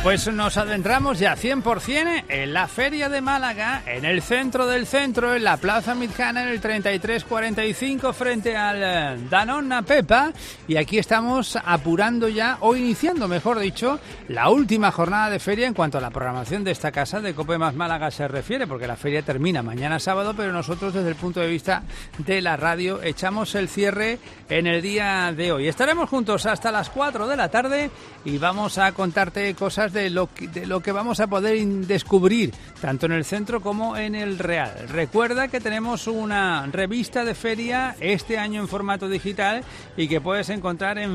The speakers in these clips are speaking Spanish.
Pues nos adentramos ya 100% en la Feria de Málaga, en el centro del centro, en la Plaza Midjana, en el 3345, frente al Danone Pepa. Y aquí estamos apurando ya, o iniciando, mejor dicho, la última jornada de feria en cuanto a la programación de esta casa de Cope Más Málaga se refiere, porque la feria termina mañana sábado, pero nosotros desde el punto de vista de la radio echamos el cierre en el día de hoy. Estaremos juntos hasta las 4 de la tarde y vamos a contarte cosas de lo que vamos a poder descubrir tanto en el centro como en el Real. Recuerda que tenemos una revista de feria este año en formato digital y que puedes encontrar en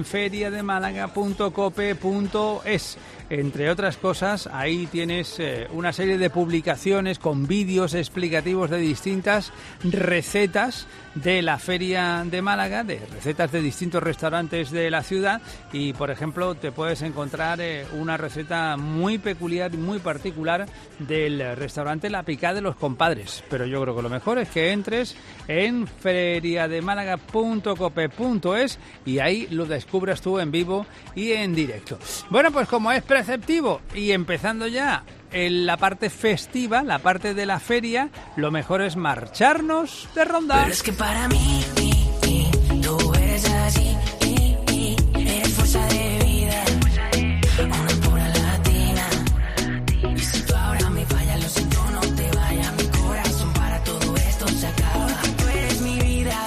feriademalaga.cope.es. Entre otras cosas, ahí tienes una serie de publicaciones con vídeos explicativos de distintas recetas de la Feria de Málaga, de recetas de distintos restaurantes de la ciudad, y por ejemplo te puedes encontrar una receta muy peculiar y muy particular del restaurante La Picada de los Compadres. Pero yo creo que lo mejor es que entres en feriademalaga.cope.es y ahí lo descubras tú en vivo y en directo. Bueno, pues como es preceptivo y empezando ya en la parte festiva, la parte de la feria, lo mejor es marcharnos de ronda. Pero es que para mí, tú eres así, eres fuerza de vida, una pura latina. Y si tú ahora me fallas, lo siento, no te vayas, mi corazón para todo esto se acaba. Tú eres mi vida,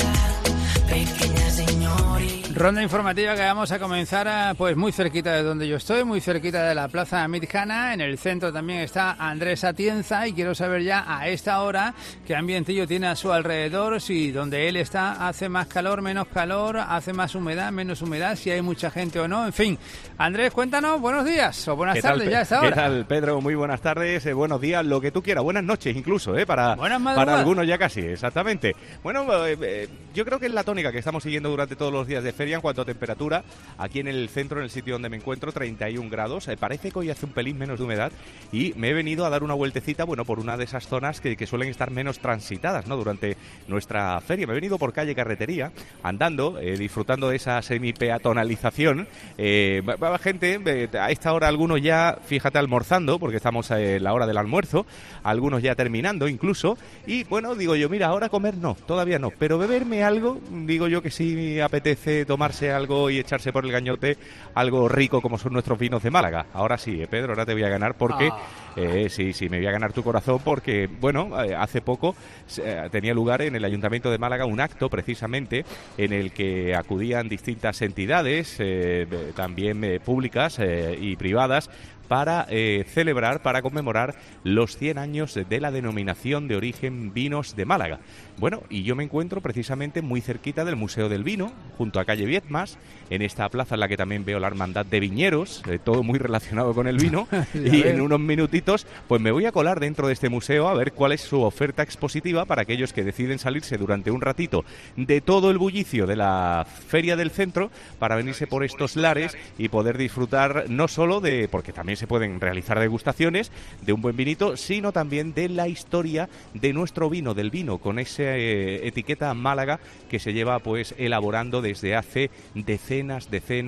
pequeña señorita. Ronda informativa que vamos a comenzar pues muy cerquita de donde yo estoy, muy cerquita de la Plaza Midjana. En el centro también está Andrés Atienza y quiero saber ya a esta hora qué ambientillo tiene a su alrededor, si donde él está hace más calor, menos calor, hace más humedad, menos humedad, si hay mucha gente o no, en fin. Andrés, cuéntanos, buenos días o buenas tardes ya a esta hora. ¿Qué tal, Pedro? Muy buenas tardes, buenos días, lo que tú quieras, buenas noches incluso, para algunos ya casi, exactamente. Bueno, yo creo que es la tónica que estamos siguiendo durante todos los días de feria en cuanto a temperatura. Aquí en el centro, en el sitio donde me encuentro, 31 grados. Parece que hoy hace un pelín menos de humedad y me he venido a dar una vueltecita, por una de esas zonas que suelen estar menos transitadas, ¿no?, durante nuestra feria. Me he venido por calle Carretería, andando, disfrutando de esa semi-peatonalización. Va gente, a esta hora algunos ya, fíjate, almorzando, porque estamos en la hora del almuerzo, algunos ya terminando incluso, y bueno, digo yo, mira, ahora comer no, todavía no, pero beberme algo, digo yo que sí apetece tomarse algo y echarse por el gañote algo rico como son nuestros vinos de Málaga. Ahora sí, Pedro, ahora te voy a ganar porque, sí, me voy a ganar tu corazón porque, hace poco tenía lugar en el Ayuntamiento de Málaga un acto precisamente en el que acudían distintas entidades, también públicas y privadas, para celebrar, para conmemorar los 100 años de la denominación de origen Vinos de Málaga. Bueno, y yo me encuentro precisamente muy cerquita del Museo del Vino, junto a calle Viedmas, en esta plaza en la que también veo la Hermandad de Viñeros, todo muy relacionado con el vino, y en unos minutitos pues me voy a colar dentro de este museo a ver cuál es su oferta expositiva para aquellos que deciden salirse durante un ratito de todo el bullicio de la feria del centro para venirse por estos lares y poder disfrutar no solo de, porque también se pueden realizar degustaciones de un buen vinito, sino también de la historia de nuestro vino, del vino, con esa etiqueta Málaga que se lleva pues elaborando desde hace decenas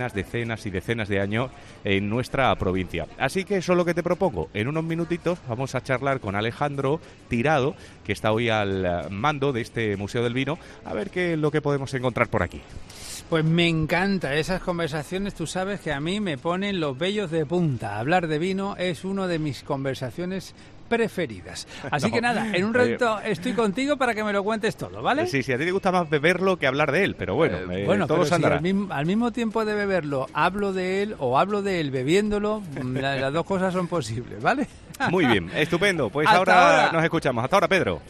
y decenas de años en nuestra provincia. Así que eso es lo que te propongo. En unos minutitos vamos a charlar con Alejandro Tirado, que está hoy al mando de este Museo del Vino, a ver qué es lo que podemos encontrar por aquí. Pues me encanta esas conversaciones, tú sabes que a mí me ponen los vellos de punta. Hablar de vino es una de mis conversaciones preferidas. Así que nada, en un ratito estoy contigo para que me lo cuentes todo, ¿vale? Sí, a ti te gusta más beberlo que hablar de él, pero bueno, todo se andará. Si al mismo tiempo de beberlo hablo de él o hablo de él bebiéndolo, las dos cosas son posibles, ¿vale? Muy bien, estupendo. Pues Hasta ahora ahora nos escuchamos. Hasta ahora, Pedro.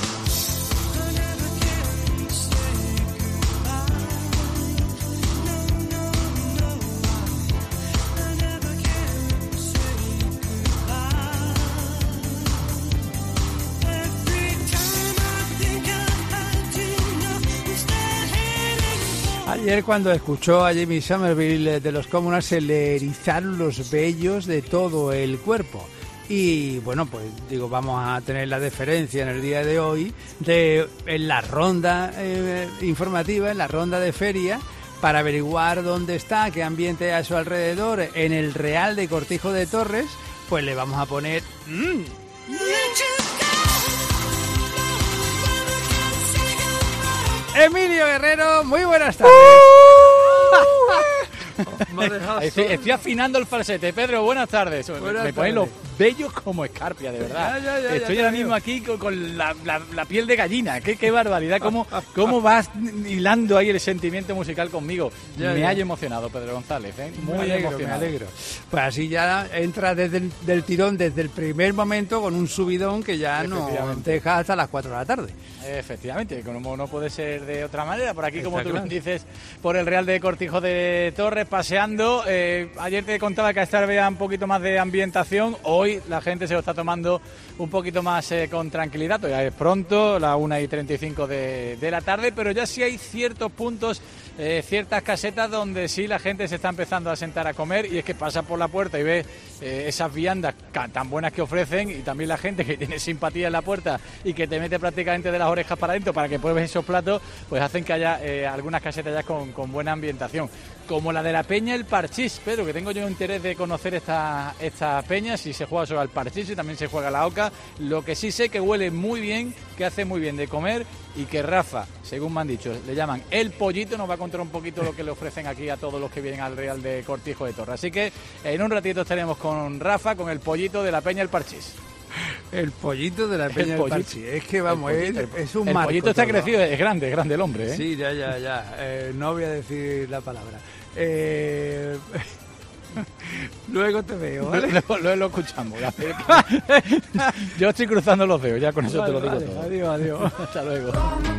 Ayer cuando escuchó a Jamie Somerville de los Comunas se le erizaron los vellos de todo el cuerpo. Y bueno, pues digo, vamos a tener la deferencia en el día de hoy en la ronda informativa, en la ronda de feria, para averiguar dónde está, qué ambiente hay a su alrededor en el Real de Cortijo de Torres, pues le vamos a poner... Emilio Guerrero, muy buenas tardes. Estoy afinando el falsete. Pedro, buenas tardes. Me ponen los vellos como escarpia, de verdad. Estoy ahora mismo aquí con la piel de gallina. Qué barbaridad. ¿Cómo vas hilando ahí el sentimiento musical conmigo? Me ha emocionado, Pedro González. Muy emocionado. Me alegro. Pues así ya entra desde el tirón, desde el primer momento, con un subidón que ya no deja hasta las 4 de la tarde. Efectivamente, como no puede ser de otra manera. Por aquí, como tú bien dices, por el Real de Cortijo de Torres, paseando. Ayer te contaba que a esta hora había un poquito más de ambientación. Hoy la gente se lo está tomando un poquito más con tranquilidad. Ya es pronto, las 1:35 de la tarde, pero ya sí hay ciertos puntos, ciertas casetas donde sí la gente se está empezando a sentar a comer, y es que pasa por la puerta y ve esas viandas tan buenas que ofrecen, y también la gente que tiene simpatía en la puerta y que te mete prácticamente de las orejas para adentro para que pruebes esos platos, pues hacen que haya algunas casetas ya con buena ambientación, como la de la Peña El Parchís. Pedro, que tengo yo interés de conocer esta peña, si se juega solo al parchís y también se juega a la oca. Lo que sí sé que huele muy bien, que hace muy bien de comer, y que Rafa, según me han dicho, le llaman El Pollito, nos va a contar un poquito lo que le ofrecen aquí a todos los que vienen al Real de Cortijo de Torres. Así que en un ratito estaremos con Rafa, con el Pollito de la Peña El Parchís. El Pollito de la Peña del Parchís. Es que vamos, es un marco. El Pollito está todo. Crecido, es grande el hombre, ¿eh? Sí, ya. No voy a decir la palabra. Luego te veo, ¿vale? Luego lo escuchamos. Yo estoy cruzando los dedos, ya con eso te lo digo todo. Adiós. Hasta luego.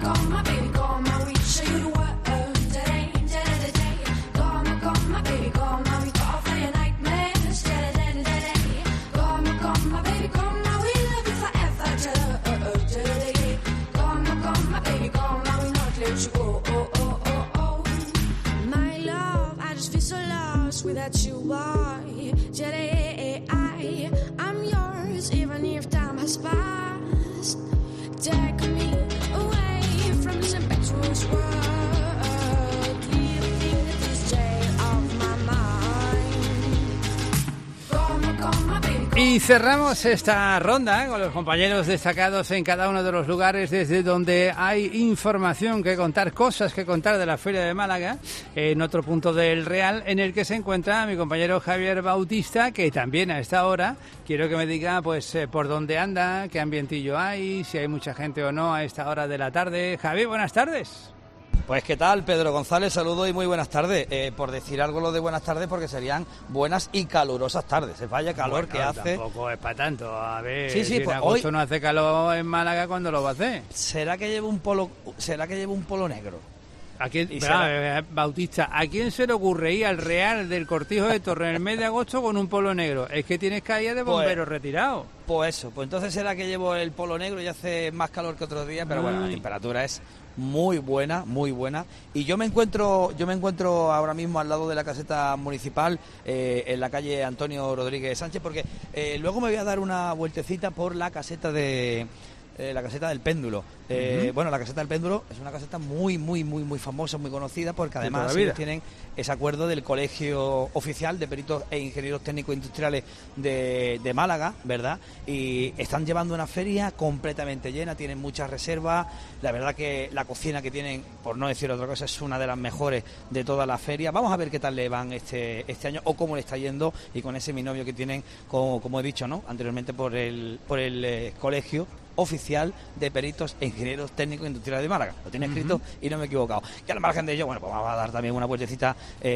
Without you, boy, I'm yours, even if time has passed. Take me away from this impetuous world, leaving this jail of my mind. Come, baby, come. Y cerramos esta ronda con los compañeros destacados en cada uno de los lugares desde donde hay información que contar, cosas que contar de la Feria de Málaga, en otro punto del Real, en el que se encuentra mi compañero Javier Bautista, que también a esta hora quiero que me diga pues por dónde anda, qué ambientillo hay, si hay mucha gente o no a esta hora de la tarde. Javier, buenas tardes. Pues qué tal, Pedro González, saludos y muy buenas tardes. Por decir algo lo de buenas tardes, porque serían buenas y calurosas tardes. Vaya calor que hace. Tampoco es para tanto. A ver, sí, si en pues agosto hoy no hace calor en Málaga, ¿cuándo lo va a hacer? ¿Será que lleva un polo negro? ¿A quién, Bautista, ¿a quién se le ocurre ir al Real del Cortijo de Torres en el mes de agosto con un polo negro? Es que tienes que ir de bombero retirado. Pues eso, pues entonces será que llevo el polo negro y hace más calor que otros días, pero bueno, la temperatura es muy buena, y yo me encuentro ahora mismo al lado de la caseta municipal, en la calle Antonio Rodríguez Sánchez, porque luego me voy a dar una vueltecita por la caseta la caseta del Péndulo. Bueno, la caseta del Péndulo es una caseta muy famosa, muy conocida, porque además ellos tienen ese acuerdo del Colegio Oficial de Peritos e Ingenieros Técnicos Industriales de Málaga, ¿verdad? Y están llevando una feria completamente llena, tienen muchas reservas. La verdad que la cocina que tienen, por no decir otra cosa, es una de las mejores de toda la feria. Vamos a ver qué tal le van este año, o cómo le está yendo, y con ese binomio que tienen, como he dicho, ¿no?, anteriormente, por el Colegio Oficial de Peritos e Ingenieros Técnicos Industriales de Málaga. Lo tiene escrito y no me he equivocado. Y al margen de ello, bueno, pues vamos a dar también una vueltecita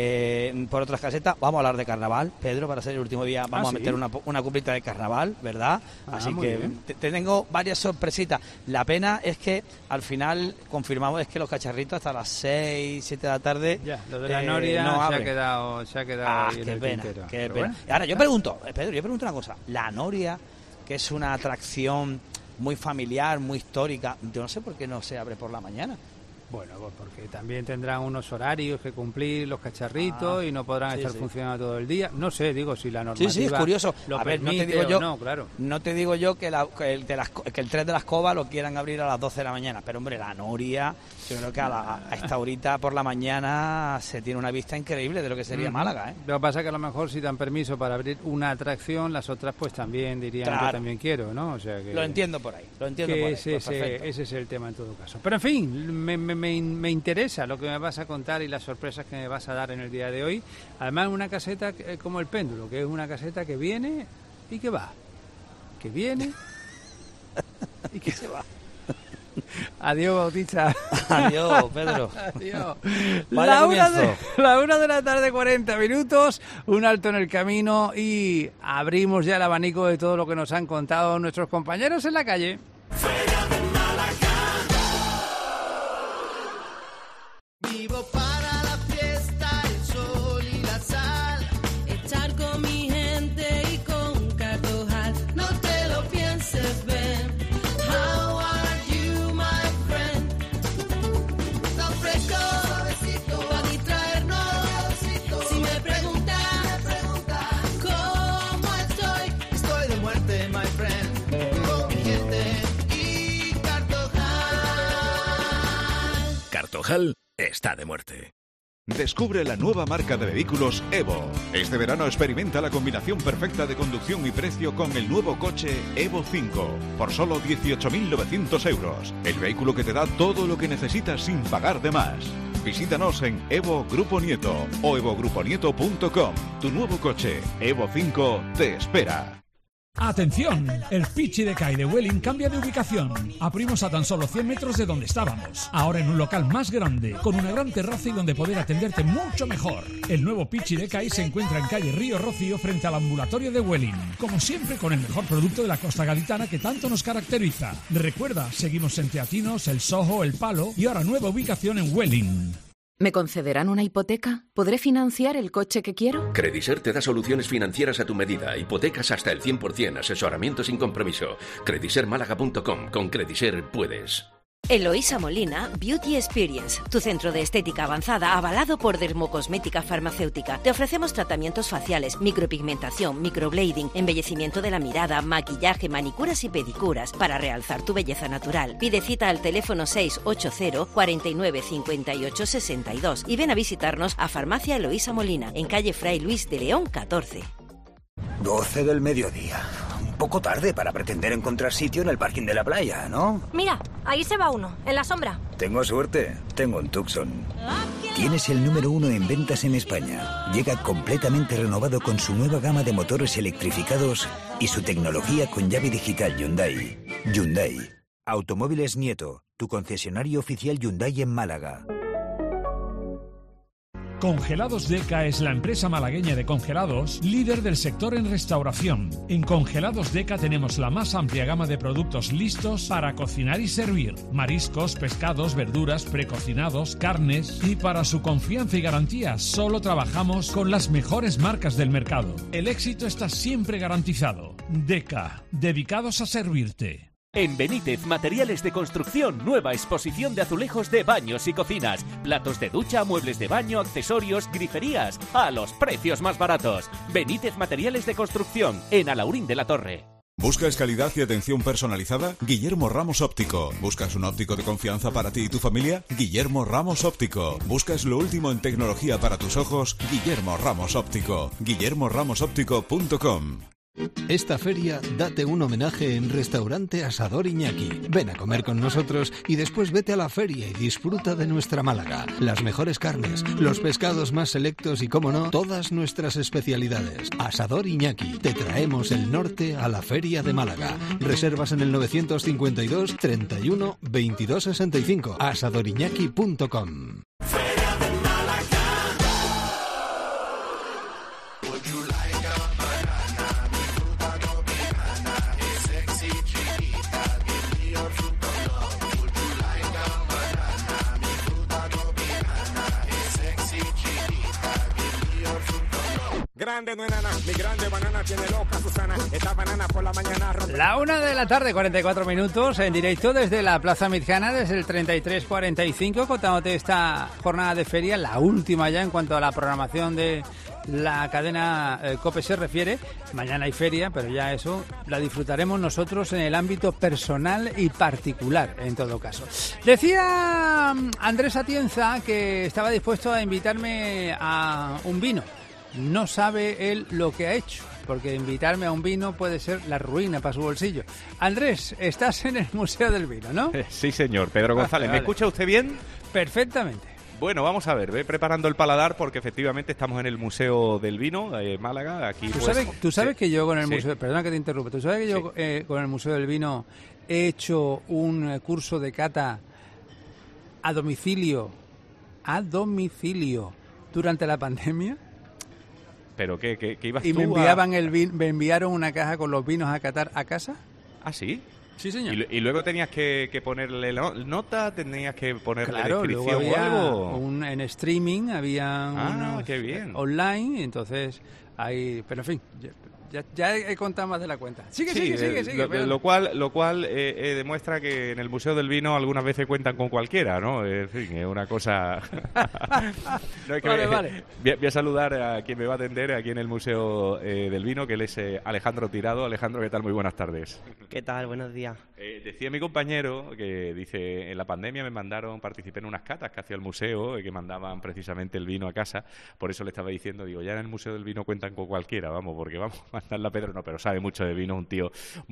por otras casetas. Vamos a hablar de carnaval, Pedro, para ser el último día. Vamos a meter una cuplita de carnaval, ¿verdad? Así que te tengo varias sorpresitas. La pena es que al final confirmamos es que los cacharritos hasta las 6, 7 de la tarde. Ya, lo de la noria no se ha quedado ahí en el tintero. Qué pena. Bueno. Ahora, yo pregunto, Pedro, una cosa. La noria, que es una atracción muy familiar, muy histórica, yo no sé por qué no se abre por la mañana. Bueno, pues porque también tendrán unos horarios que cumplir los cacharritos y no podrán estar funcionando todo el día. No sé, digo, si la normativa Sí, es curioso. lo a ver, no permite te digo yo, no, claro. No te digo yo que el tren de la escoba lo quieran abrir a las 12 de la mañana, pero hombre, la noria, yo creo que a esta horita por la mañana se tiene una vista increíble de lo que sería Málaga, ¿eh? Lo que pasa es que a lo mejor si dan permiso para abrir una atracción, las otras pues también dirían Claro. yo también quiero, ¿no? O sea que... Lo entiendo por ahí, ese perfecto. es el tema en todo caso. Pero en fin, me interesa lo que me vas a contar y las sorpresas que me vas a dar en el día de hoy. Además, una caseta como el péndulo, que es una caseta que viene y que va. Que viene y que se va. Adiós, Bautista. Adiós, Pedro. Adiós. Vaya La 1 de la tarde, 40 minutos, un alto en el camino y abrimos ya el abanico de todo lo que nos han contado nuestros compañeros en la calle. Vivo para la fiesta, el sol y la sal. Estar con mi gente y con Cartojal. No te lo pienses, ven. How are you, my friend? Tan fresco, suavecito, para distraernos. Si me preguntas cómo estoy de muerte, my friend. Con mi gente y Cartojal. Cartojal está de muerte. Descubre la nueva marca de vehículos Evo. Este verano experimenta la combinación perfecta de conducción y precio con el nuevo coche Evo 5 por solo 18.900 euros. El vehículo que te da todo lo que necesitas sin pagar de más. Visítanos en Evo Grupo Nieto o evogruponieto.com. Tu nuevo coche Evo 5 te espera. ¡Atención! El Pichi de Kai de Welling cambia de ubicación. Abrimos a tan solo 100 metros de donde estábamos. Ahora en un local más grande, con una gran terraza y donde poder atenderte mucho mejor. El nuevo Pichi de Kai se encuentra en calle Río Rocío frente al ambulatorio de Welling. Como siempre, con el mejor producto de la costa gaditana que tanto nos caracteriza. Recuerda, seguimos en Teatinos, El Soho, El Palo y ahora nueva ubicación en Welling. ¿Me concederán una hipoteca? ¿Podré financiar el coche que quiero? Crediser te da soluciones financieras a tu medida, hipotecas hasta el 100%, asesoramiento sin compromiso. Credisermálaga.com, con Crediser puedes. Eloísa Molina, Beauty Experience, tu centro de estética avanzada avalado por Dermocosmética Farmacéutica. Te ofrecemos tratamientos faciales, micropigmentación, microblading, embellecimiento de la mirada, maquillaje, manicuras y pedicuras para realzar tu belleza natural. Pide cita al teléfono 680 49 58 62 y ven a visitarnos a Farmacia Eloísa Molina, en calle Fray Luis de León 14. 12 del mediodía. Un poco tarde para pretender encontrar sitio en el parking de la playa, ¿no? Mira, ahí se va uno, en la sombra. Tengo suerte. Tengo un Tucson. Tienes el número 1 en ventas en España. Llega completamente renovado con su nueva gama de motores electrificados y su tecnología con llave digital Hyundai. Hyundai. Automóviles Nieto, tu concesionario oficial Hyundai en Málaga. Congelados Deca es la empresa malagueña de congelados, líder del sector en restauración. En Congelados Deca tenemos la más amplia gama de productos listos para cocinar y servir. Mariscos, pescados, verduras, precocinados, carnes. Y para su confianza y garantía, solo trabajamos con las mejores marcas del mercado. El éxito está siempre garantizado. Deca, dedicados a servirte. En Benítez Materiales de Construcción, nueva exposición de azulejos de baños y cocinas, platos de ducha, muebles de baño, accesorios, griferías, a los precios más baratos. Benítez Materiales de Construcción, en Alaurín de la Torre. ¿Buscas calidad y atención personalizada? Guillermo Ramos Óptico. ¿Buscas un óptico de confianza para ti y tu familia? Guillermo Ramos Óptico. ¿Buscas lo último en tecnología para tus ojos? Guillermo Ramos Óptico. guillermoramosoptico.com. Esta feria date un homenaje en Restaurante Asador Iñaki. Ven a comer con nosotros y después vete a la feria y disfruta de nuestra Málaga. Las mejores carnes, los pescados más selectos y, como no, todas nuestras especialidades. Asador Iñaki. Te traemos el norte a la feria de Málaga. Reservas en el 952 31 22 65. asadoriñaki.com. grande no es nana, mi grande banana tiene loca Susana. Esta banana por la mañana rompe. La 1:00 44 minutos en directo desde la Plaza Midjana, desde el 3345, contándote esta jornada de feria, la última ya en cuanto a la programación de la cadena COPE se refiere. Mañana hay feria, pero ya eso la disfrutaremos nosotros en el ámbito personal y particular, en todo caso. Decía Andrés Atienza que estaba dispuesto a invitarme a un vino. No sabe él lo que ha hecho, porque invitarme a un vino puede ser la ruina para su bolsillo. Andrés, estás en el Museo del Vino, ¿no? Sí, señor. Pedro González, ¿me escucha usted bien? Perfectamente. Bueno, vamos a ver, ve preparando el paladar porque efectivamente estamos en el Museo del Vino de Málaga. Aquí, ¿Tú sabes que yo con el Sí. museo, perdona que te interrumpa, tú sabes que yo con el Museo del Vino he hecho un curso de cata a domicilio durante la pandemia? ¿Pero qué ibas Y tú me enviaban me enviaron una caja con los vinos a catar a casa. ¿Ah, sí? Sí, señor. Y luego tenías que ponerle nota, tenías que ponerle Claro, luego descripción o había algo. en streaming había qué bien. online, y entonces hay, pero en fin, ya he contado más de la cuenta. Sigue. Lo cual demuestra que en el Museo del Vino algunas veces cuentan con cualquiera, ¿no? En fin, es una cosa... No, es que Vale. Voy a saludar a quien me va a atender aquí en el Museo del Vino, que él es Alejandro Tirado. Alejandro, ¿qué tal? Muy buenas tardes. ¿Qué tal? Buenos días. Decía mi compañero que dice, en la pandemia participé en unas catas que hacía el museo, que mandaban precisamente el vino a casa. Por eso le estaba diciendo, digo, ya en el Museo del Vino cuentan con cualquiera, vamos, porque vamos a mandarla a Pedro, no, pero sabe mucho de vino, un tío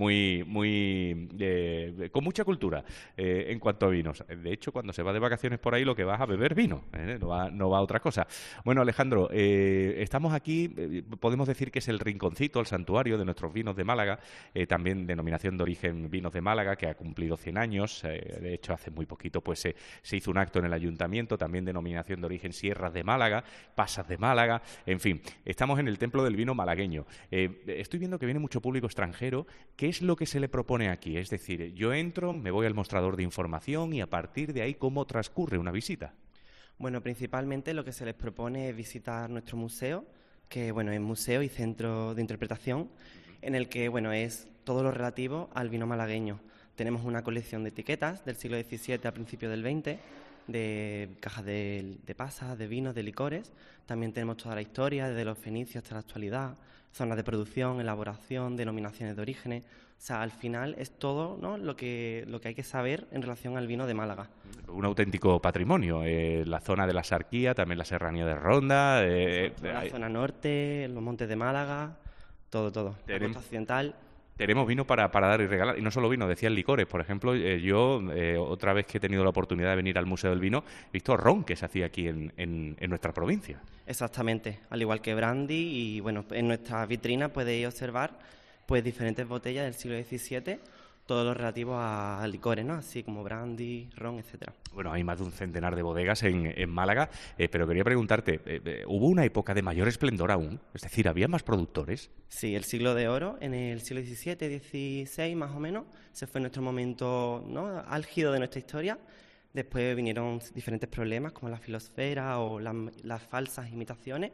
con mucha cultura en cuanto a vinos. De hecho, cuando se va de vacaciones por ahí, lo que va es a beber vino, no va a otra cosa. Bueno, Alejandro, estamos aquí, podemos decir que es el rinconcito, el santuario de nuestros vinos de Málaga, también denominación de origen Vinos de Málaga, que ha cumplido 100 años. De hecho, hace muy poquito pues se hizo un acto en el ayuntamiento, también denominación de origen Sierras de Málaga, Pasas de Málaga, en fin, estamos en el templo del vino malagueño. Estoy viendo que viene mucho público extranjero. ¿Qué es lo que se le propone aquí? Es decir, yo entro, me voy al mostrador de información y a partir de ahí, ¿cómo transcurre una visita? Bueno, principalmente lo que se les propone es visitar nuestro museo, que bueno, es museo y centro de interpretación, en el que bueno, es todo lo relativo al vino malagueño. Tenemos una colección de etiquetas del siglo XVII a principios del XX, de cajas de pasas, de vinos, de licores. También tenemos toda la historia, desde los fenicios hasta la actualidad, zonas de producción, elaboración, denominaciones de orígenes. O sea, al final es todo, ¿no?, lo que hay que saber en relación al vino de Málaga. Un auténtico patrimonio. La zona de la Sarquía, también la serranía de Ronda. La zona norte, los montes de Málaga, todo. La costa occidental. Tenemos vino para dar y regalar, y no solo vino, decían licores. Por ejemplo, yo, otra vez que he tenido la oportunidad de venir al Museo del Vino, he visto ron que se hacía aquí en nuestra provincia. Exactamente, al igual que brandy, y bueno, en nuestra vitrina podéis observar pues diferentes botellas del siglo XVII, todo lo relativo a licores, ¿no?, así como brandy, ron, etcétera. Bueno, hay más de un centenar de bodegas en Málaga, pero quería preguntarte, ¿hubo una época de mayor esplendor aún? Es decir, ¿había más productores? Sí, el siglo de oro, en el siglo XVII, XVI más o menos, ese fue nuestro momento, ¿no?, álgido de nuestra historia. Después vinieron diferentes problemas como la filosfera o las falsas imitaciones.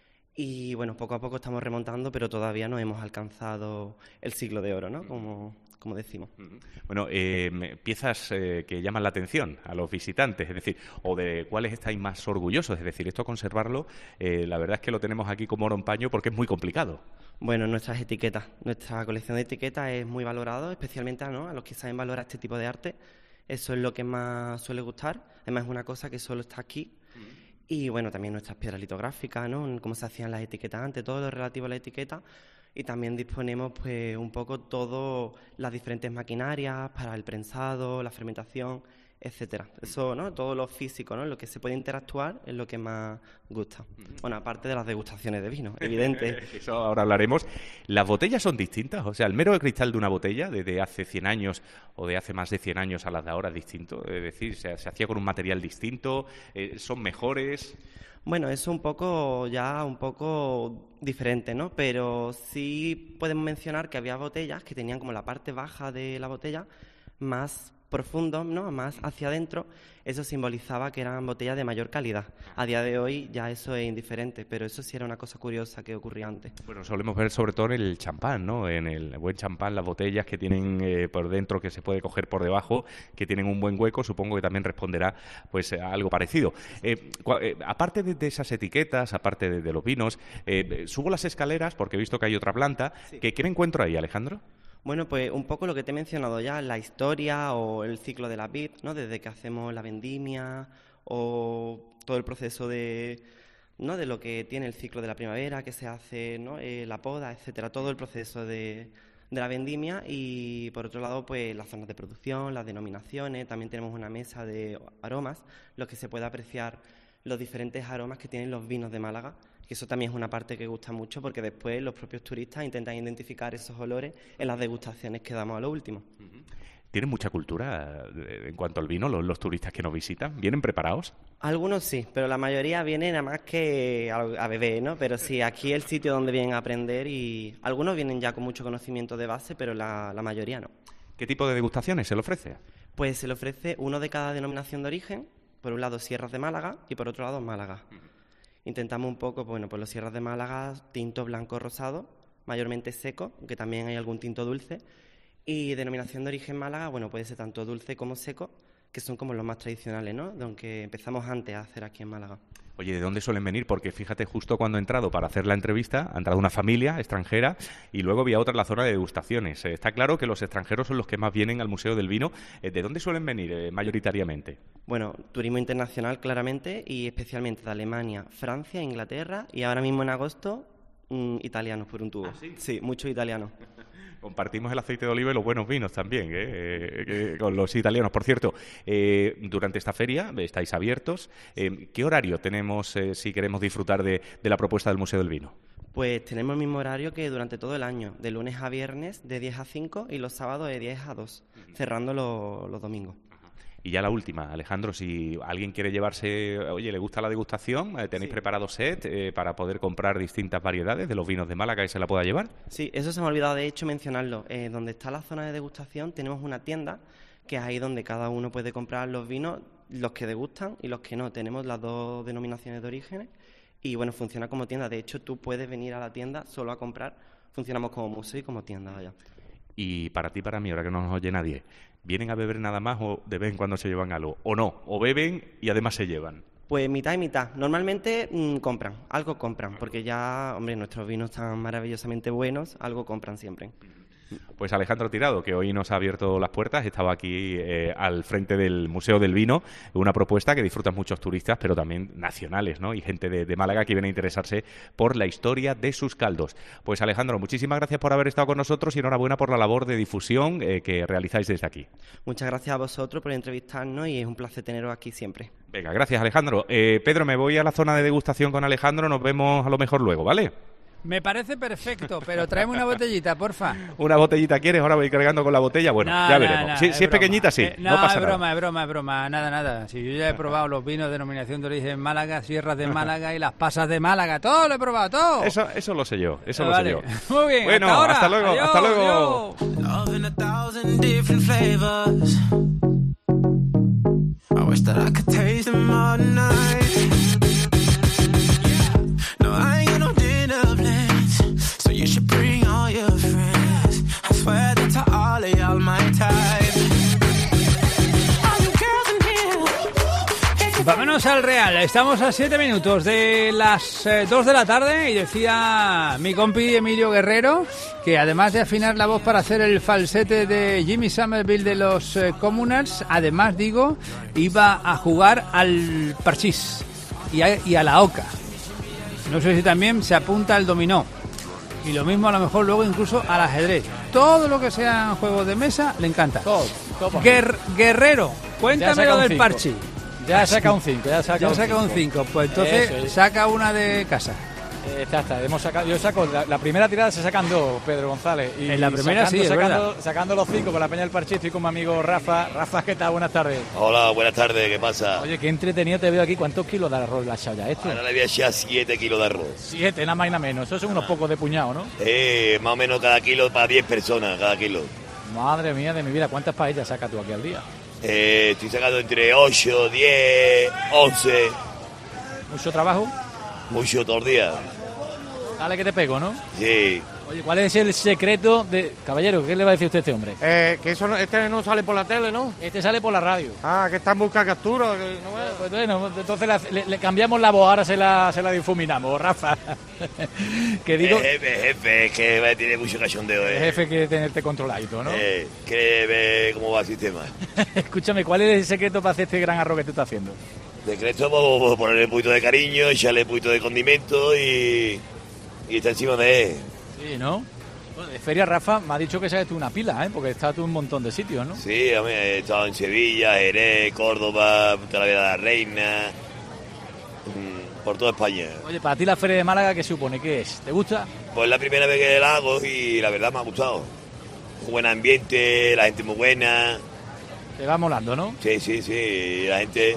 Y bueno, poco a poco estamos remontando, pero todavía no hemos alcanzado el siglo de oro, ¿no?, como decimos. Bueno, piezas que llaman la atención a los visitantes, es decir, o de cuáles estáis más orgullosos, es decir, esto conservarlo, la verdad es que lo tenemos aquí como oro en paño porque es muy complicado. Bueno, nuestras etiquetas, nuestra colección de etiquetas es muy valorado, especialmente, ¿no?, a los que saben valorar este tipo de arte. Eso es lo que más suele gustar, además es una cosa que solo está aquí. Y bueno, también nuestras piedras litográficas, ¿no?, cómo se hacían las etiquetas antes, todo lo relativo a la etiqueta. Y también disponemos pues un poco todas las diferentes maquinarias para el prensado, la fermentación, etcétera. Eso, ¿no?, todo lo físico, ¿no?, lo que se puede interactuar es lo que más gusta. Bueno, aparte de las degustaciones de vino, evidente. Eso ahora hablaremos. ¿Las botellas son distintas? O sea, el mero cristal de una botella desde hace 100 años o de hace más de 100 años a las de ahora es distinto. Es decir, se hacía con un material distinto, son mejores. Bueno, es un poco diferente, ¿no? Pero sí podemos mencionar que había botellas que tenían como la parte baja de la botella más profundos, ¿no? Más hacia adentro, eso simbolizaba que eran botellas de mayor calidad. A día de hoy ya eso es indiferente, pero eso sí era una cosa curiosa que ocurría antes. Bueno, solemos ver sobre todo en el champán, ¿no? En el buen champán, las botellas que tienen por dentro, que se puede coger por debajo, que tienen un buen hueco, supongo que también responderá pues a algo parecido. Aparte de esas etiquetas, aparte de los vinos, subo las escaleras porque he visto que hay otra planta. Sí. ¿Qué me encuentro ahí, Alejandro? Bueno, pues un poco lo que te he mencionado ya, la historia o el ciclo de la vid, ¿no? Desde que hacemos la vendimia o todo el proceso de lo que tiene el ciclo de la primavera, que se hace, ¿no? La poda, etcétera, todo el proceso de la vendimia. Y por otro lado, pues las zonas de producción, las denominaciones, también tenemos una mesa de aromas, los que se puede apreciar los diferentes aromas que tienen los vinos de Málaga. Que eso también es una parte que gusta mucho porque después los propios turistas intentan identificar esos olores en las degustaciones que damos a lo último. ¿Tienen mucha cultura en cuanto al vino los turistas que nos visitan? ¿Vienen preparados? Algunos sí, pero la mayoría vienen nada más que a beber, ¿no? Pero sí, aquí es el sitio donde vienen a aprender y algunos vienen ya con mucho conocimiento de base, pero la mayoría no. ¿Qué tipo de degustaciones se le ofrece? Pues se le ofrece uno de cada denominación de origen, por un lado Sierras de Málaga y por otro lado Málaga. Intentamos un poco, pues los Sierras de Málaga, tinto, blanco, rosado, mayormente seco, aunque también hay algún tinto dulce. Y denominación de origen Málaga, puede ser tanto dulce como seco, que son como los más tradicionales, ¿no? Aunque empezamos antes a hacer aquí en Málaga. Oye, ¿de dónde suelen venir? Porque fíjate, justo cuando he entrado para hacer la entrevista, ha entrado una familia extranjera y luego había otra en la zona de degustaciones. Está claro que los extranjeros son los que más vienen al Museo del Vino. ¿De dónde suelen venir mayoritariamente? Bueno, turismo internacional claramente y especialmente de Alemania, Francia, Inglaterra y ahora mismo en agosto, italianos por un tubo. ¿Ah, sí? Sí, muchos italianos. Compartimos el aceite de oliva y los buenos vinos también, con los italianos. Por cierto, durante esta feria estáis abiertos. ¿Qué horario tenemos si queremos disfrutar de la propuesta del Museo del Vino? Pues tenemos el mismo horario que durante todo el año, de lunes a viernes de 10 a 5 y los sábados de 10 a 2, cerrando los domingos. Y ya la última, Alejandro, si alguien quiere llevarse, oye, le gusta la degustación, ¿tenéis preparado set para poder comprar distintas variedades de los vinos de Málaga y se la pueda llevar? Sí, eso se me ha olvidado de hecho mencionarlo. Donde está la zona de degustación tenemos una tienda que es ahí donde cada uno puede comprar los vinos, los que degustan y los que no. Tenemos las dos denominaciones de origen y funciona como tienda. De hecho, tú puedes venir a la tienda solo a comprar. Funcionamos como museo y como tienda, vaya. Y para ti, para mí, ahora que no nos oye nadie, ¿vienen a beber nada más o de vez en cuando se llevan algo? ¿O no? ¿O beben y además se llevan? Pues mitad y mitad. Normalmente compran, algo compran, porque ya, nuestros vinos están maravillosamente buenos, algo compran siempre. Pues Alejandro Tirado, que hoy nos ha abierto las puertas, estaba aquí al frente del Museo del Vino, una propuesta que disfrutan muchos turistas, pero también nacionales, ¿no? Y gente de Málaga que viene a interesarse por la historia de sus caldos. Pues Alejandro, muchísimas gracias por haber estado con nosotros y enhorabuena por la labor de difusión que realizáis desde aquí. Muchas gracias a vosotros por entrevistarnos y es un placer teneros aquí siempre. Venga, gracias Alejandro. Pedro, me voy a la zona de degustación con Alejandro, nos vemos a lo mejor luego, ¿vale? Me parece perfecto, pero tráeme una botellita, porfa. ¿Una botellita quieres? Ahora voy cargando con la botella. Bueno, ya veremos. Si es pequeñita, sí. No pasa nada. Es broma. Nada. Si yo ya he probado los vinos de denominación de origen Málaga, Sierras de Málaga y las pasas de Málaga. Todo lo he probado, todo. Eso lo sé yo. Vale. Muy bien, bueno, hasta luego. Adiós, hasta luego. You should bring all your friends. I swear that to all of y'all my type. All you girls in here. Vámonos al Real. Estamos a 7 minutos de las 2 de la tarde y decía mi compi Emilio Guerrero que además de afinar la voz para hacer el falsete de Jimmy Somerville de los Communards, además iba a jugar al parchís y a la oca. No sé si también se apunta al dominó. Y lo mismo a lo mejor luego incluso al ajedrez. Todo lo que sean juegos de mesa le encanta. Todo Guerrero, cuéntame lo del parche. Ya saca un 5. Ya saca un 5. Pues entonces saca una de casa. Está. Yo saco la primera tirada, se sacan 2, Pedro González. Y en la primera sacando los 5 con la peña del parche. Estoy con mi amigo Rafa. Rafa, ¿qué tal? Buenas tardes. Hola, buenas tardes, ¿qué pasa? Oye, qué entretenido te veo aquí. ¿Cuántos kilos de arroz le has echado ya esto? Ahora le voy a echar 7 kilos de arroz. 7, nada más y nada menos. Eso son unos pocos de puñado, ¿no? Más o menos cada kilo para 10 personas, cada kilo. Madre mía de mi vida, ¿cuántas paellas sacas tú aquí al día? Estoy sacando entre 8, 10, 11. ¿Mucho trabajo? Mucho todos los días. Dale que te pego, ¿no? Sí. Oye, ¿cuál es el secreto de... Caballero, ¿qué le va a decir usted a este hombre? Que eso este no sale por la tele, ¿no? Este sale por la radio. Ah, que está en busca de captura. Que no veo. Pues bueno, entonces le cambiamos la voz, ahora se la difuminamos, Rafa. Que digo... Jefe, es que tiene mucho cachondeo. El jefe que tenerte controladito, ¿no? Que ve cómo va el sistema. Escúchame, ¿cuál es el secreto para hacer este gran arroz que tú estás haciendo? Secreto, vamos a ponerle un poquito de cariño, echarle un poquito de condimento y está encima de él. Sí, ¿no? Bueno, de feria, Rafa, me ha dicho que sabes tú una pila, ¿eh? Porque estás tú en un montón de sitios, ¿no? Sí, he estado en Sevilla, Jerez, Córdoba, Talavera de la Reina, por toda España. Oye, para ti la feria de Málaga, ¿qué supone? ¿Qué es? ¿Te gusta? Pues la primera vez que la hago y la verdad me ha gustado. Un buen ambiente, la gente muy buena. Te va molando, ¿no? Sí, la gente...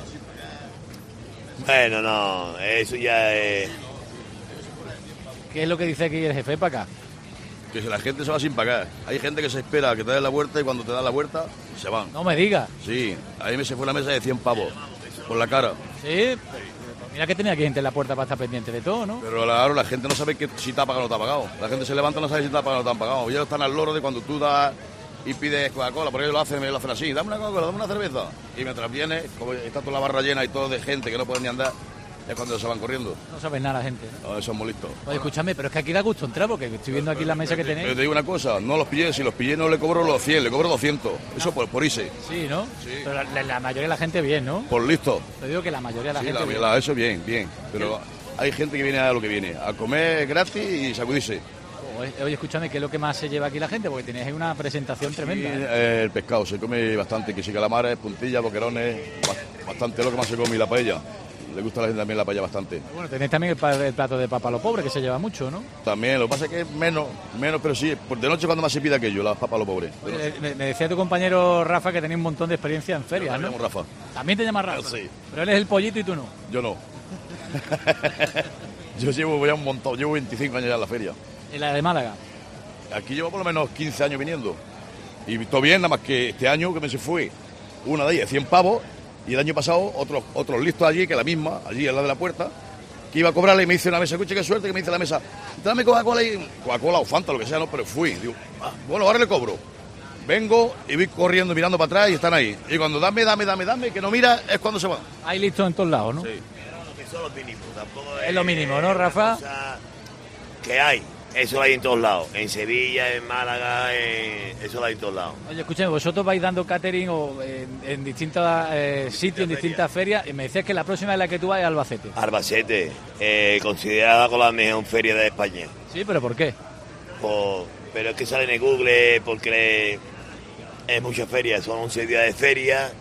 Bueno, no, eso ya es... ¿Qué es lo que dice aquí el jefe para acá? Que si la gente se va sin pagar. Hay gente que se espera a que te den la vuelta y cuando te dan la vuelta, se van. No me digas. Sí, a mí me se fue una mesa de 100 pavos, por la cara. Sí, mira que tenía aquí gente en la puerta para estar pendiente de todo, ¿no? Pero claro, la gente no sabe que si te ha pagado o no te ha pagado. La gente se levanta y no sabe si te ha pagado o no te han pagado. Ellos están al loro de cuando tú das y pides Coca-Cola, porque ellos lo hacen así. Dame una Coca-Cola, dame una cerveza. Y mientras viene, como está toda la barra llena y todo de gente que no puede ni andar, es cuando se van corriendo. No sabes nada la gente, ¿no? No, son muy listos. Oye, escúchame, pero es que aquí da gusto entrar porque estoy viendo aquí la mesa que tenéis. Pero te digo una cosa, no los pillé, si los pillé no le cobro los 100, le cobro 200. Eso por irse. Sí, ¿no? Sí. Pero la mayoría de la gente bien, ¿no? Por listo. Te digo que la mayoría de la gente bien. Eso bien. Pero hay gente que viene a lo que viene, a comer gratis y sacudirse. Oye, escúchame, ¿qué es lo que más se lleva aquí la gente? Porque tenéis ahí una presentación tremenda. El pescado, se come bastante, que sí, calamares, puntillas, boquerones, bastante lo que más se come y la paella. Le gusta a la gente también la paella bastante. Bueno, tenéis también el plato de papa a lo pobre, que se lleva mucho, ¿no? También, lo que pasa es que es menos, pero sí, de noche cuando más se pide aquello, las papas a lo pobre. Me decía tu compañero Rafa que tenía un montón de experiencia en ferias, ¿no? Me llamo Rafa. ¿También te llamas Rafa? Sí. Pero él es el pollito y tú no. Yo no. Yo llevo ya un montón, llevo 25 años ya en la feria. ¿En la de Málaga? Aquí llevo por lo menos 15 años viniendo. Y todo bien, nada más que este año que me se fue una de ellas, 100 pavos, y el año pasado otros listos allí, que la misma, allí al lado de la puerta, que iba a cobrarle y me dice una mesa, escuche qué suerte, que me dice la mesa, dame Coca-Cola o Fanta, lo que sea, no, pero fui. Digo, bueno, ahora le cobro. Vengo y voy corriendo, mirando para atrás y están ahí. Y cuando dame, que no mira, es cuando se van. Hay listos en todos lados, ¿no? Sí. Son los mínimos, tampoco es lo mínimo, ¿no, Rafa? Que hay. Eso lo hay en todos lados, en Sevilla, en Málaga, eso lo hay en todos lados. Oye, escúchame, vosotros vais dando catering en distintos sitios, en distintas ferias, y me decías que la próxima es la que tú vas es Albacete. Albacete, considerada como la mejor feria de España. Sí, ¿pero por qué? Pero es que sale en el Google porque es muchas ferias, son 11 días de feria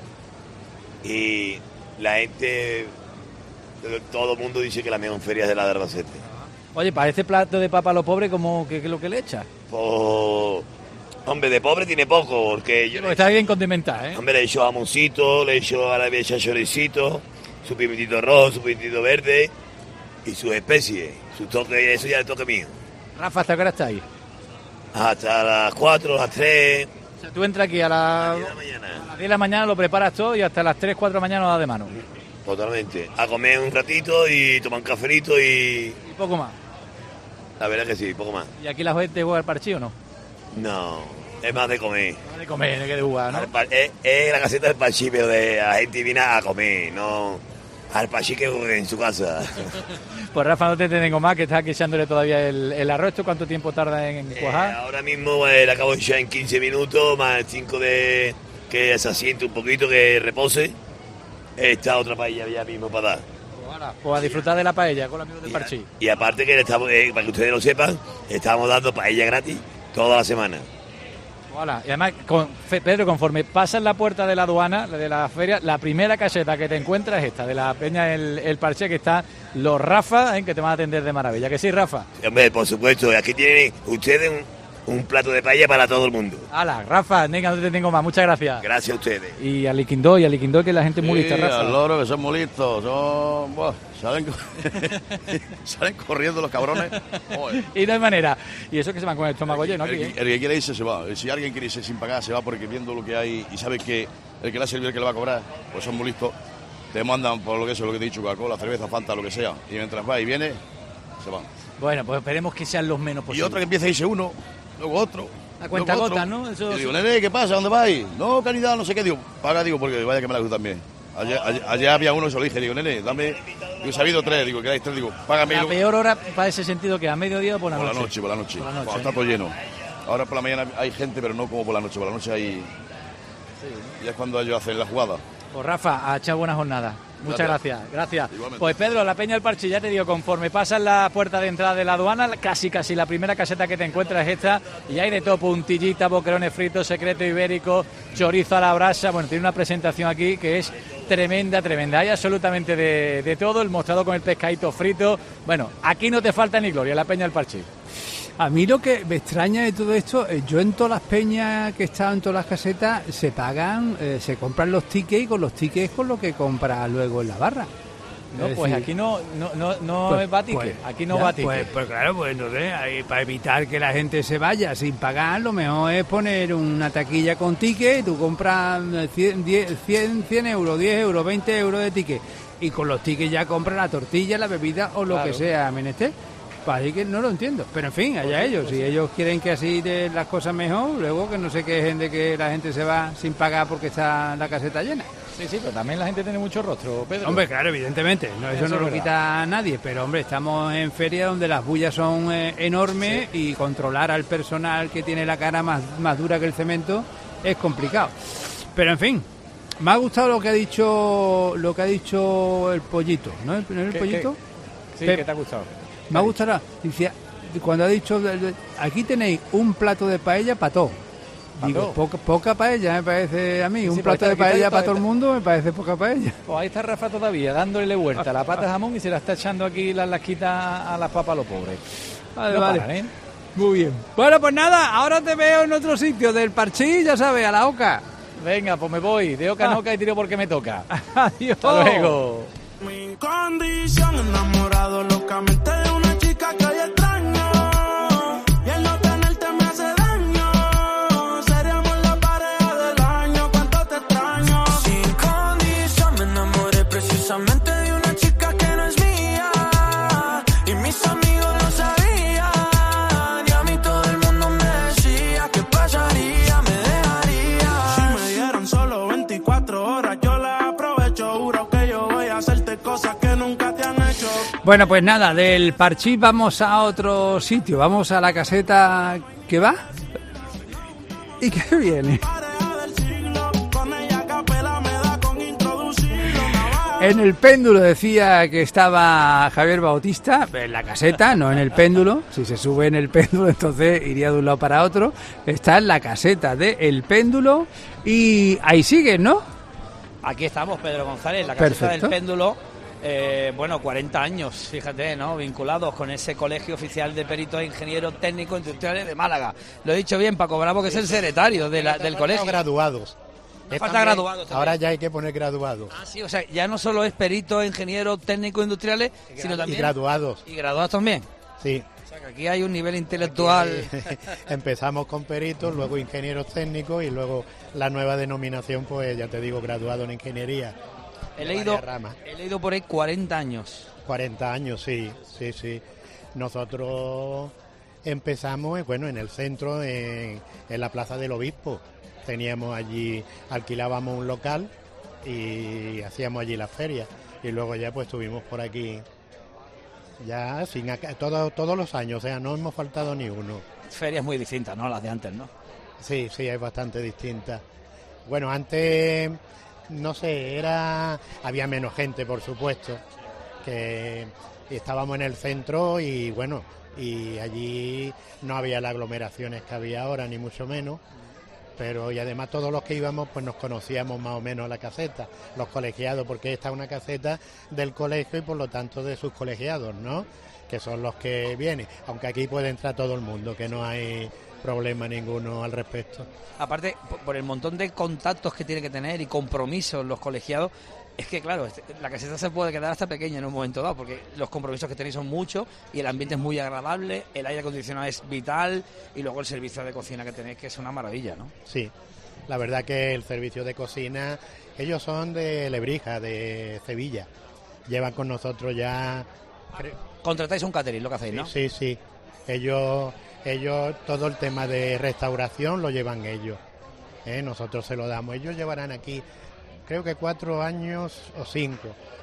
y la gente, todo el mundo dice que la mejor feria es de la de Albacete. Oye, para este plato de papa a lo pobre, ¿qué es lo que le echas? Pues, hombre, de pobre tiene poco, porque yo... Está bien condimentado, ¿eh? Hombre, le echo jamoncito, le echo a la vez choricito, su pimentito rojo, su pimentito verde y sus especies, su toque, eso ya es el toque mío. Rafa, ¿hasta qué hora está ahí? Hasta las 4, las 3... O sea, tú entras aquí a las 10 de la mañana, lo preparas todo y hasta las 3, 4 de la mañana lo das de mano. Totalmente. A comer un ratito y tomar un cafelito y... ¿Y poco más? La verdad que sí, poco más. ¿Y aquí la gente juega al parchí o no? No, es más de comer. Más de comer, no hay que jugar, ¿no? Es la caseta del parchí, pero la gente viene a comer, no al parchí que juegue en su casa. Pues Rafa, no te tengo más, que estás aquí echándole todavía el arroz. ¿Esto cuánto tiempo tarda en cuajar? Ahora mismo la acabo de echar en 15 minutos, más 5 de que se asiente un poquito, que repose. Esta otra paella ya mismo para dar. Pues a disfrutar de la paella con los amigos del parchí. Y aparte que estamos, para que ustedes lo sepan, estamos dando paella gratis toda la semana. Voilà. Y además, Pedro, conforme pasas la puerta de la aduana, de la feria, la primera caseta que te encuentras es esta, de la peña el parche, que está los Rafa, que te van a atender de maravilla. ¿Que sí, Rafa? Hombre, por supuesto. Aquí tienen ustedes un plato de paella para todo el mundo. Hala, Rafa, venga, no te tengo más. Muchas gracias. Gracias a ustedes. Y a Liquindó, que la gente es muy lista, Rafa. Al loro, que son muy listos. Salen corriendo los cabrones. Y no hay manera. Y eso que se van con el estómago lleno aquí, el que quiere irse se va. Si alguien quiere irse sin pagar, se va, porque viendo lo que hay y sabe que el que le ha servido, el que le va a cobrar, pues son muy listos. Te mandan por lo que te he dicho, Coca-Cola, cerveza, Fanta, lo que sea. Y mientras va y viene, se van. Bueno, pues esperemos que sean los menos posibles. Y otro que empieza a irse uno, luego otro. A cuenta gota, ¿no? Eso y digo, nene, ¿qué pasa? ¿Dónde vais? No, caridad, no sé qué. Digo, paga, digo, porque vaya que me la gusta también. Ayer había uno y se lo dije, digo, nene, dame. Digo, se ha habido 3, digo, quedáis 3, digo, págame. La peor hora para ese sentido que a mediodía o por la noche. Por la noche. Cuando está todo lleno. Ahora por la mañana hay gente, pero no como por la noche. Por la noche hay. Sí. Ya es cuando ellos hacen la jugada. Pues Rafa, ha echado buena jornada. Muchas gracias. Igualmente. Pues Pedro, la Peña del Parche, ya te digo, conforme pasas la puerta de entrada de la aduana, casi la primera caseta que te encuentras es esta, y hay de todo, puntillita, boquerones fritos, secreto ibérico, chorizo a la brasa. Bueno, tiene una presentación aquí que es tremenda. Hay absolutamente de todo, el mostrador con el pescadito frito. Bueno, aquí no te falta ni gloria, la Peña del Parche. A mí lo que me extraña de todo esto, yo en todas las peñas que he estado, en todas las casetas, se pagan, se compran los tickets, y con los tickets con lo que compras luego en la barra. No, pues aquí no pues, va ticket, aquí no va ticket. Pues claro, pues entonces, para evitar que la gente se vaya sin pagar, lo mejor es poner una taquilla con ticket, y tú compras 100 euros, 10 euros, 20 euros de ticket, y con los tickets ya compras la tortilla, la bebida o lo que sea, menester. Así que no lo entiendo, pero en fin, allá ellos, si ellos quieren que así de las cosas mejor, luego que no se quejen de que la gente se va sin pagar porque está la caseta llena. Sí, pero también la gente tiene mucho rostro, Pedro. Hombre, claro, evidentemente, eso no lo quita a nadie, pero hombre, estamos en feria donde las bullas son enormes, y controlar al personal que tiene la cara más dura que el cemento es complicado. Pero en fin, me ha gustado lo que ha dicho el pollito, ¿no? ¿El pollito? Sí, ¿qué te ha gustado? Me ha gustado, dice, cuando ha dicho, aquí tenéis un plato de paella para todo. Digo, poca paella me parece a mí, un plato de paella para todo el mundo me parece poca paella. Pues ahí está Rafa todavía, dándole vuelta a la pata de jamón, y se la está echando aquí las lasquitas a las papas a los pobres. Vale. Paran, muy bien. Bueno, pues nada, ahora te veo en otro sitio del Parchí, ya sabes, a la Oca. Venga, pues me voy, de Oca en Oca y tiro porque me toca. Adiós. Hasta luego. Mi condición, enamorado locamente de una chica que hoy extraño, y el no tenerte me hace daño. Seríamos la pareja del año, cuánto te extraño. Sin condición me enamoré precisamente de una chica que no es mía, y mis amigos lo sabían, y a mí todo el mundo me decía que pasaría, me dejaría. Si me dieran solo 24 horas yo las aprovecho, juro que yo voy a hacerte cosas que nunca te han hecho. Bueno, pues nada, del Parchí vamos a otro sitio, vamos a la caseta que va y que viene. En el péndulo decía que estaba Javier Bautista, en la caseta, no en el péndulo. Si se sube en el péndulo, entonces iría de un lado para otro. Está en la caseta de El Péndulo y ahí siguen, ¿no? Aquí estamos, Pedro González, la caseta Perfecto. del péndulo. 40 años, fíjate, ¿no? Vinculados con ese Colegio Oficial de Peritos e Ingenieros Técnicos Industriales de Málaga. Lo he dicho bien, Paco Bravo, que es el secretario del colegio. Graduados. Falta graduados también. Ahora ya hay que poner graduados. Ah, sí, o sea, ya no solo es peritos, ingenieros técnicos industriales, sino también... Y graduados. ¿Y graduados también? Sí. O sea, que aquí hay un nivel intelectual... Empezamos con peritos, luego ingenieros técnicos y luego la nueva denominación, pues ya te digo, graduado en ingeniería. He leído por ahí 40 años. 40 años, sí. Nosotros empezamos, en el centro, en la Plaza del Obispo. Teníamos allí, alquilábamos un local y hacíamos allí las ferias. Y luego ya pues estuvimos por aquí, ya todos los años, o sea, no hemos faltado ni uno. Ferias muy distintas, ¿no? Las de antes, ¿no? Sí, hay bastante distintas. Bueno, antes, no sé, había menos gente, por supuesto, que estábamos en el centro y allí no había las aglomeraciones que había ahora, ni mucho menos. Pero y además todos los que íbamos pues nos conocíamos más o menos la caseta, los colegiados, porque esta es una caseta del colegio y por lo tanto de sus colegiados, ¿no? Que son los que vienen, aunque aquí puede entrar todo el mundo, que no hay problema ninguno al respecto. Aparte, por el montón de contactos que tiene que tener y compromisos los colegiados, es que claro, la caseta se puede quedar hasta pequeña en un momento dado, porque los compromisos que tenéis son muchos y el ambiente es muy agradable, el aire acondicionado es vital y luego el servicio de cocina que tenéis, que es una maravilla, ¿no? Sí, La verdad que el servicio de cocina, ellos son de Lebrija, de Sevilla. Llevan con nosotros ya... Contratáis un catering, lo que hacéis, ¿no? Sí, sí. Ellos todo el tema de restauración lo llevan ellos. Nosotros se lo damos. Ellos llevarán aquí, creo que 4 años o 5.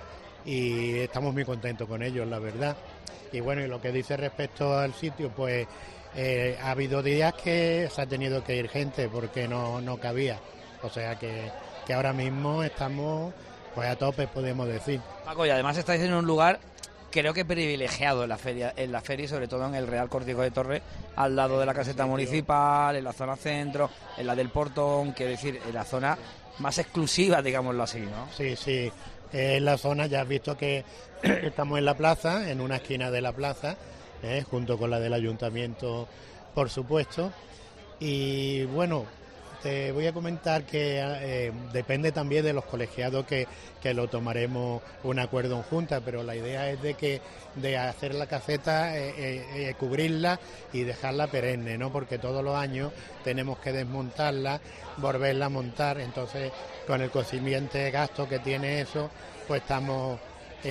Y estamos muy contentos con ellos, la verdad. Y bueno, y lo que dice respecto al sitio, pues ha habido días que se ha tenido que ir gente porque no cabía. O sea que ahora mismo estamos pues a tope, podemos decir. Paco, y además estáis en un lugar, creo que privilegiado en la feria y sobre todo en el Real Cortijo de Torres, al lado de la caseta municipal, en la zona centro, en la del Portón, quiero decir, en la zona más exclusiva, digámoslo así, ¿no? Sí, sí. En la zona ya has visto que estamos en la plaza, en una esquina de la plaza, junto con la del ayuntamiento, por supuesto. Y bueno, te voy a comentar que depende también de los colegiados que lo tomaremos un acuerdo en junta, pero la idea es de hacer la caseta, cubrirla y dejarla perenne, ¿no? Porque todos los años tenemos que desmontarla, volverla a montar, entonces con el consiguiente gasto que tiene eso, pues estamos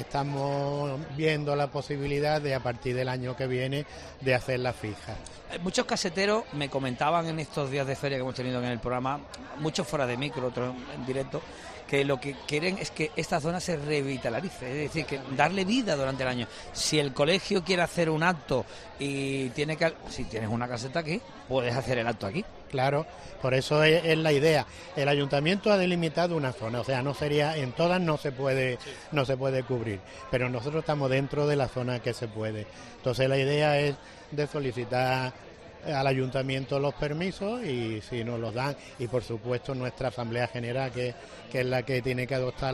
viendo la posibilidad de a partir del año que viene de hacerla fija. Muchos caseteros me comentaban en estos días de feria que hemos tenido en el programa, muchos fuera de micro, otros en directo, que lo que quieren es que esta zona se revitalice, es decir, que darle vida durante el año. Si el colegio quiere hacer un acto y si tienes una caseta aquí, puedes hacer el acto aquí. Claro, por eso es la idea. El ayuntamiento ha delimitado una zona, o sea, en todas no se puede cubrir, pero nosotros estamos dentro de la zona que se puede. Entonces la idea es de solicitar al ayuntamiento los permisos y si nos los dan, y por supuesto nuestra asamblea general que es la que tiene que adoptar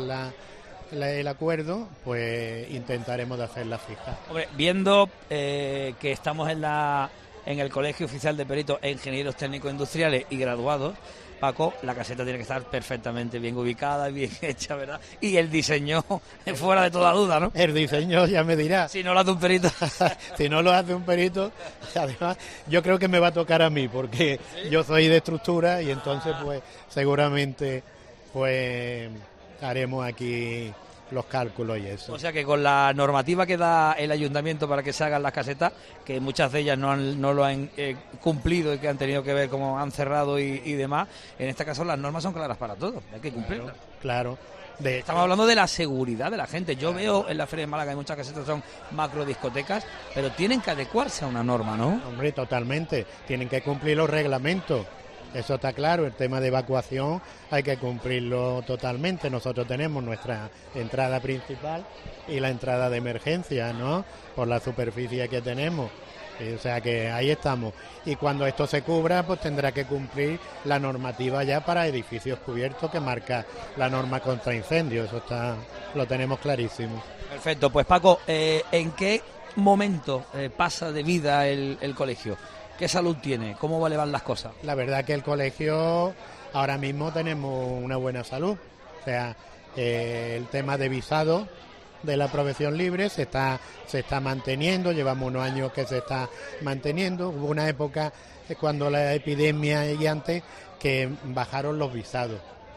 el acuerdo, pues intentaremos de hacerla fija. Hombre, viendo que estamos en el Colegio Oficial de Peritos e Ingenieros Técnicos Industriales y Graduados, Paco, la caseta tiene que estar perfectamente bien ubicada, bien hecha, ¿verdad? Y el diseño es fuera de toda duda, ¿no? El diseño ya me dirá. Si no lo hace un perito. Si no lo hace un perito, además, yo creo que me va a tocar a mí, porque ¿sí? Yo soy de estructura y entonces, pues, seguramente, pues, haremos aquí los cálculos y eso. O sea que con la normativa que da el ayuntamiento para que se hagan las casetas, que muchas de ellas no lo han cumplido y que han tenido que ver cómo han cerrado y demás, en este caso las normas son claras para todos, hay que cumplirlas. Claro. Estamos hablando de la seguridad de la gente. Yo veo en la Feria de Málaga hay muchas casetas son macro discotecas, pero tienen que adecuarse a una norma, ¿no? Hombre, totalmente. Tienen que cumplir los reglamentos. Eso está claro, el tema de evacuación hay que cumplirlo totalmente. Nosotros tenemos nuestra entrada principal y la entrada de emergencia, ¿no? Por la superficie que tenemos. O sea que ahí estamos. Y cuando esto se cubra, pues tendrá que cumplir la normativa ya para edificios cubiertos que marca la norma contra incendios. Eso lo tenemos clarísimo. Perfecto. Pues Paco, ¿en qué momento pasa de vida el colegio? ¿Qué salud tiene? ¿Cómo le van las cosas? La verdad que el colegio ahora mismo tenemos una buena salud. O sea, el tema de visado de la profesión libre se está manteniendo, llevamos unos años que se está manteniendo. Hubo una época cuando la epidemia y antes que bajaron los visados.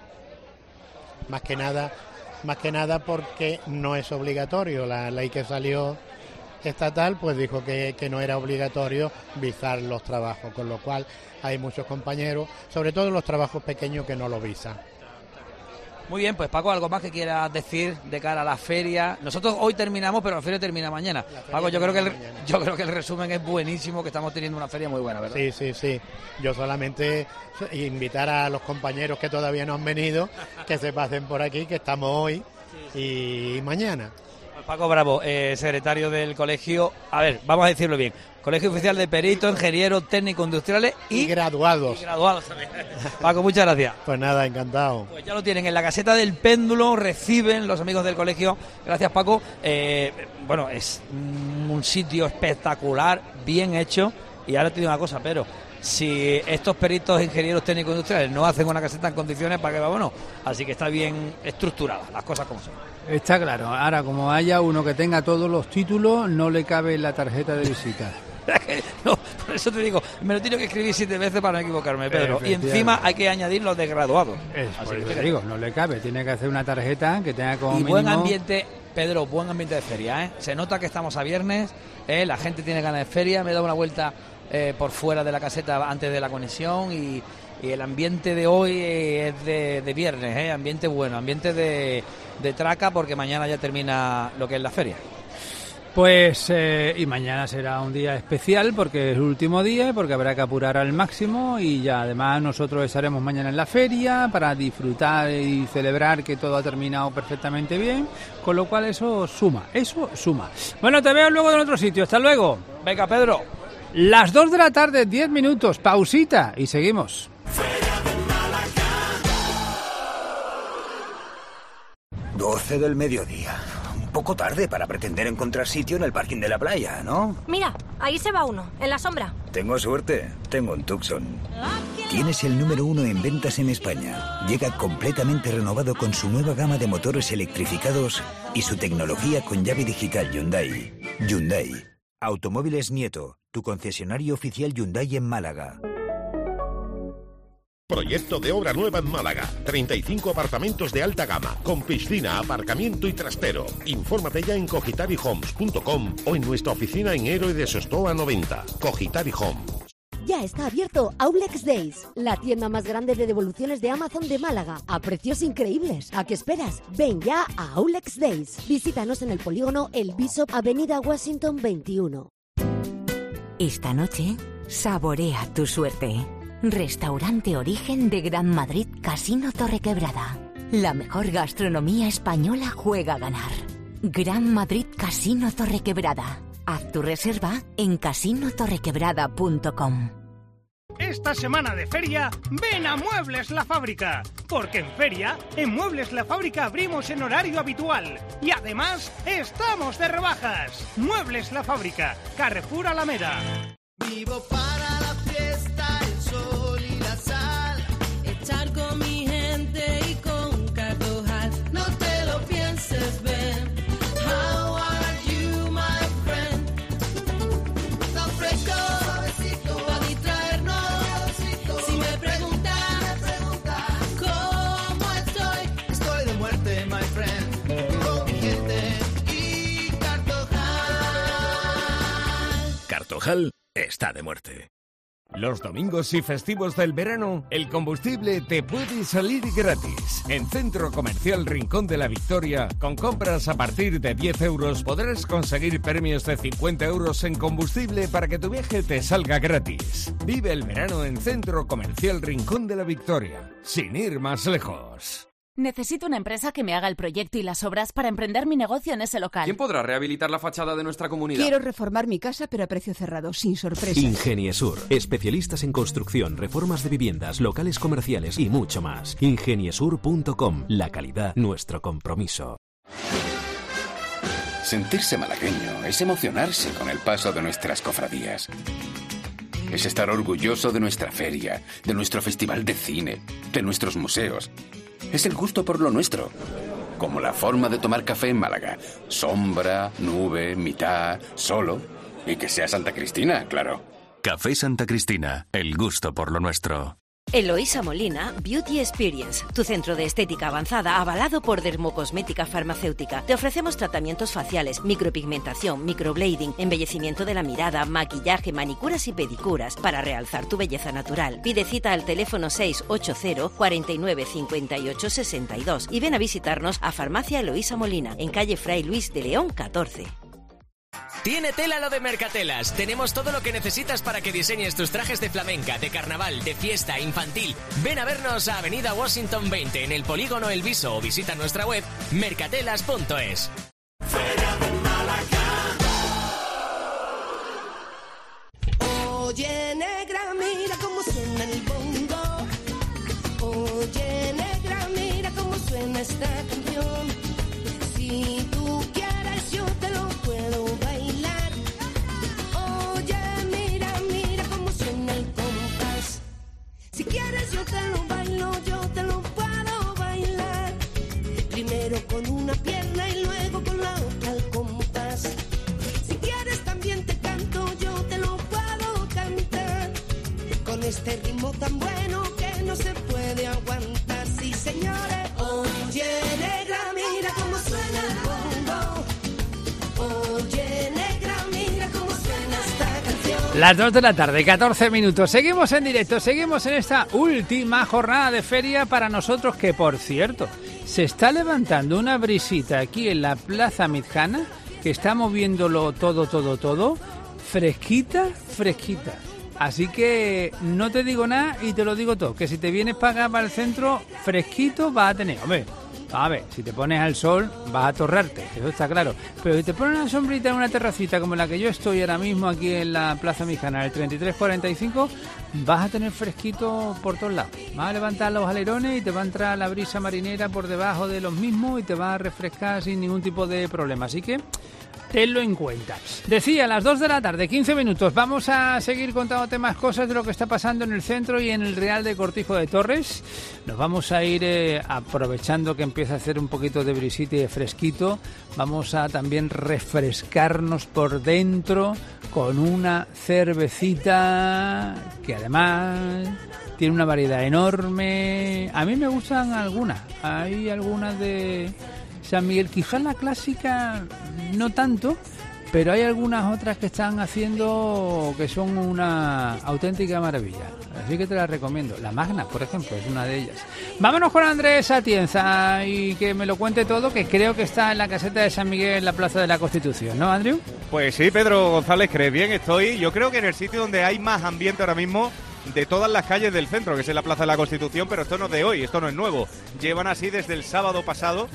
Más que nada porque no es obligatorio. La ley que salió estatal pues dijo que no era obligatorio visar los trabajos, con lo cual hay muchos compañeros, sobre todo los trabajos pequeños, que no lo visan. Muy bien, pues Paco, ¿algo más que quieras decir de cara a la feria? Nosotros hoy terminamos, pero la feria termina mañana. Paco, yo creo que el resumen es buenísimo, que estamos teniendo una feria muy buena, ¿verdad? Sí. Yo solamente invitar a los compañeros que todavía no han venido, que se pasen por aquí, que estamos hoy y mañana. Paco Bravo, secretario del colegio, a ver, vamos a decirlo bien, Colegio Oficial de Peritos, Ingenieros Técnicos Industriales y graduados. Y graduados también. Paco, muchas gracias. Pues nada, encantado. Pues ya lo tienen en la caseta del péndulo, reciben los amigos del colegio. Gracias, Paco. Bueno, es un sitio espectacular, bien hecho, y ahora te digo una cosa, pero si estos peritos ingenieros técnicos industriales no hacen una caseta en condiciones, ¿para qué vámonos? Así que está bien estructurada, las cosas como son. Está claro. Ahora, como haya uno que tenga todos los títulos, no le cabe la tarjeta de visita. No, eso te digo, me lo tengo que escribir 7 veces para no equivocarme, Pedro. Y encima hay que añadir los de graduados. Así que te digo, no le cabe, tiene que hacer una tarjeta que tenga como mínimo... buen ambiente, Pedro, buen ambiente de feria, ¿eh? Se nota que estamos a viernes, la gente tiene ganas de feria, me he dado una vuelta por fuera de la caseta antes de la conexión y el ambiente de hoy es de viernes, ambiente bueno, ambiente de traca, porque mañana ya termina lo que es la feria. Pues y mañana será un día especial porque es el último día, porque habrá que apurar al máximo y ya además nosotros estaremos mañana en la feria para disfrutar y celebrar que todo ha terminado perfectamente bien, con lo cual eso suma. Bueno, te veo luego en otro sitio, hasta luego. Venga, Pedro. Las 2 de la tarde, 10 minutos, pausita y seguimos. 12 del mediodía. Un poco tarde para pretender encontrar sitio en el parking de la playa, ¿no? Mira, ahí se va uno, en la sombra. Tengo suerte, tengo un Tucson. Tienes el número 1 en ventas en España. Llega completamente renovado con su nueva gama de motores electrificados y su tecnología con llave digital Hyundai. Hyundai. Automóviles Nieto, tu concesionario oficial Hyundai en Málaga. Proyecto de obra nueva en Málaga. 35 apartamentos de alta gama, con piscina, aparcamiento y trastero. Infórmate ya en cogitarihomes.com o en nuestra oficina en Héroe de Sostoa 90. Cogitari Homes. Ya está abierto Aulex Days, la tienda más grande de devoluciones de Amazon de Málaga, a precios increíbles. ¿A qué esperas? Ven ya a Aulex Days. Visítanos en el polígono El Bishop, Avenida Washington 21. Esta noche, saborea tu suerte. Restaurante Origen de Gran Madrid Casino Torrequebrada. La mejor gastronomía española juega a ganar. Gran Madrid Casino Torrequebrada. Haz tu reserva en casinotorrequebrada.com. Esta semana de feria, ven a Muebles La Fábrica, porque en feria, en Muebles La Fábrica abrimos en horario habitual y además estamos de rebajas. Muebles La Fábrica, Carrefour Alameda. Vivo para la fiesta, el sol y la sal, estar con mi gente y con Cartojal. No te lo pienses, ven. How are you, my friend? Tan fresco, suavecito, a distraernos. Si me preguntas cómo estoy de muerte, my friend. Con mi gente y Cartojal. Cartojal está de muerte. Los domingos y festivos del verano, el combustible te puede salir gratis. En Centro Comercial Rincón de la Victoria, con compras a partir de 10 euros podrás conseguir premios de 50 euros en combustible para que tu viaje te salga gratis. Vive el verano en Centro Comercial Rincón de la Victoria, sin ir más lejos. Necesito una empresa que me haga el proyecto y las obras para emprender mi negocio en ese local. ¿Quién podrá rehabilitar la fachada de nuestra comunidad? Quiero reformar mi casa, pero a precio cerrado, sin sorpresas. Ingeniesur, especialistas en construcción, reformas de viviendas, locales comerciales y mucho más. Ingeniesur.com, la calidad, nuestro compromiso. Sentirse malagueño es emocionarse con el paso de nuestras cofradías. Es estar orgulloso de nuestra feria, de nuestro festival de cine, de nuestros museos. Es el gusto por lo nuestro, como la forma de tomar café en Málaga. Sombra, nube, mitad, solo. Y que sea Santa Cristina, claro. Café Santa Cristina, el gusto por lo nuestro. Eloísa Molina Beauty Experience, tu centro de estética avanzada avalado por Dermocosmética Farmacéutica. Te ofrecemos tratamientos faciales, micropigmentación, microblading, embellecimiento de la mirada, maquillaje, manicuras y pedicuras para realzar tu belleza natural. Pide cita al teléfono 680 49 58 62 y ven a visitarnos a Farmacia Eloísa Molina, en calle Fray Luis de León 14. Tiene tela lo de Mercatelas. Tenemos todo lo que necesitas para que diseñes tus trajes de flamenca, de carnaval, de fiesta, infantil. Ven a vernos a Avenida Washington 20 en el polígono El Viso o visita nuestra web mercatelas.es. Oye, negra, mira cómo suena el bongo. Oye, negra, mira cómo suena esta canción. Si tú quieres, yo te lo puedo bailar. Oye, mira, mira cómo suena el compás. Si quieres, yo te lo bailo, yo te lo puedo bailar. Primero con una pierna y luego con este ritmo tan bueno que no se puede aguantar. Sí, señores. Oye, negra, mira cómo suena el bombo. Oye, negra, mira cómo suena esta canción. Las 2 de la tarde, 14 minutos. Seguimos en directo, seguimos en esta última jornada de feria para nosotros, que por cierto, se está levantando una brisita aquí en la Plaza Midjana, que está moviéndolo todo, fresquita. Así que no te digo nada y te lo digo todo, que si te vienes para acá, para el centro, fresquito vas a tener. Hombre, a ver, si te pones al sol vas a torrarte, eso está claro. Pero si te pones una sombrita en una terracita como la que yo estoy ahora mismo aquí en la Plaza Mijana, el 3345, vas a tener fresquito por todos lados. Vas a levantar los alerones y te va a entrar la brisa marinera por debajo de los mismos y te va a refrescar sin ningún tipo de problema. Así que tenlo en cuenta. Decía, a las 2 de la tarde, 15 minutos, vamos a seguir contándote más cosas de lo que está pasando en el centro y en el Real de Cortijo de Torres. Nos vamos a ir aprovechando que empieza a hacer un poquito de brisita y de fresquito. Vamos a también refrescarnos por dentro con una cervecita que además tiene una variedad enorme. A mí me gustan algunas. Hay algunas de San Miguel, quizás la clásica no tanto, pero hay algunas otras que están haciendo que son una auténtica maravilla. Así que te las recomiendo. La Magna, por ejemplo, es una de ellas. Vámonos con Andrés Atienza y que me lo cuente todo, que creo que está en la caseta de San Miguel, en la Plaza de la Constitución, ¿no, Andrew? Pues sí, Pedro González, crees bien, estoy. Yo creo que en el sitio donde hay más ambiente ahora mismo de todas las calles del centro, que es en la Plaza de la Constitución, pero esto no es de hoy, esto no es nuevo. Llevan así desde el sábado pasado,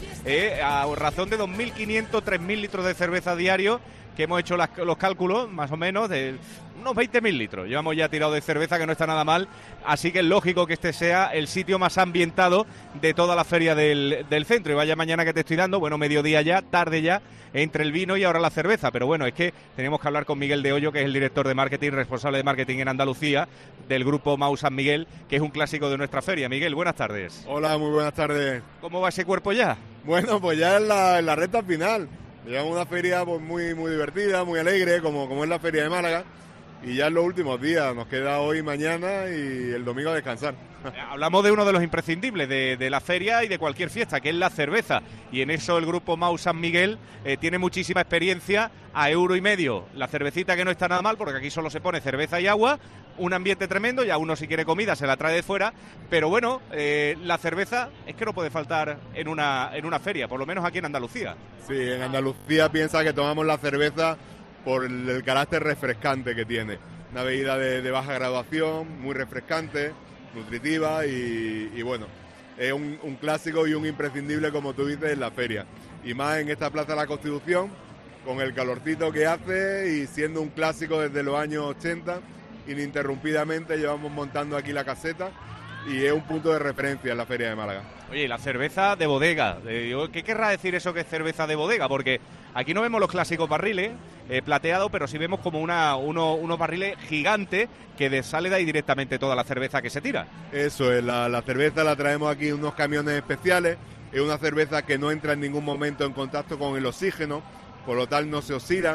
a razón de 2.500, 3.000 litros de cerveza diario, que hemos hecho los cálculos, más o menos, de unos 20.000 litros. Llevamos ya tirado de cerveza, que no está nada mal, así que es lógico que este sea el sitio más ambientado de toda la feria del centro. Y vaya mañana que te estoy dando, bueno, mediodía ya, tarde ya, entre el vino y ahora la cerveza. Pero bueno, es que tenemos que hablar con Miguel de Hoyo, que es el director de marketing, responsable de marketing en Andalucía, del grupo Mau San Miguel, que es un clásico de nuestra feria. Miguel, buenas tardes. Hola, muy buenas tardes. ¿Cómo va ese cuerpo ya? Bueno, pues ya en la recta final. Llevamos una feria pues muy divertida, muy alegre, como es la feria de Málaga. Y ya en los últimos días, nos queda hoy, mañana y el domingo a descansar. Hablamos de uno de los imprescindibles de la feria y de cualquier fiesta, que es la cerveza. Y en eso el grupo Mau San Miguel tiene muchísima experiencia a €1,50. La cervecita, que no está nada mal, porque aquí solo se pone cerveza y agua. Un ambiente tremendo, ya uno si quiere comida se la trae de fuera. Pero bueno, la cerveza es que no puede faltar en una feria, por lo menos aquí en Andalucía. Sí, en Andalucía piensa que tomamos la cerveza por el carácter refrescante que tiene. Una bebida de baja graduación, muy refrescante, nutritiva y bueno, es un clásico y un imprescindible, como tú dices, en la feria. Y más en esta Plaza de la Constitución, con el calorcito que hace y siendo un clásico desde los años 80, ininterrumpidamente llevamos montando aquí la caseta y es un punto de referencia en la feria de Málaga. Oye, y la cerveza de bodega, ¿qué querrá decir eso que es cerveza de bodega? Porque aquí no vemos los clásicos barriles plateados, pero sí vemos como unos barriles gigantes que sale de ahí directamente toda la cerveza que se tira. Eso es, la cerveza la traemos aquí en unos camiones especiales, es una cerveza que no entra en ningún momento en contacto con el oxígeno, por lo tal no se oxida,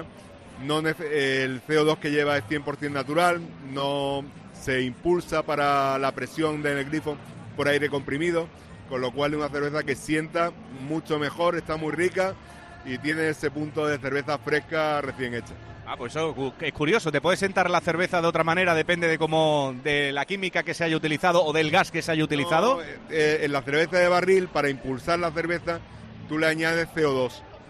el CO2 que lleva es 100% natural, no se impulsa para la presión del grifo por aire comprimido, con lo cual es una cerveza que sienta mucho mejor, está muy rica y tiene ese punto de cerveza fresca recién hecha. Pues eso es curioso, te puede sentar la cerveza de otra manera, depende de la química que se haya utilizado o del gas que se haya utilizado. En la cerveza de barril, para impulsar la cerveza, tú le añades CO2.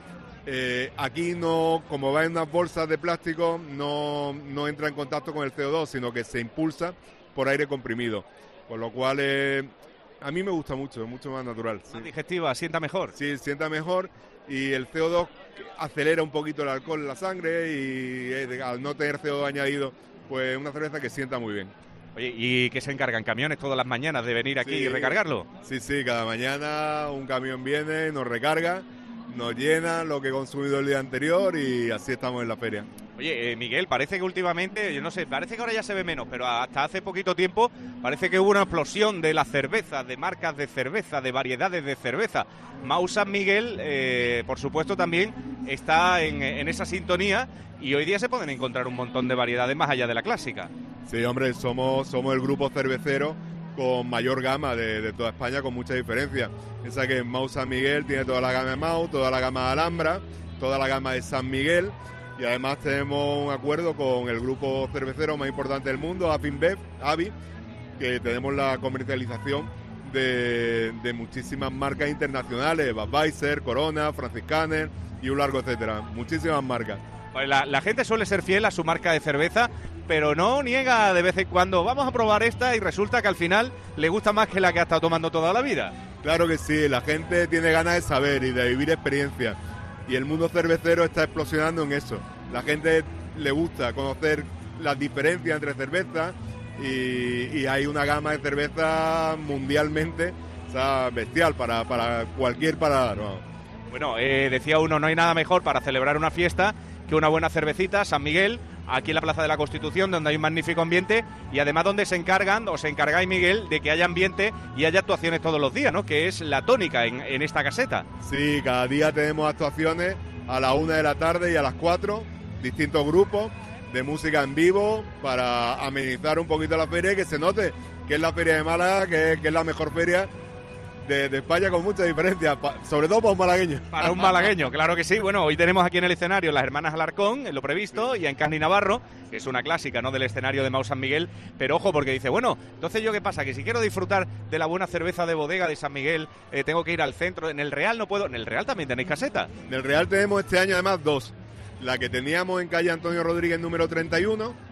Aquí no, como va en unas bolsas de plástico, no entra en contacto con el CO2, sino que se impulsa por aire comprimido, con lo cual a mí me gusta mucho, es mucho más natural. Más digestiva, sienta mejor. Sí, sienta mejor y el CO2 acelera un poquito el alcohol en la sangre y al no tener CO2 añadido, pues es una cerveza que sienta muy bien. Oye, ¿y qué se encargan? ¿Camiones todas las mañanas de venir aquí y recargarlo? Sí, cada mañana un camión viene, nos recarga, nos llena lo que he consumido el día anterior y así estamos en la feria. Oye, Miguel, parece que últimamente, yo no sé, parece que ahora ya se ve menos, pero hasta hace poquito tiempo parece que hubo una explosión de la cerveza, de marcas de cerveza, de variedades de cerveza. Mau San Miguel, por supuesto, también está en esa sintonía y hoy día se pueden encontrar un montón de variedades más allá de la clásica. Sí, hombre, somos el grupo cervecero con mayor gama de toda España, con mucha diferencia. Piensa que Mau San Miguel tiene toda la gama de Mau, toda la gama de Alhambra, toda la gama de San Miguel, y además tenemos un acuerdo con el grupo cervecero más importante del mundo, AVI, que tenemos la comercialización de muchísimas marcas internacionales, Budweiser, Corona, Franciscaner y un largo etcétera, muchísimas marcas. Pues la gente suele ser fiel a su marca de cerveza, pero no niega de vez en cuando, vamos a probar esta, y resulta que al final le gusta más que la que ha estado tomando toda la vida. Claro que sí, la gente tiene ganas de saber y de vivir experiencias, y el mundo cervecero está explosionando en eso. La gente le gusta conocer las diferencias entre cervezas, y hay una gama de cerveza mundialmente, o sea, bestial para cualquier paladar. Vamos. Bueno, decía uno, no hay nada mejor para celebrar una fiesta que una buena cervecita, San Miguel, aquí en la Plaza de la Constitución, donde hay un magnífico ambiente, y además donde os encargáis, Miguel, de que haya ambiente y haya actuaciones todos los días, ¿no? Que es la tónica en esta caseta. Sí, cada día tenemos actuaciones a las 1 de la tarde y a las 4, distintos grupos de música en vivo para amenizar un poquito la feria y que se note que es la feria de Málaga, que es la mejor feria de España, con mucha diferencia, sobre todo para un malagueño. Para un malagueño, claro que sí. Bueno, hoy tenemos aquí en el escenario las hermanas Alarcón, en lo previsto, y en Carni Navarro, que es una clásica, ¿no?, del escenario de Mau San Miguel. Pero ojo, porque dice, bueno, entonces yo qué pasa, que si quiero disfrutar de la buena cerveza de bodega de San Miguel, tengo que ir al centro. En el Real no puedo. En el Real también tenéis caseta. En el Real tenemos este año además dos. La que teníamos en calle Antonio Rodríguez número 31,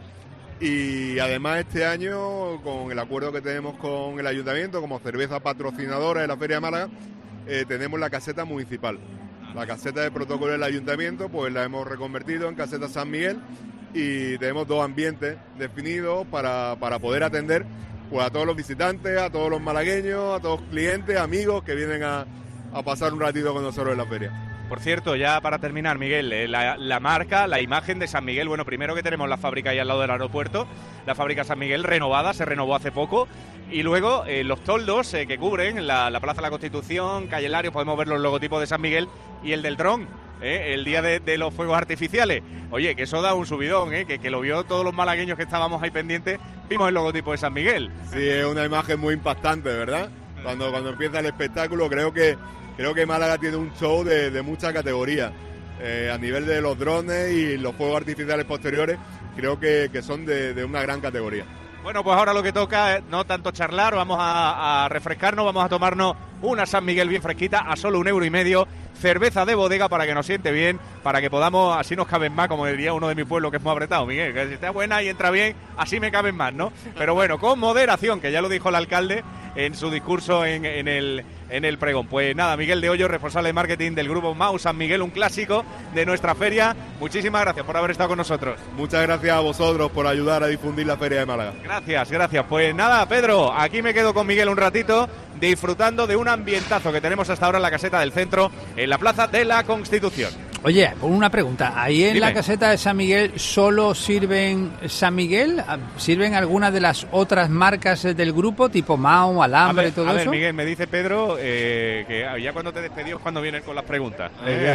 y además este año, con el acuerdo que tenemos con el Ayuntamiento como cerveza patrocinadora de la Feria de Málaga, tenemos la caseta municipal. La caseta de protocolo del Ayuntamiento pues la hemos reconvertido en caseta San Miguel, y tenemos dos ambientes definidos para poder atender pues a todos los visitantes, a todos los malagueños, a todos los clientes, amigos que vienen a pasar un ratito con nosotros en la feria. Por cierto, ya para terminar, Miguel, la marca, la imagen de San Miguel, bueno, primero que tenemos la fábrica ahí al lado del aeropuerto, la fábrica San Miguel renovada, se renovó hace poco, y luego los toldos que cubren la Plaza de la Constitución, Calle Larios, podemos ver los logotipos de San Miguel, y el del dron, el día de los fuegos artificiales. Oye, que eso da un subidón, que lo vio todos los malagueños que estábamos ahí pendientes, vimos el logotipo de San Miguel. Sí, es una imagen muy impactante, ¿verdad? Cuando empieza el espectáculo, creo que Málaga tiene un show de mucha categoría. A nivel de los drones y los fuegos artificiales posteriores, creo que son de una gran categoría. Bueno, pues ahora lo que toca es no tanto charlar, vamos a refrescarnos, vamos a tomarnos una San Miguel bien fresquita a solo €1,50, cerveza de bodega para que nos siente bien, para que podamos, así nos caben más, como diría uno de mi pueblo que es muy apretado, Miguel, que si está buena y entra bien, así me caben más, ¿no? Pero bueno, con moderación, que ya lo dijo el alcalde en su discurso en el pregón. Pues nada, Miguel de Hoyo, responsable de marketing del grupo Mau San Miguel, un clásico de nuestra feria. Muchísimas gracias por haber estado con nosotros. Muchas gracias a vosotros por ayudar a difundir la feria de Málaga. Gracias. Pues nada, Pedro, aquí me quedo con Miguel un ratito, disfrutando de un ambientazo que tenemos hasta ahora en la caseta del centro, en la Plaza de la Constitución. Oye, una pregunta. ¿Ahí en Dime. la caseta de San Miguel solo sirven San Miguel? ¿Sirven algunas de las otras marcas del grupo, tipo Mau, Alhambra y todo eso? A ver, Miguel, me dice Pedro que ya cuando te despedió es cuando vienen con las preguntas.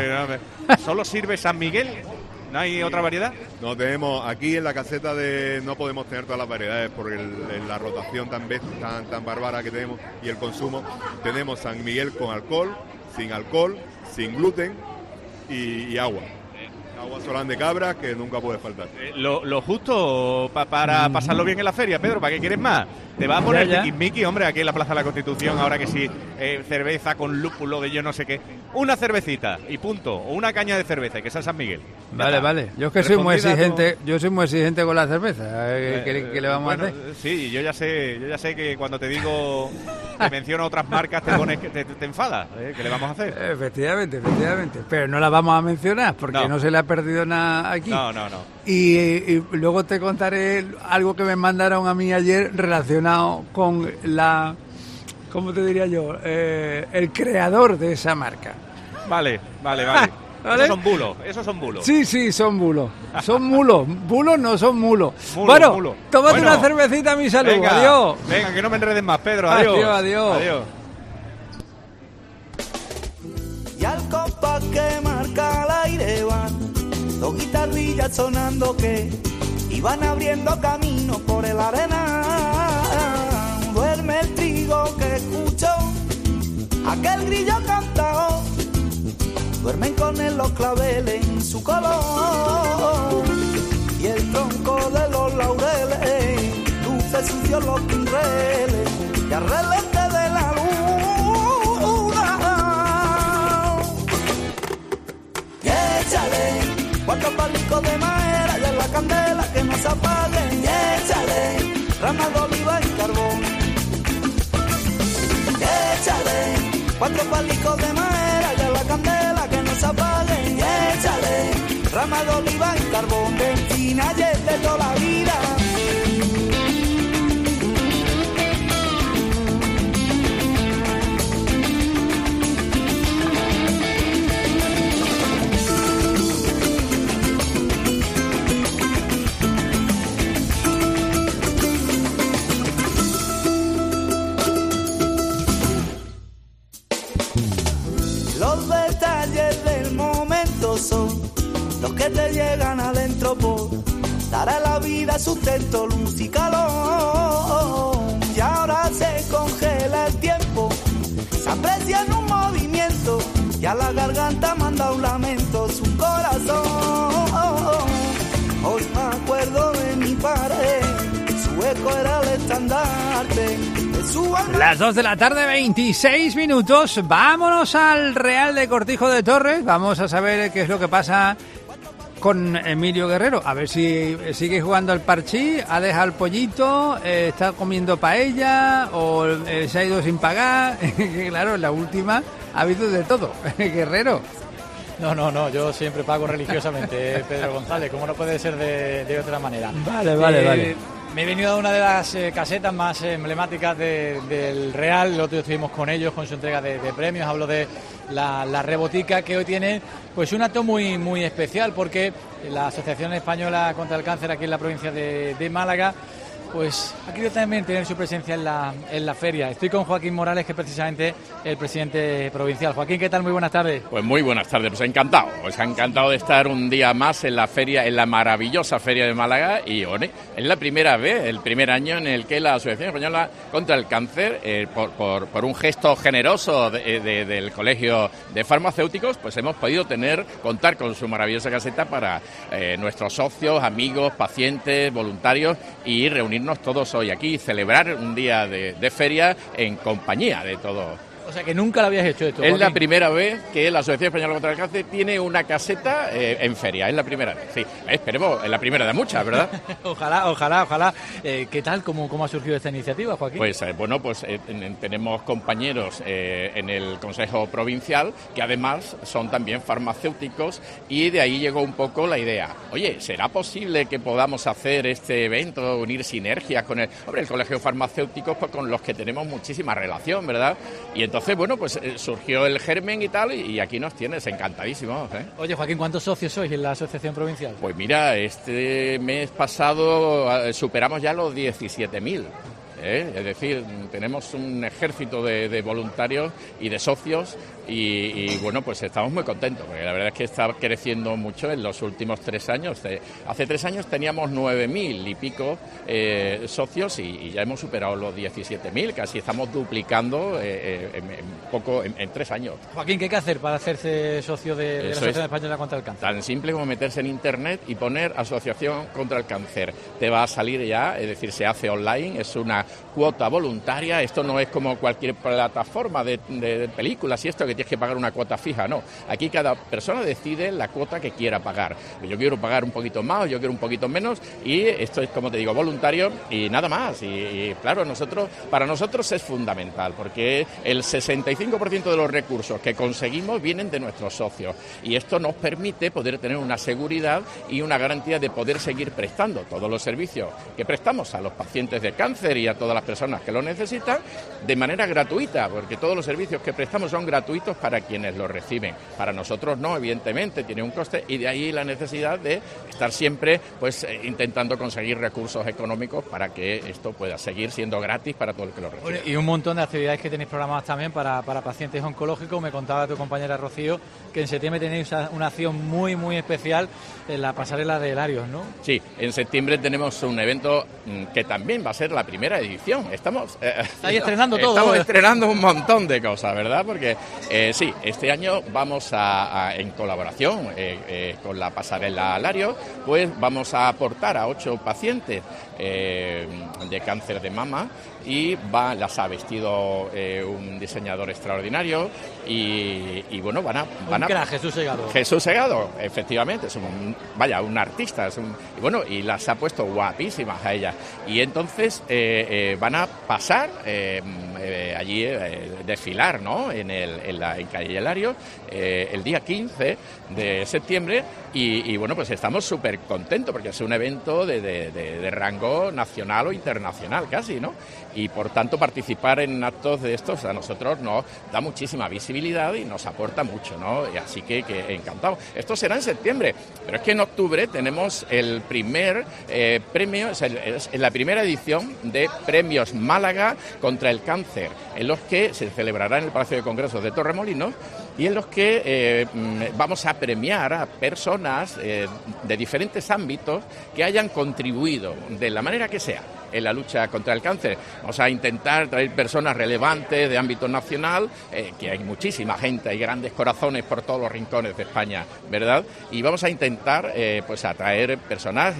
¿Solo sirve San Miguel? ¿No hay otra variedad? No tenemos, aquí en la caseta no podemos tener todas las variedades por la rotación tan bárbara que tenemos y el consumo. Tenemos San Miguel con alcohol, sin gluten y agua. Agua Solán de Cabra, que nunca puede faltar. Lo justo para pasarlo bien en la feria, Pedro, ¿para qué quieres más? Te va a poner tiquismiqui, hombre, aquí en la Plaza de la Constitución, ahora que sí, cerveza con lúpulo de yo no sé qué. Una cervecita y punto, o una caña de cerveza, que sea San Miguel. Vale. Yo es que soy muy exigente con la cerveza. ¿Qué le vamos a hacer? Sí, yo ya sé que cuando te digo, te menciono otras marcas, te enfadas. ¿Qué le vamos a hacer? Efectivamente. Pero no la vamos a mencionar, porque no se le ha perdido nada aquí. No. Y luego te contaré algo que me mandaron a mí ayer relacionado con ¿cómo te diría yo? El creador de esa marca. Vale. ¿Vale? Esos son bulos. Sí, son bulos. Son mulos. Bulos no son mulos. Mulo. Tómate una cervecita a mi salud. Venga, adiós. Venga, que no me enredes más, Pedro. Adiós. Y al compás que marca al aire van dos guitarrillas sonando que y van abriendo camino por el arena. Duerme el trigo que escuchó, aquel grillo cantao. Duermen con él los claveles en su color y el tronco de los laureles luce sucio los pinreles y al relente de la luna. Y échale 4 palicos de madera y a la candela que no se apague. Y échale ramas de oliva y carbón. Y échale 4 palicos de madera y a la candela que no se apague. Y échale ramas de oliva y carbón. Benzina y es de toda la vida. Los detalles del momento son los que te llegan adentro por dar a la vida sustento, luz y calor. Y ahora se congela el tiempo, se aprecia en un movimiento y a la garganta manda un lamento su corazón. Hoy me acuerdo de mi padre, su eco era el estandarte. Las 2 de la tarde, 26 minutos. Vámonos al Real de Cortijo de Torres. Vamos a saber qué es lo que pasa con Emilio Guerrero. A ver si sigue jugando al parchí, ha dejado el pollito, está comiendo paella o se ha ido sin pagar. Claro, en la última ha habido de todo. Guerrero. No, yo siempre pago religiosamente, Pedro González, como no puede ser de otra manera. Vale. Me he venido a una de las casetas más emblemáticas del Real. El otro día estuvimos con ellos con su entrega de premios. Hablo de la Rebotica, que hoy tiene pues un acto muy especial, porque la Asociación Española contra el Cáncer aquí en la provincia de Málaga pues ha querido también tener su presencia en la feria. Estoy con Joaquín Morales, que es precisamente el presidente provincial. Joaquín, ¿qué tal? Muy buenas tardes. Pues muy buenas tardes, pues encantado de estar un día más en la feria, en la maravillosa feria de Málaga, y bueno, es la primera vez, el primer año en el que la Asociación Española contra el Cáncer, por un gesto generoso del Colegio de Farmacéuticos, pues hemos podido contar con su maravillosa caseta para nuestros socios, amigos, pacientes, voluntarios, y reunirnos todos hoy aquí y celebrar un día de feria en compañía de todos. O sea, que nunca lo habías hecho esto. Es la primera vez que la Asociación Española contra el Cáncer tiene una caseta en feria. Es la primera vez. Sí, esperemos, es la primera de muchas, ¿verdad? Ojalá. ¿Qué tal? ¿Cómo ha surgido esta iniciativa, Joaquín? Pues tenemos compañeros en el Consejo Provincial que además son también farmacéuticos, y de ahí llegó un poco la idea. Oye, ¿será posible que podamos hacer este evento, unir sinergias con el Colegio de Farmacéuticos, pues, con los que tenemos muchísima relación, ¿verdad? Y entonces, surgió el germen y tal, y aquí nos tienes encantadísimos, ¿eh? Oye, Joaquín, ¿cuántos socios sois en la asociación provincial? Pues mira, este mes pasado superamos ya los 17.000. Es decir, tenemos un ejército de voluntarios y de socios, y bueno, pues estamos muy contentos, porque la verdad es que está creciendo mucho en los últimos 3 años. Hace 3 años teníamos 9.000 y pico socios, y ya hemos superado los 17.000, casi estamos duplicando en 3 años. Joaquín, ¿qué hay que hacer para hacerse socio de la Asociación Española contra el Cáncer? Tan simple como meterse en internet y poner Asociación contra el Cáncer. Te va a salir ya, es decir, se hace online, es una cuota voluntaria. Esto no es como cualquier plataforma de películas y esto, que tienes que pagar una cuota fija, no. Aquí cada persona decide la cuota que quiera pagar. Yo quiero pagar un poquito más, yo quiero un poquito menos, y esto es, como te digo, voluntario y nada más. Y claro, para nosotros es fundamental, porque el 65% de los recursos que conseguimos vienen de nuestros socios, y esto nos permite poder tener una seguridad y una garantía de poder seguir prestando todos los servicios que prestamos a los pacientes de cáncer y a todas las personas que lo necesitan de manera gratuita, porque todos los servicios que prestamos son gratuitos para quienes los reciben. Para nosotros no, evidentemente, tiene un coste, y de ahí la necesidad de estar siempre pues intentando conseguir recursos económicos para que esto pueda seguir siendo gratis para todo el que lo recibe. Y un montón de actividades que tenéis programadas también para pacientes oncológicos. Me contaba tu compañera Rocío que en septiembre tenéis una acción muy, muy especial en la pasarela de Larios, ¿no? Sí, en septiembre tenemos un evento que también va a ser la primera edición. Estamos estrenando todo. Estamos estrenando un montón de cosas, ¿verdad? Porque sí, este año vamos en colaboración con la pasarela Larios, pues vamos a aportar a 8 pacientes de cáncer de mama, y las ha vestido un diseñador extraordinario y bueno, van a Jesús Segado. Jesús Segado, efectivamente, es un artista, y las ha puesto guapísimas a ellas, y entonces van a pasar allí, desfilar, ¿no? en Calle Larios el día 15 de septiembre, y bueno, pues estamos súper contentos porque es un evento de rango nacional o internacional casi, ¿no? Y por tanto participar en actos de estos a nosotros nos da muchísima visibilidad y nos aporta mucho, ¿no? Y así que encantado. Esto será en septiembre, pero es que en octubre tenemos el primer premio, es la primera edición de Premios Málaga contra el Cáncer, en los que se celebrará en el Palacio de Congresos de Torremolinos, y en los que vamos a premiar a personas de diferentes ámbitos que hayan contribuido de la manera que sea en la lucha contra el cáncer. Vamos a intentar traer personas relevantes de ámbito nacional, que hay muchísima gente, hay grandes corazones por todos los rincones de España, ¿verdad? Y vamos a intentar pues atraer personas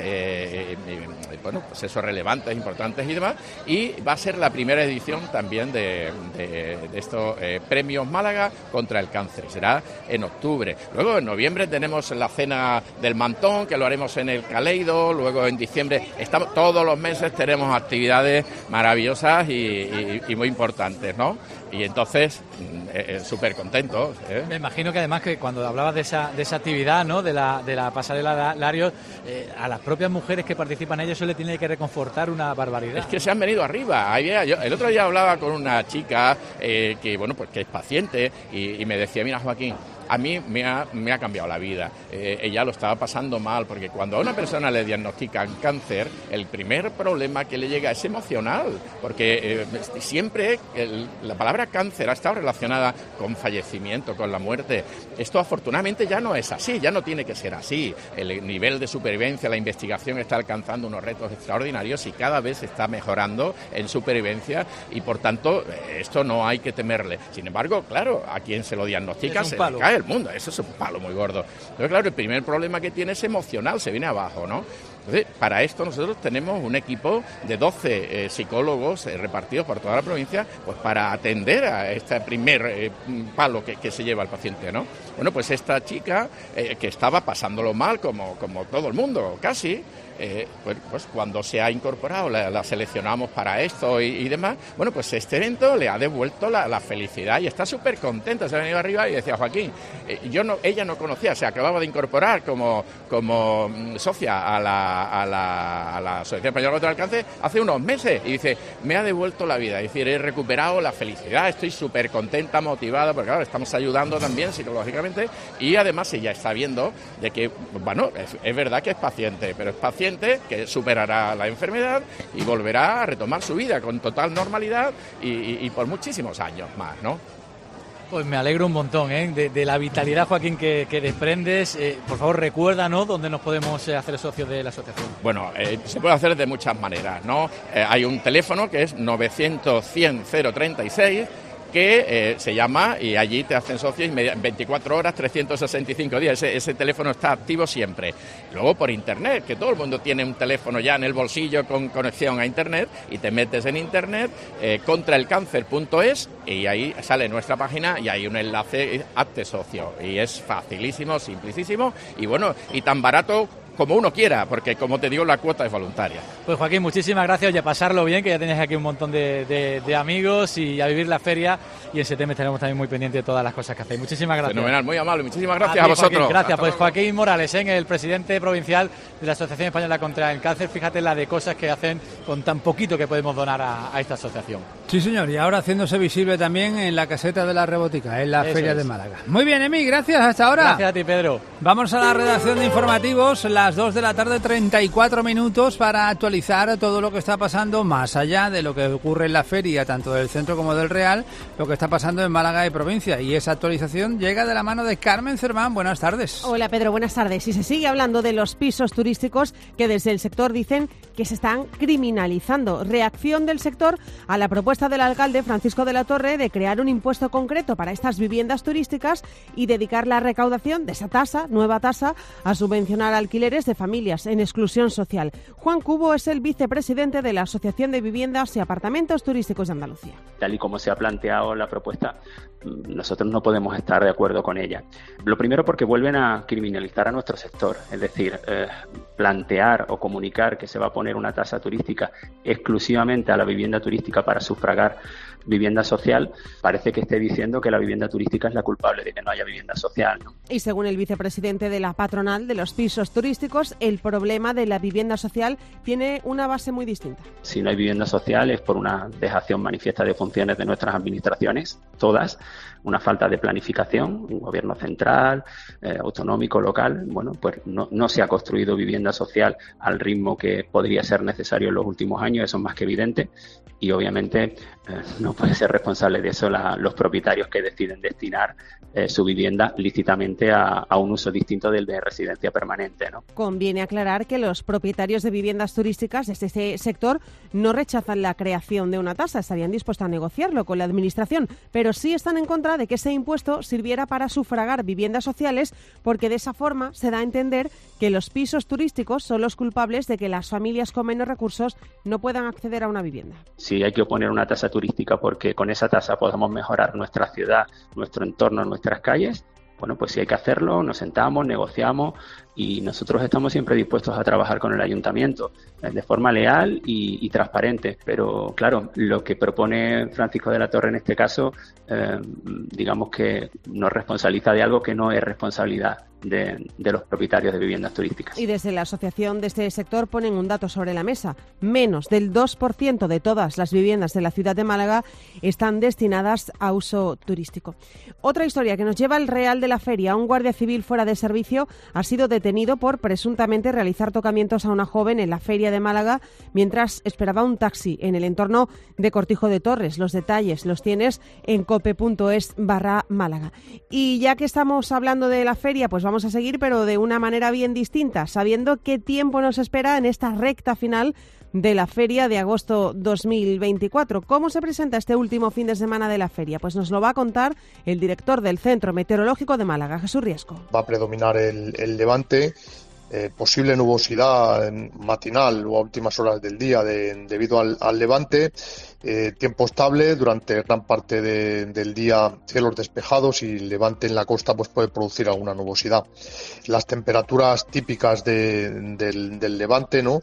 pues eso, relevantes, importantes y demás, y va a ser la primera edición también de estos Premios Málaga contra el Cáncer. Será en octubre. Luego en noviembre tenemos la Cena del Mantón, que lo haremos en el Caleido. Luego en diciembre, todos los meses tenemos actividades maravillosas y muy importantes, ¿no? Y entonces, súper contentos. Me imagino que además que cuando hablabas de esa actividad, ¿no? de la pasarela Larios, a las propias mujeres que participan en ello, eso le tiene que reconfortar una barbaridad. Es que se han venido arriba. El otro día hablaba con una chica que es paciente, y me decía, mira, Joaquín, a mí me ha cambiado la vida. Ella lo estaba pasando mal, porque cuando a una persona le diagnostican cáncer, el primer problema que le llega es emocional, porque siempre la palabra cáncer ha estado relacionada con fallecimiento, con la muerte. Esto afortunadamente ya no es así, ya no tiene que ser así. El nivel de supervivencia, la investigación está alcanzando unos retos extraordinarios y cada vez está mejorando en supervivencia, y por tanto esto no hay que temerle. Sin embargo, claro, a quien se lo diagnostica se le cae el mundo, eso es un palo muy gordo. Entonces, claro, el primer problema que tiene es emocional, se viene abajo, ¿no? Entonces, para esto nosotros tenemos un equipo de 12 psicólogos repartidos por toda la provincia, pues para atender a este primer palo que se lleva el paciente, ¿no? Bueno, pues esta chica que estaba pasándolo mal, como todo el mundo, casi, pues cuando se ha incorporado, la seleccionamos para esto y demás, bueno, pues este evento le ha devuelto la felicidad y está súper contenta. Se ha venido arriba y decía, Joaquín, ella no conocía, se acababa de incorporar como socia a la Asociación Española contra el Cáncer hace unos meses, y dice, me ha devuelto la vida, es decir, he recuperado la felicidad, estoy súper contenta, motivada, porque claro, estamos ayudando también psicológicamente, y además ella está viendo de que, bueno, es verdad que es paciente, pero es paciente que superará la enfermedad y volverá a retomar su vida con total normalidad y por muchísimos años más, ¿no? Pues me alegro un montón de la vitalidad, Joaquín, que desprendes. Por favor, recuérdanos dónde nos podemos hacer socios de la asociación. Bueno, se puede hacer de muchas maneras, ¿no? Hay un teléfono que es 900-100-036, que se llama, y allí te hacen socios 24 horas, 365 días. Ese teléfono está activo siempre. Luego por internet, que todo el mundo tiene un teléfono ya en el bolsillo con conexión a internet, y te metes en internet, contraelcáncer.es, y ahí sale nuestra página y hay un enlace, hazte socio. Y es facilísimo, simplicísimo, y bueno, y tan barato como uno quiera, porque como te digo, la cuota es voluntaria. Pues Joaquín, muchísimas gracias y a pasarlo bien, que ya tenéis aquí un montón de amigos y a vivir la feria, y en septiembre estaremos también muy pendientes de todas las cosas que hacéis. Muchísimas gracias. Fenomenal, muy amable, muchísimas gracias a vosotros. Joaquín, gracias. Hasta Pues luego. Joaquín Morales, el presidente provincial de la Asociación Española contra el Cáncer. Fíjate la de cosas que hacen con tan poquito que podemos donar a esta asociación. Sí, señor, y ahora haciéndose visible también en la caseta de la Rebotica, en la Eso Feria es. de Málaga. Muy bien, Emi, gracias, hasta ahora. Gracias a ti, Pedro. Vamos a la redacción de informativos, las 2 de la tarde, 34 minutos, para actualizar todo lo que está pasando, más allá de lo que ocurre en la feria, tanto del centro como del Real, lo que está pasando en Málaga y provincia. Y esa actualización llega de la mano de Carmen Cerván. Buenas tardes. Hola, Pedro, buenas tardes. Y se sigue hablando de los pisos turísticos que desde el sector dicen que se están criminalizando. Reacción del sector a la propuesta del alcalde Francisco de la Torre de crear un impuesto concreto para estas viviendas turísticas y dedicar la recaudación de esa tasa, nueva tasa, a subvencionar alquileres de familias en exclusión social. Juan Cubo es el vicepresidente de la Asociación de Viviendas y Apartamentos Turísticos de Andalucía. Tal y como se ha planteado la propuesta, nosotros no podemos estar de acuerdo con ella. Lo primero porque vuelven a criminalizar a nuestro sector, es decir, plantear o comunicar que se va a poner una tasa turística exclusivamente a la vivienda turística para sufragar vivienda social, parece que esté diciendo que la vivienda turística es la culpable de que no haya vivienda social, ¿no? Y según el vicepresidente de la patronal de los pisos turísticos, el problema de la vivienda social tiene una base muy distinta. Si no hay vivienda social es por una dejación manifiesta de funciones de nuestras administraciones, todas, una falta de planificación, un gobierno central, autonómico, local. Bueno, pues no se ha construido vivienda social al ritmo que podría ser necesario en los últimos años, eso es más que evidente, y obviamente no puede ser responsable de eso los propietarios que deciden destinar su vivienda lícitamente a un uso distinto del de residencia permanente, ¿no? Conviene aclarar que los propietarios de viviendas turísticas de este sector no rechazan la creación de una tasa, estarían dispuestos a negociarlo con la Administración, pero sí están en contra de que ese impuesto sirviera para sufragar viviendas sociales, porque de esa forma se da a entender que los pisos turísticos son los culpables de que las familias con menos recursos no puedan acceder a una vivienda. Sí, hay que oponer una tasa turística porque con esa tasa podamos mejorar nuestra ciudad, nuestro entorno, nuestras calles. Bueno, pues si hay que hacerlo, nos sentamos, negociamos y nosotros estamos siempre dispuestos a trabajar con el ayuntamiento de forma leal y transparente. Pero claro, lo que propone Francisco de la Torre en este caso, digamos que nos responsabiliza de algo que no es responsabilidad de los propietarios de viviendas turísticas. Y desde la asociación de este sector ponen un dato sobre la mesa. Menos del 2% de todas las viviendas de la ciudad de Málaga están destinadas a uso turístico. Otra historia que nos lleva al Real de la Feria. Un guardia civil fuera de servicio ha sido detenido por presuntamente realizar tocamientos a una joven en la Feria de Málaga mientras esperaba un taxi en el entorno de Cortijo de Torres. Los detalles los tienes en cope.es/Málaga. Y ya que estamos hablando de la feria, pues vamos a seguir, pero de una manera bien distinta, sabiendo qué tiempo nos espera en esta recta final de la feria de agosto 2024. ¿Cómo se presenta este último fin de semana de la feria? Pues nos lo va a contar el director del Centro Meteorológico de Málaga, Jesús Riesco. Va a predominar el levante, posible nubosidad matinal o a últimas horas del día debido al levante. Tiempo estable durante gran parte del día, cielos despejados, y levante en la costa pues puede producir alguna nubosidad. Las temperaturas típicas del levante, ¿no?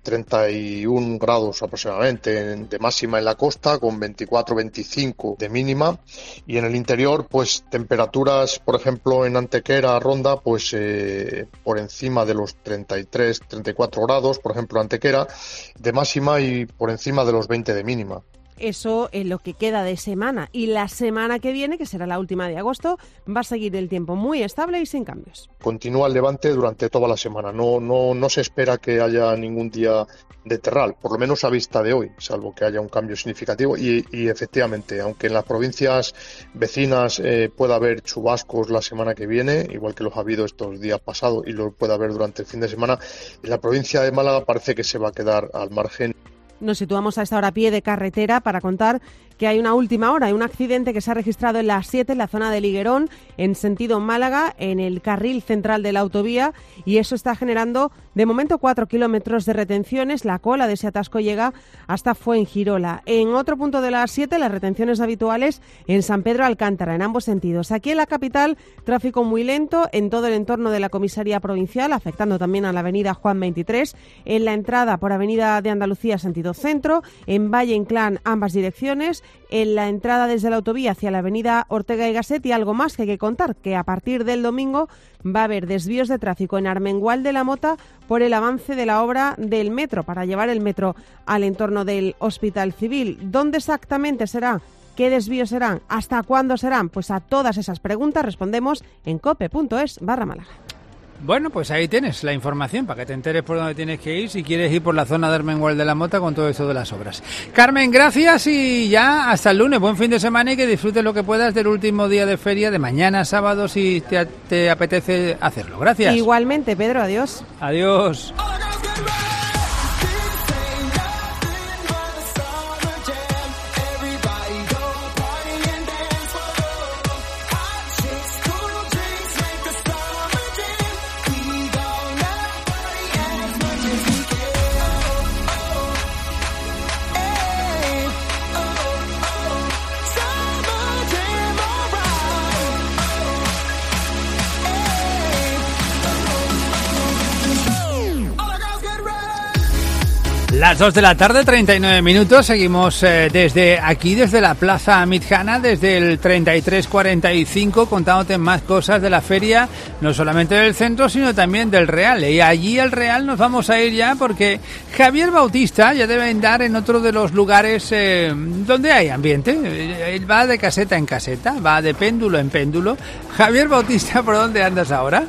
31 grados aproximadamente de máxima en la costa, con 24-25 de mínima, y en el interior pues temperaturas, por ejemplo en Antequera, Ronda, pues por encima de los 33-34 grados, por ejemplo Antequera, de máxima, y por encima de los 20 de mínima. Eso en lo que queda de semana. Y la semana que viene, que será la última de agosto, va a seguir el tiempo muy estable y sin cambios. Continúa el levante durante toda la semana. No se espera que haya ningún día de terral, por lo menos a vista de hoy, salvo que haya un cambio significativo. Y efectivamente, aunque en las provincias vecinas pueda haber chubascos la semana que viene, igual que los ha habido estos días pasados y lo puede haber durante el fin de semana, en la provincia de Málaga parece que se va a quedar al margen. Nos situamos a esta hora a pie de carretera para contar que hay una última hora, hay un accidente que se ha registrado en la 7, en la zona de Liguerón, en sentido Málaga, en el carril central de la autovía, y eso está generando de momento 4 kilómetros de retenciones. La cola de ese atasco llega hasta Fuengirola. En otro punto de la 7, las retenciones habituales en San Pedro Alcántara, en ambos sentidos. Aquí en la capital, tráfico muy lento en todo el entorno de la comisaría provincial, afectando también a la avenida Juan 23, en la entrada por avenida de Andalucía, sentido centro, en Valle Inclán, ambas direcciones, en la entrada desde la autovía hacia la avenida Ortega y Gasset, y algo más que hay que contar, que a partir del domingo va a haber desvíos de tráfico en Armengual de la Mota por el avance de la obra del metro, para llevar el metro al entorno del Hospital Civil. ¿Dónde exactamente será? ¿Qué desvíos serán? ¿Hasta cuándo serán? Pues a todas esas preguntas respondemos en cope.es/Málaga. Bueno, pues ahí tienes la información para que te enteres por dónde tienes que ir si quieres ir por la zona de Armengual de la Mota con todo esto de las obras. Carmen, gracias y ya hasta el lunes. Buen fin de semana y que disfrutes lo que puedas del último día de feria, de mañana sábado, si te apetece hacerlo. Gracias. Igualmente, Pedro, adiós. Adiós. Las 2 de la tarde, 39 minutos, seguimos desde aquí, desde la Plaza Midjana, desde el 3345, contándote más cosas de la feria, no solamente del centro, sino también del Real. Y allí al Real nos vamos a ir ya porque Javier Bautista ya debe andar en otro de los lugares donde hay ambiente. Él va de caseta en caseta, va de péndulo en péndulo. Javier Bautista, ¿por dónde andas ahora?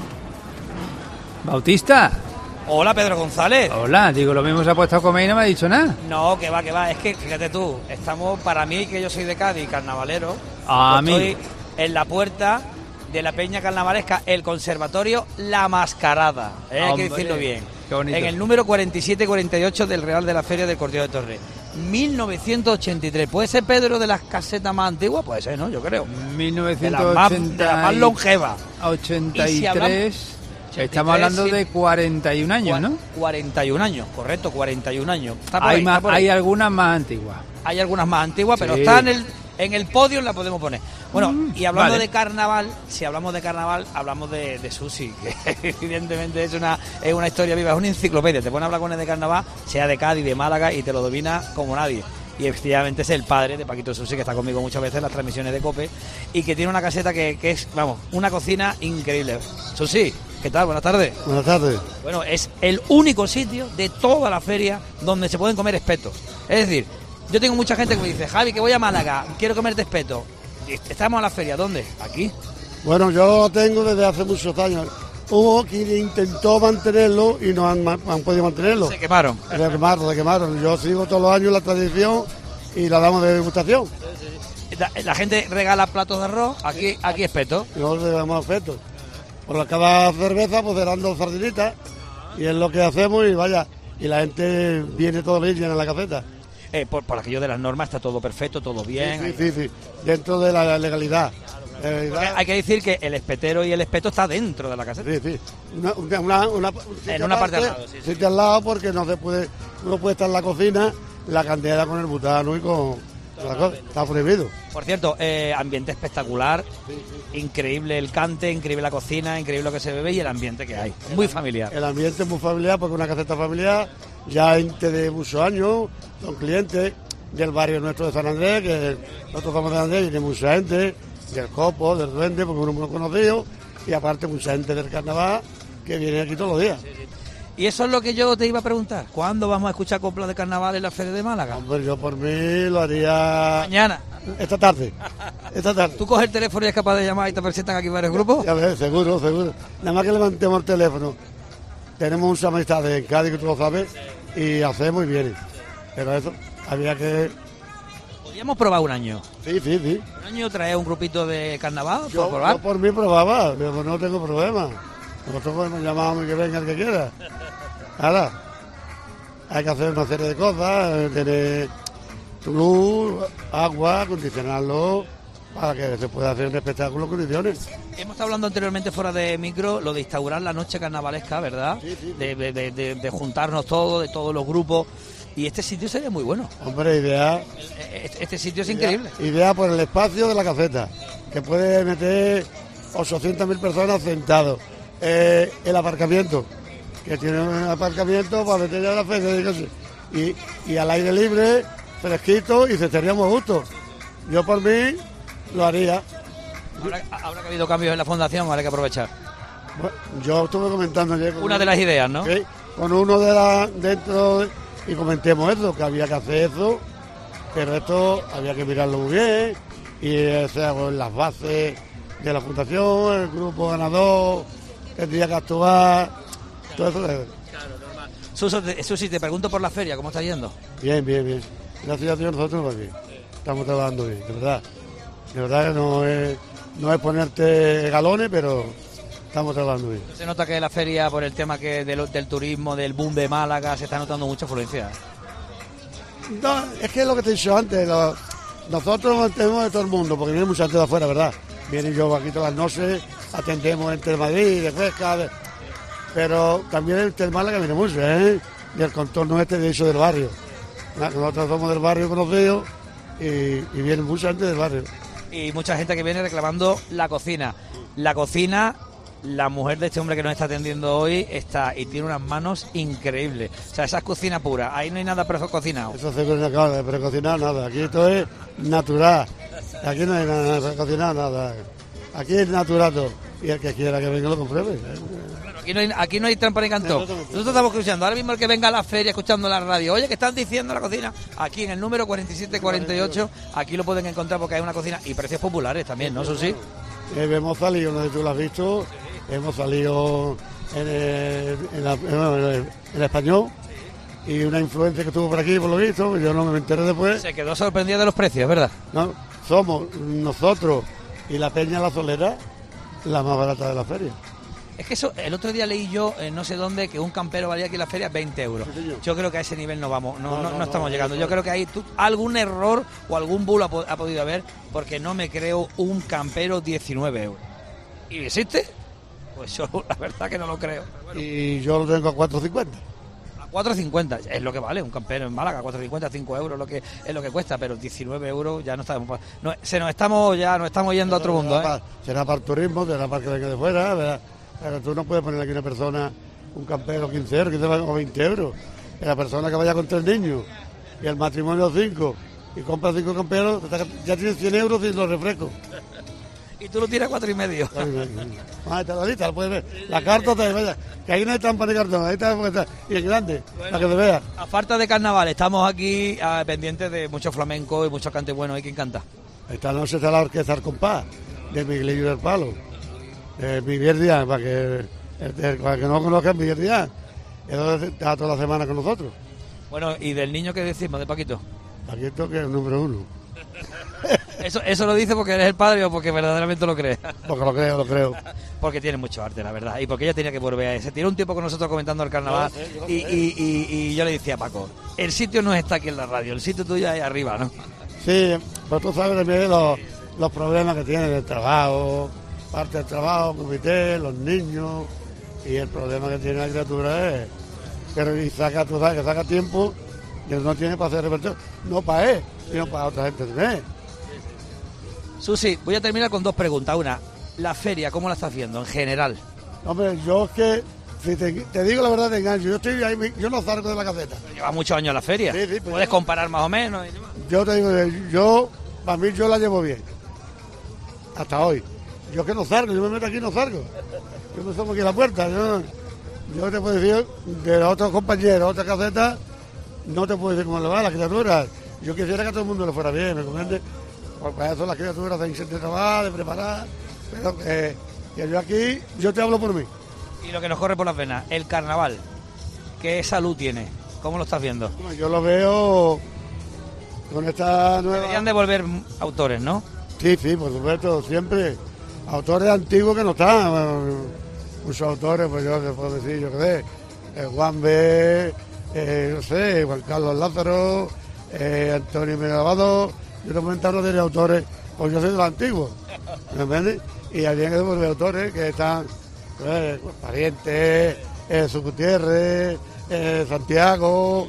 Bautista. Hola, Pedro González. Hola, digo, lo mismo se ha puesto a comer y no me ha dicho nada. No, que va, es que fíjate tú, estamos, para mí, que yo soy de Cádiz, carnavalero, estoy en la puerta de la peña carnavalesca, el Conservatorio La Mascarada, hay que decirlo bien, qué bonito. En el número 47-48 del Real de la Feria del Cortillo de Torres. 1983, ¿puede ser, Pedro, de las casetas más antiguas? Puede ser, ¿no? Yo creo. 1980, de las más longevas. 83... Estamos hablando de 41 años, ¿no? 41 años, correcto, 41 años. Hay algunas más antiguas. Hay algunas más antiguas, pero sí. Está en el podio, la podemos poner. Bueno, y hablando vale. de carnaval, si hablamos de carnaval, hablamos de Susi, que evidentemente es una historia viva, es una enciclopedia. Te pones a hablar con él de carnaval, sea de Cádiz, de Málaga, y te lo domina como nadie. Y efectivamente es el padre de Paquito Susi, que está conmigo muchas veces en las transmisiones de COPE, y que tiene una caseta que es, vamos, una cocina increíble. Susi, ¿qué tal? Buenas tardes. Buenas tardes. Bueno, es el único sitio de toda la feria donde se pueden comer espetos. Es decir, yo tengo mucha gente que me dice, Javi, que voy a Málaga, quiero comerte espetos. Estamos en la feria, ¿dónde? Aquí. Bueno, yo lo tengo desde hace muchos años. Hubo quien intentó mantenerlo y no han podido mantenerlo. Se quemaron. Se quemaron. Yo sigo todos los años la tradición y la damos de degustación. La gente regala platos de arroz, aquí espetos. Nosotros le damos espetos. Por cada cerveza pues serán 2 sardinitas y es lo que hacemos y vaya, y la gente viene todo bien llena la caseta. Por aquello de las normas está todo perfecto, todo bien. Sí, dentro de la legalidad. Hay que decir que el espetero y el espeto está dentro de la caseta. Sí. En una parte al lado. Sí, al lado porque uno puede estar en la cocina, la candela con el butano y con la cosa. Está prohibido. Por cierto, ambiente espectacular, increíble el cante, increíble la cocina, increíble lo que se bebe y el ambiente que hay. Muy familiar. El ambiente es muy familiar porque es una caseta familiar, ya gente de muchos años, son clientes del barrio nuestro de San Andrés, que nosotros somos de San Andrés y de mucha gente, del Copo, del Duende, porque uno es muy conocido, y aparte mucha gente del carnaval que viene aquí todos los días. Y eso es lo que yo te iba a preguntar, ¿cuándo vamos a escuchar coplas de carnaval en la Feria de Málaga? Hombre, yo por mí lo haría... Mañana. Esta tarde. ¿Tú coges el teléfono y es capaz de llamar y te presentan aquí varios grupos? Ya ves, seguro. Nada más que levantemos el teléfono. Tenemos muchas amistades en Cádiz, que tú lo sabes, y hacemos y viene. Pero eso, había que... ¿Podríamos probar un año? Sí. ¿Un año traer un grupito de carnaval? Yo por mí probaba, pero no tengo problema. Nosotros podemos llamar y que venga el que quiera. Ahora, hay que hacer una serie de cosas, tener luz, agua, acondicionarlo, para que se pueda hacer un espectáculo en condiciones. Hemos estado hablando anteriormente fuera de micro, lo de instaurar la noche carnavalesca, ¿verdad? Sí. De juntarnos todos, de todos los grupos. Y este sitio sería muy bueno. Hombre, idea. Este sitio es increíble. Idea por el espacio de la caseta, que puede meter 800.000 personas sentados. El aparcamiento, que tiene un aparcamiento para meter ya la feria. Y al aire libre, fresquito, y se estaría muy a gusto. Yo por mí lo haría. Habrá que habido cambios en la fundación, habrá que aprovechar. Bueno, yo estuve comentando ayer con una de las ideas, ¿no? ¿sí? Con uno y comentemos eso, que había que hacer eso, pero esto había que mirarlo muy bien, y con las bases de la fundación, el grupo ganador tendría que actuar, todo eso. Claro, normal. Susi, te pregunto por la feria, ¿cómo está yendo? Bien. Gracias a Dios nosotros pues bien. Estamos trabajando bien, de verdad. De verdad que no es ponerte galones, pero estamos trabajando bien. Se nota que la feria, por el tema del turismo, del boom de Málaga, se está notando mucha afluencia. No, es que es lo que te he dicho antes, nosotros mantenemos de todo el mundo, porque viene mucha gente de afuera, ¿verdad? Vienen yo aquí todas las noches, atendemos entre Madrid, de Pesca, pero también el Málaga viene mucho, y el contorno de eso del barrio. Nosotros somos del barrio conocido y viene mucha gente del barrio. Y mucha gente que viene reclamando la cocina. La mujer de este hombre que nos está atendiendo hoy está y tiene unas manos increíbles. O sea, esa es cocina pura. Ahí no hay nada precocinado. Eso se precocinado nada. Aquí esto es natural. Aquí no hay nada precocinado nada. Aquí es natural todo. Y el que quiera que venga lo compruebe. Claro, aquí no hay trampa ni cantón. Nosotros estamos escuchando. Ahora mismo el que venga a la feria escuchando la radio. Oye, ¿qué están diciendo la cocina? Aquí en el número 4748. Aquí lo pueden encontrar porque hay una cocina y precios populares también, ¿no? Eso sí. Hemos salido, no sé si tú lo has visto. Hemos salido en el español y una influencia que tuvo por aquí, por lo visto, yo no me enteré después. Se quedó sorprendida de los precios, ¿verdad? No, somos nosotros y la Peña La Solera la más barata de la feria. Es que eso, el otro día leí yo, no sé dónde, que un campero valía aquí en la feria 20 euros. Sí, yo creo que a ese nivel no vamos, no estamos llegando. Yo creo que ahí algún error o algún bulo ha podido haber, porque no me creo un campero 19 euros. ¿Y existe? Pues yo la verdad que no lo creo. Y yo lo tengo a 4,50. A 4,50 es lo que vale un campero en Málaga, 4,50, 5 euros es lo que cuesta, pero 19 euros ya no estamos. Nos estamos yendo a otro mundo. Será para el turismo, será para que venga de fuera, ¿verdad? Pero tú no puedes poner aquí una persona, un campero 15 euros, o 20 euros. Y la persona que vaya con 3 niños y el matrimonio 5 y compra 5 camperos, ya tienes 100 euros y los refrescos. Y tú lo tiras 4,5. Está la lista, la puedes ver. La carta te vaya, que ahí no hay trampa de cartón, ahí está, y en grande, bueno, para que te veas. A falta de carnaval, estamos aquí pendientes de mucho flamenco y mucho cante bueno. ¿Y quién canta? Esta noche está la orquesta al compás, de Miguelillo del Palo. Miguel Díaz, para que no conozcan Miguel Díaz, él está toda la semana con nosotros. Bueno, ¿y del niño qué decimos, de Paquito? Paquito, que es el número 1. ¿Eso lo dice porque eres el padre o porque verdaderamente lo crees? Porque lo creo. Porque tiene mucho arte, la verdad, y porque ella tenía que volver a... Se tiró un tiempo con nosotros comentando el carnaval, y yo le decía a Paco, el sitio no está aquí en la radio, el sitio tuyo es arriba, ¿no? Sí, pero tú sabes también los problemas que tiene del trabajo, parte del trabajo, comité, los niños, y el problema que tiene la criatura es que saca tiempo y él no tiene para hacer repertorio, no para él, sino para otra gente también. Susi, voy a terminar con 2 preguntas. Una, la feria, ¿cómo la estás viendo en general? Hombre, yo es que, si te digo la verdad, te engancho. Yo estoy ahí, yo no salgo de la caseta. Lleva muchos años la feria. Sí, pues ¿puedes comparar más o menos? Yo te digo, para mí yo la llevo bien. Hasta hoy. Yo que no salgo, yo me meto aquí y no salgo. Yo me tomo aquí en la puerta. Yo te puedo decir, de los otros compañeros, otras casetas, no te puedo decir cómo le va a las criaturas. Yo quisiera que a todo el mundo le fuera bien, ¿me comprendes? Porque para eso las criaturas de trabajar, de preparar, pero que yo aquí, yo te hablo por mí. Y lo que nos corre por las venas, el carnaval, ¿qué salud tiene? ¿Cómo lo estás viendo? Bueno, yo lo veo con esta nueva... Deberían de volver autores, ¿no? Sí, por supuesto, siempre. Autores antiguos que no están, muchos autores, pues yo te puedo decir, yo qué sé, Juan B., no sé, Juan Carlos Lázaro, Antonio Megavado, yo te comentaron de autores, pues yo soy de los antiguos, ¿me entiendes? Y había de autores que están, Parientes, Jesús Gutiérrez, Santiago,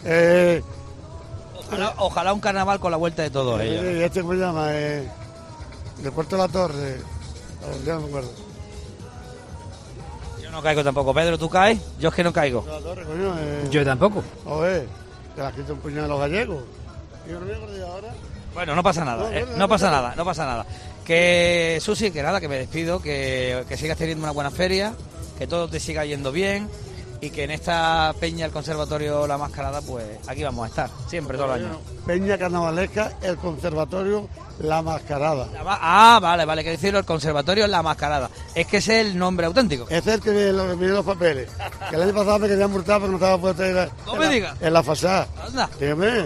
Ojalá un carnaval con la vuelta de todos ellos. Este ¿cómo se llama? De Puerto de la Torre. Ya no me acuerdo. Yo no caigo tampoco. Pedro, ¿tú caes? Yo es que no caigo. La Torre, coño, Yo tampoco. Oye, te la quito un puñado de los gallegos. Yo no me acuerdo ahora. Bueno, no pasa nada, no pasa nada. Que Susi, que nada, que me despido, que sigas teniendo una buena feria, que todo te siga yendo bien y que en esta peña, el Conservatorio La Mascarada, pues aquí vamos a estar, siempre, todos los años. Peña Carnavalesca, el Conservatorio La Mascarada. Vale, que decirlo, el Conservatorio La Mascarada. Es que ese es el nombre auténtico. Ese es el que me dio los papeles. Que el año pasado me querían multar porque no estaba puesto en la fachada. Anda. Dígame.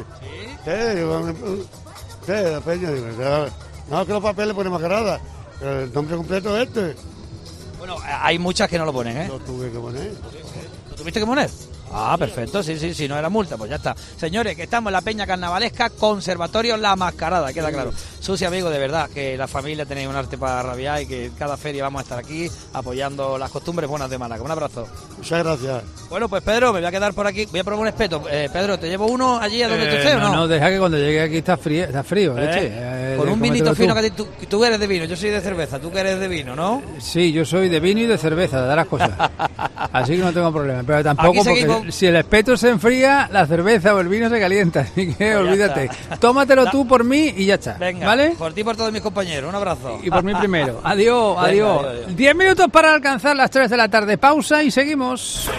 Sí, la peña. No, que los papeles ponen Mascarada. Pero el nombre completo es este. Bueno, hay muchas que no lo ponen, ¿eh? Lo tuve que poner. ¿Lo tuviste que poner? Ah, perfecto, sí, no era multa, pues ya está. Señores, que estamos en la Peña Carnavalesca, Conservatorio La Mascarada, queda claro. Susi, amigo, de verdad, que la familia tenéis un arte para rabiar y que cada feria vamos a estar aquí apoyando las costumbres buenas de Málaga. Un abrazo. Muchas gracias. Bueno, pues Pedro, me voy a quedar por aquí, voy a probar un espeto. Pedro, ¿te llevo uno allí a donde tú estés o no? No, deja que cuando llegue aquí está frío, leche. Con un vinito fino, que tú eres de vino, yo soy de cerveza, tú que eres de vino, ¿no? Sí, yo soy de vino y de cerveza, de dar las cosas. Así que no tengo problema, pero tampoco porque si el espeto se enfría, la cerveza o el vino se calienta, así que pues olvídate. Tómatelo tú por mí y ya está. Venga, ¿vale? Por ti y por todos mis compañeros, un abrazo. Y por mí primero. Adiós. 10 minutos para alcanzar las 3 de la tarde. Pausa y seguimos.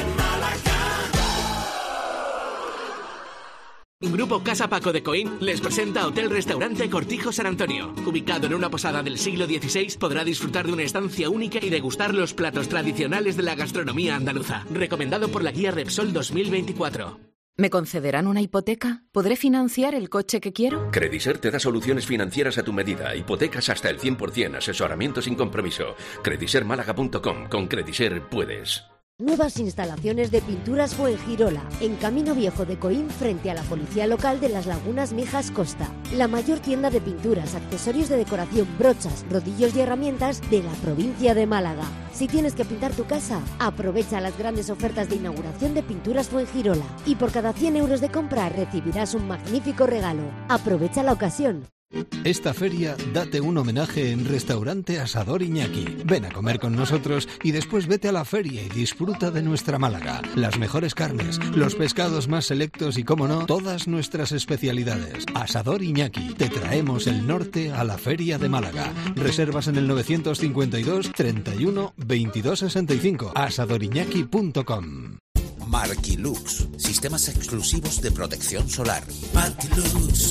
Grupo Casa Paco de Coín les presenta Hotel Restaurante Cortijo San Antonio. Ubicado en una posada del siglo XVI, podrá disfrutar de una estancia única y degustar los platos tradicionales de la gastronomía andaluza. Recomendado por la guía Repsol 2024. ¿Me concederán una hipoteca? ¿Podré financiar el coche que quiero? Crediser te da soluciones financieras a tu medida, hipotecas hasta el 100%, asesoramiento sin compromiso. Credisermálaga.com. Con Crediser puedes. Nuevas instalaciones de Pinturas Fuengirola, en Camino Viejo de Coín, frente a la Policía Local de las Lagunas Mijas Costa. La mayor tienda de pinturas, accesorios de decoración, brochas, rodillos y herramientas de la provincia de Málaga. Si tienes que pintar tu casa, aprovecha las grandes ofertas de inauguración de Pinturas Fuengirola. Y por cada 100 euros de compra recibirás un magnífico regalo. Aprovecha la ocasión. Esta feria date un homenaje en Restaurante Asador Iñaki. Ven a comer con nosotros y después vete a la feria y disfruta de nuestra Málaga. Las mejores carnes, los pescados más selectos y, como no, todas nuestras especialidades. Asador Iñaki. Te traemos el norte a la feria de Málaga. Reservas en el 952 31 22 65. asadoriñaki.com. Marquilux, sistemas exclusivos de protección solar. Marquilux.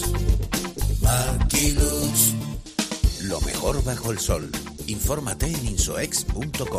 Marquilux. Lo mejor bajo el sol. Infórmate en insoex.com.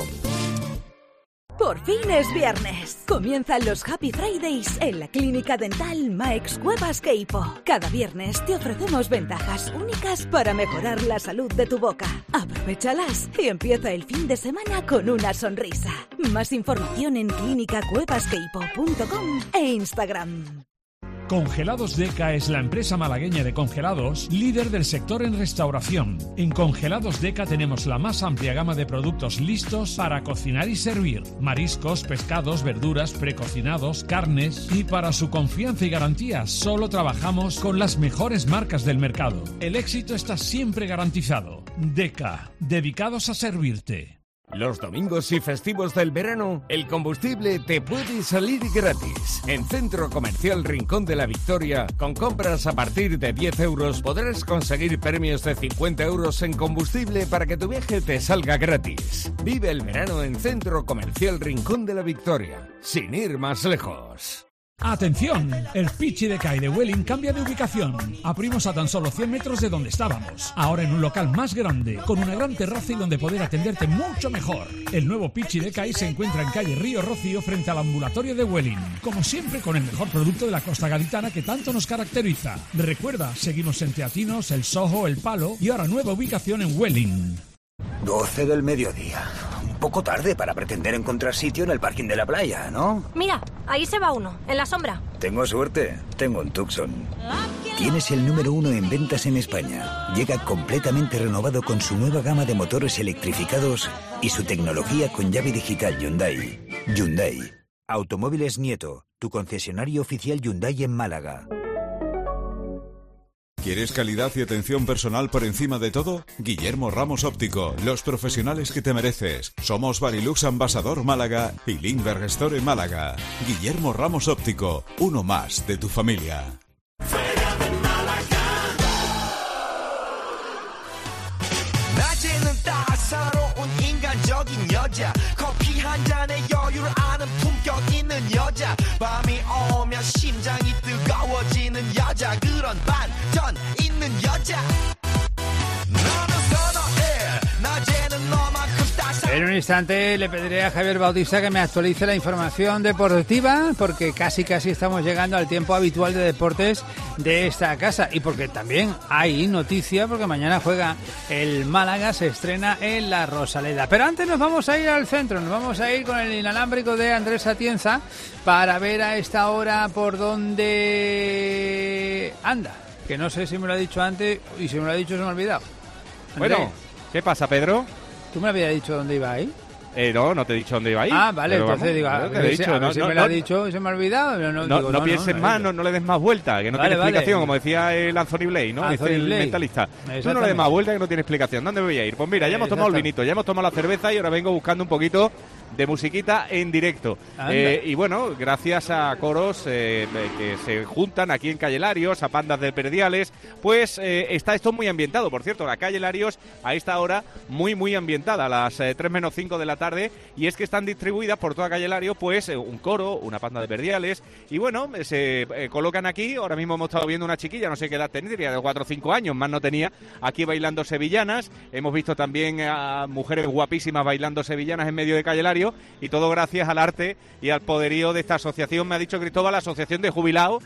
Por fin es viernes. Comienzan los Happy Fridays en la clínica dental Maex Cuevas Queipo. Cada viernes te ofrecemos ventajas únicas para mejorar la salud de tu boca. Aprovéchalas y empieza el fin de semana con una sonrisa. Más información en clinicacuevasqueipo.com e Instagram. Congelados Deca es la empresa malagueña de congelados, líder del sector en restauración. En Congelados Deca tenemos la más amplia gama de productos listos para cocinar y servir. Mariscos, pescados, verduras, precocinados, carnes. Y para su confianza y garantía, solo trabajamos con las mejores marcas del mercado. El éxito está siempre garantizado. Deca, dedicados a servirte. Los domingos y festivos del verano, el combustible te puede salir gratis. En Centro Comercial Rincón de la Victoria, con compras a partir de 10 euros, podrás conseguir premios de 50 euros en combustible para que tu viaje te salga gratis. Vive el verano en Centro Comercial Rincón de la Victoria, sin ir más lejos. ¡Atención! El Pichi de Kai de Welling cambia de ubicación. Abrimos a tan solo 100 metros de donde estábamos. Ahora en un local más grande, con una gran terraza y donde poder atenderte mucho mejor. El nuevo Pichi de Kai se encuentra en calle Río Rocío frente al ambulatorio de Welling. Como siempre, con el mejor producto de la costa gaditana que tanto nos caracteriza. Recuerda, seguimos en Teatinos, El Soho, El Palo y ahora nueva ubicación en Welling. 12 del mediodía. Un poco tarde para pretender encontrar sitio en el parking de la playa, ¿no? Mira, ahí se va uno, en la sombra. ¿Tengo suerte? Tengo un Tucson. Tienes el número 1 en ventas en España. Llega completamente renovado con su nueva gama de motores electrificados y su tecnología con llave digital Hyundai. Hyundai. Automóviles Nieto, tu concesionario oficial Hyundai en Málaga. ¿Quieres calidad y atención personal por encima de todo? Guillermo Ramos Óptico, los profesionales que te mereces. Somos Barilux Ambasador Málaga y Lindbergh Store en Málaga. Guillermo Ramos Óptico, uno más de tu familia. En un instante le pediré a Javier Bautista que me actualice la información deportiva, porque casi estamos llegando al tiempo habitual de deportes de esta casa, y porque también hay noticia, porque mañana juega el Málaga, se estrena en la Rosaleda. Pero antes nos vamos a ir al centro, nos vamos a ir con el inalámbrico de Andrés Atienza para ver a esta hora por dónde anda, que no sé si me lo ha dicho antes y si me lo ha dicho se me ha olvidado. Andrés. Bueno, ¿qué pasa, Pedro? ¿Tú me habías dicho dónde iba ahí? No te he dicho dónde iba ahí. Ah, vale, pero entonces digo, a ver si me lo ha dicho y se me ha olvidado. No pienses más, no le des más vuelta, que no tiene explicación, como decía el Anthony Blake, ¿no? El mentalista. Tú no le des más vuelta, que no tiene explicación. ¿Dónde me voy a ir? Pues mira, ya hemos tomado el vinito, ya hemos tomado la cerveza y ahora vengo buscando un poquito de musiquita en directo. Y bueno, gracias a coros que se juntan aquí en Calle Larios, a bandas de perdiales, pues está esto muy ambientado. Por cierto, la Calle Larios a esta hora muy ambientada, a las 3 menos 5 de la tarde, y es que están distribuidas por toda Calle Larios, pues un coro, una banda de perdiales, y bueno, se colocan aquí. Ahora mismo hemos estado viendo una chiquilla, no sé qué edad tendría, de 4 o 5 años, más no tenía, aquí bailando sevillanas. Hemos visto también a mujeres guapísimas bailando sevillanas en medio de Calle Larios, y todo gracias al arte y al poderío de esta asociación, me ha dicho Cristóbal, la Asociación de Jubilados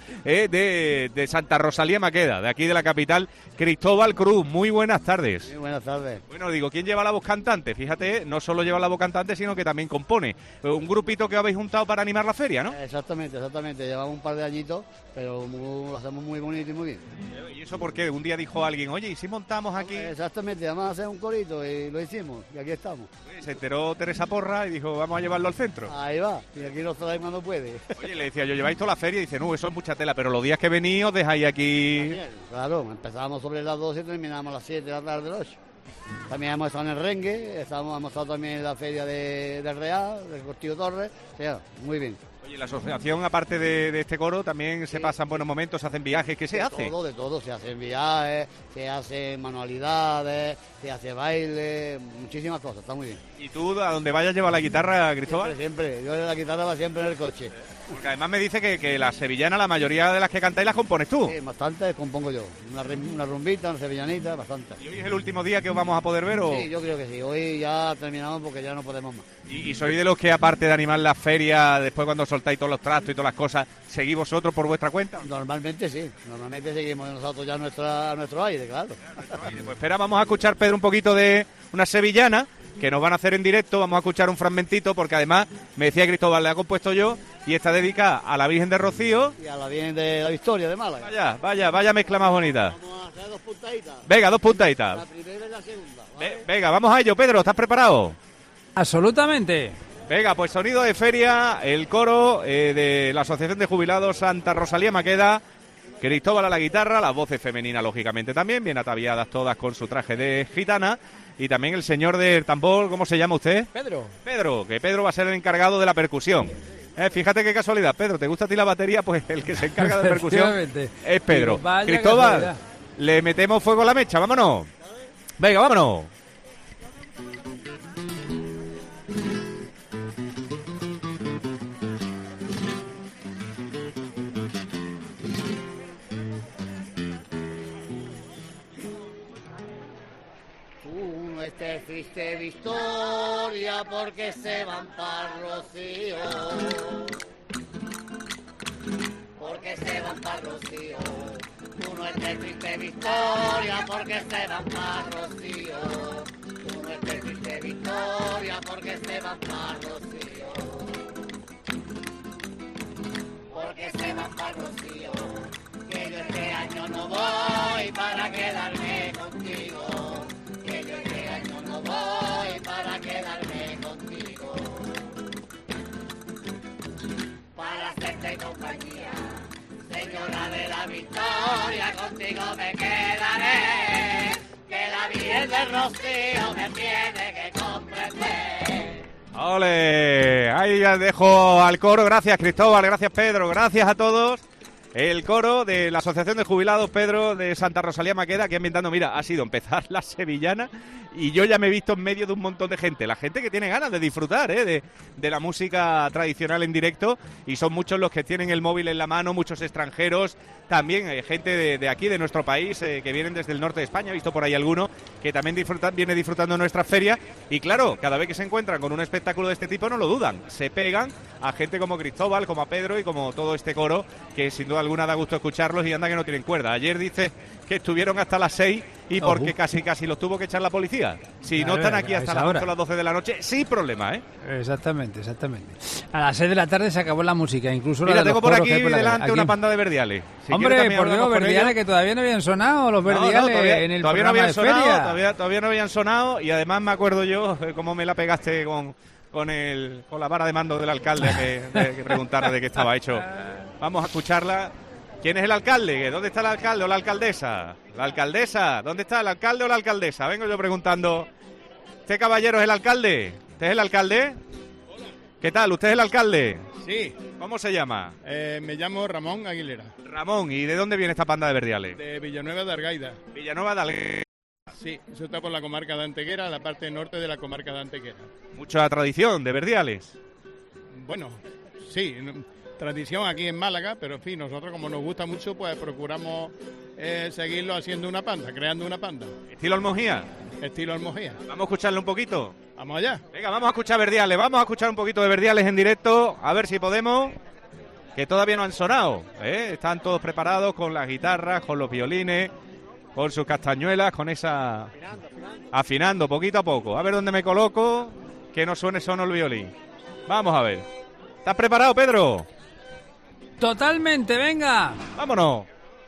de Santa Rosalía Maqueda, de aquí de la capital. Cristóbal Cruz, muy buenas tardes. Muy buenas tardes. Bueno, digo, ¿quién lleva la voz cantante? Fíjate, no solo lleva la voz cantante, sino que también compone. Un grupito que habéis juntado para animar la feria, ¿no? Exactamente. Llevamos un par de añitos, pero lo hacemos muy bonito y muy bien. ¿Y eso por qué? Un día dijo alguien, oye, ¿y si montamos aquí? Exactamente, vamos a hacer un corito y lo hicimos, y aquí estamos. Se enteró Teresa Porra y dijo, vamos a llevarlo al centro. Ahí va, y aquí nos trae cuando puede. Oye, le decía yo, lleváis toda la feria, y dice, no, eso es mucha tela, pero los días que venís os dejáis aquí. Claro, empezábamos sobre las 12 y terminábamos a las 7 de la tarde, 8. También hemos estado en el Rengue, hemos estado también en la feria del Real, del Cortillo Torres, o sea, muy bien. Oye, la asociación, aparte de este coro, también se pasan buenos momentos, se hacen viajes, ¿qué se hace? De todo, se hacen viajes, se hacen manualidades, se hace baile, muchísimas cosas, está muy bien. ¿Y tú a donde vayas llevas la guitarra, Cristóbal? Siempre, yo la guitarra va siempre en el coche. Porque además me dice que la sevillana, la mayoría de las que cantáis las compones tú. Sí, bastante compongo yo, una rumbita, una sevillanita, bastante. ¿Y hoy es el último día que os vamos a poder ver o...? Sí, yo creo que sí, hoy ya terminamos porque ya no podemos más. ¿Y sois de los que, aparte de animar la feria, después cuando soltáis todos los trastos y todas las cosas, seguís vosotros por vuestra cuenta? Normalmente sí, seguimos nosotros ya nuestro aire, claro. Pues espera, vamos a escuchar, Pedro, un poquito de una sevillana que nos van a hacer en directo. Vamos a escuchar un fragmentito porque además me decía Cristóbal, la he compuesto yo y está dedicada a la Virgen de Rocío y a la Virgen de la Victoria de Málaga. Vaya mezcla más bonita. Vamos a hacer 2 puntaditas. Venga, 2 puntaditas. La primera y la segunda, ¿vale? Venga, vamos a ello. Pedro, ¿estás preparado? Absolutamente. Venga, pues sonido de feria, el coro de la Asociación de Jubilados Santa Rosalía Maqueda. Cristóbal a la guitarra, las voces femeninas lógicamente también, bien ataviadas todas con su traje de gitana. Y también el señor del tambor, ¿cómo se llama usted? Pedro, que Pedro va a ser el encargado de la percusión. Fíjate qué casualidad, Pedro, ¿te gusta a ti la batería? Pues el que se encarga de percusión es Pedro. Cristóbal, le metemos fuego a la mecha, vámonos. Venga, vámonos. Este triste Victoria porque se van para Rocío, porque se van para Rocío. Uno es de triste Victoria porque se van para Rocío, uno es de triste Victoria porque se van para Rocío, porque se van para Rocío, que yo este año no voy para quedarme contigo, que yo este año no voy para quedarme contigo, para hacerte compañía, señora de la Victoria, contigo me quedaré, que la Virgen del Rocío me tiene que comprender. ¡Ole! Ahí ya dejo al coro. Gracias, Cristóbal. Gracias, Pedro. Gracias a todos. El coro de la Asociación de Jubilados, Pedro, de Santa Rosalía Maqueda, aquí ambientando. Mira, ha sido empezar la sevillana y yo ya me he visto en medio de un montón de gente. La gente que tiene ganas de disfrutar de la música tradicional en directo, y son muchos los que tienen el móvil en la mano, muchos extranjeros, también gente de aquí, de nuestro país, que vienen desde el norte de España. He visto por ahí alguno que también viene disfrutando de nuestra feria. Y claro, cada vez que se encuentran con un espectáculo de este tipo no lo dudan, se pegan a gente como Cristóbal, como a Pedro y como todo este coro, que sin duda alguna da gusto escucharlos, y anda que no tienen cuerda. Ayer dice que estuvieron hasta las 6 y porque casi los tuvo que echar la policía. Si no están aquí hasta las 8 o las 12 de la noche, sin problema, ¿eh? Exactamente. A las 6 de la tarde se acabó la música, incluso Mira, la de tengo los por coros aquí que hay delante aquí. una panda de verdiales. Si Hombre, por Dios, verdiales que todavía no habían sonado, los verdiales en el todavía no programa habían de sonado, feria. todavía no habían sonado, y además me acuerdo yo cómo me la pegaste con la vara de mando del alcalde que preguntarle de qué estaba hecho. Vamos a escucharla. ¿Quién es el alcalde? ¿Dónde está el alcalde o la alcaldesa? La alcaldesa, ¿dónde está el alcalde o la alcaldesa? Vengo yo preguntando. ¿Este caballero es el alcalde? ¿Usted es el alcalde? ¿Qué tal? ¿Usted es el alcalde? Sí. ¿Cómo se llama? Me llamo Ramón Aguilera. Ramón, ¿y de dónde viene esta panda de verdiales? De Villanueva de Argaida. Villanueva de Argaida. Sí, eso está por la comarca de Antequera, la parte norte de la comarca de Antequera. Mucha tradición de verdiales. Bueno, sí, tradición aquí en Málaga, pero en fin, nosotros como nos gusta mucho, pues procuramos seguirlo haciendo una panda, creando una panda. ¿Estilo Almojía? Estilo Almojía. Vamos a escucharle un poquito. Vamos allá. Venga, vamos a escuchar verdiales, vamos a escuchar un poquito de verdiales en directo, a ver si podemos, que todavía no han sonado, ¿eh? Están todos preparados con las guitarras, con los violines, con sus castañuelas, con esa... Afinando poquito a poco. A ver dónde me coloco, que no suene solo el violín. Vamos a ver. ¿Estás preparado, Pedro? Totalmente, venga. Vámonos.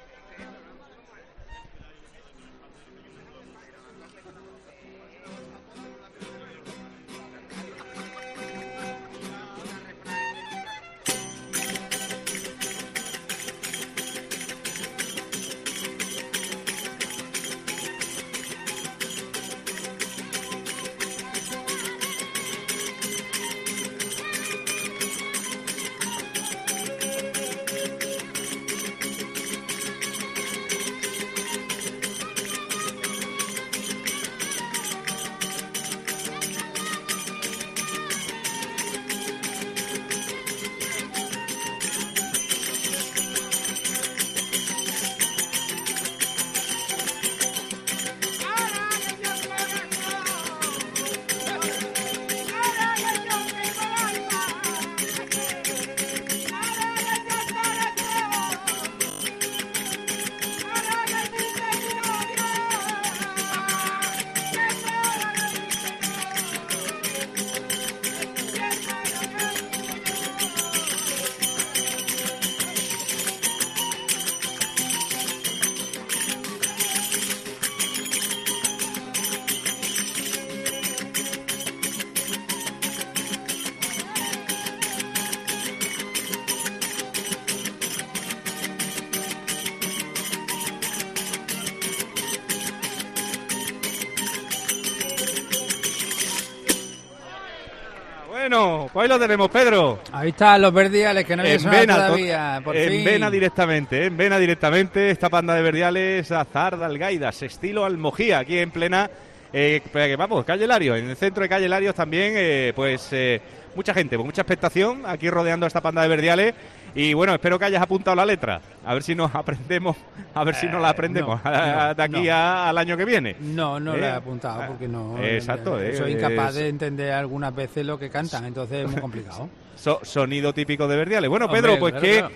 Bueno, pues ahí lo tenemos, Pedro. Ahí están los verdiales que no habían sonado todavía. En vena directamente, esta panda de verdiales Azar de Algaidas, estilo Almojía, aquí en plena, Calle Larios, en el centro de Calle Larios también, mucha gente, mucha expectación aquí rodeando a esta panda de verdiales. Y bueno, espero que hayas apuntado la letra, a ver si nos aprendemos, la aprendemos de aquí al año que viene. No la he apuntado porque no. Exacto. Soy incapaz de entender algunas veces lo que cantan, entonces es muy complicado. Sonido típico de verdiales. Bueno, Pedro, pues ¿qué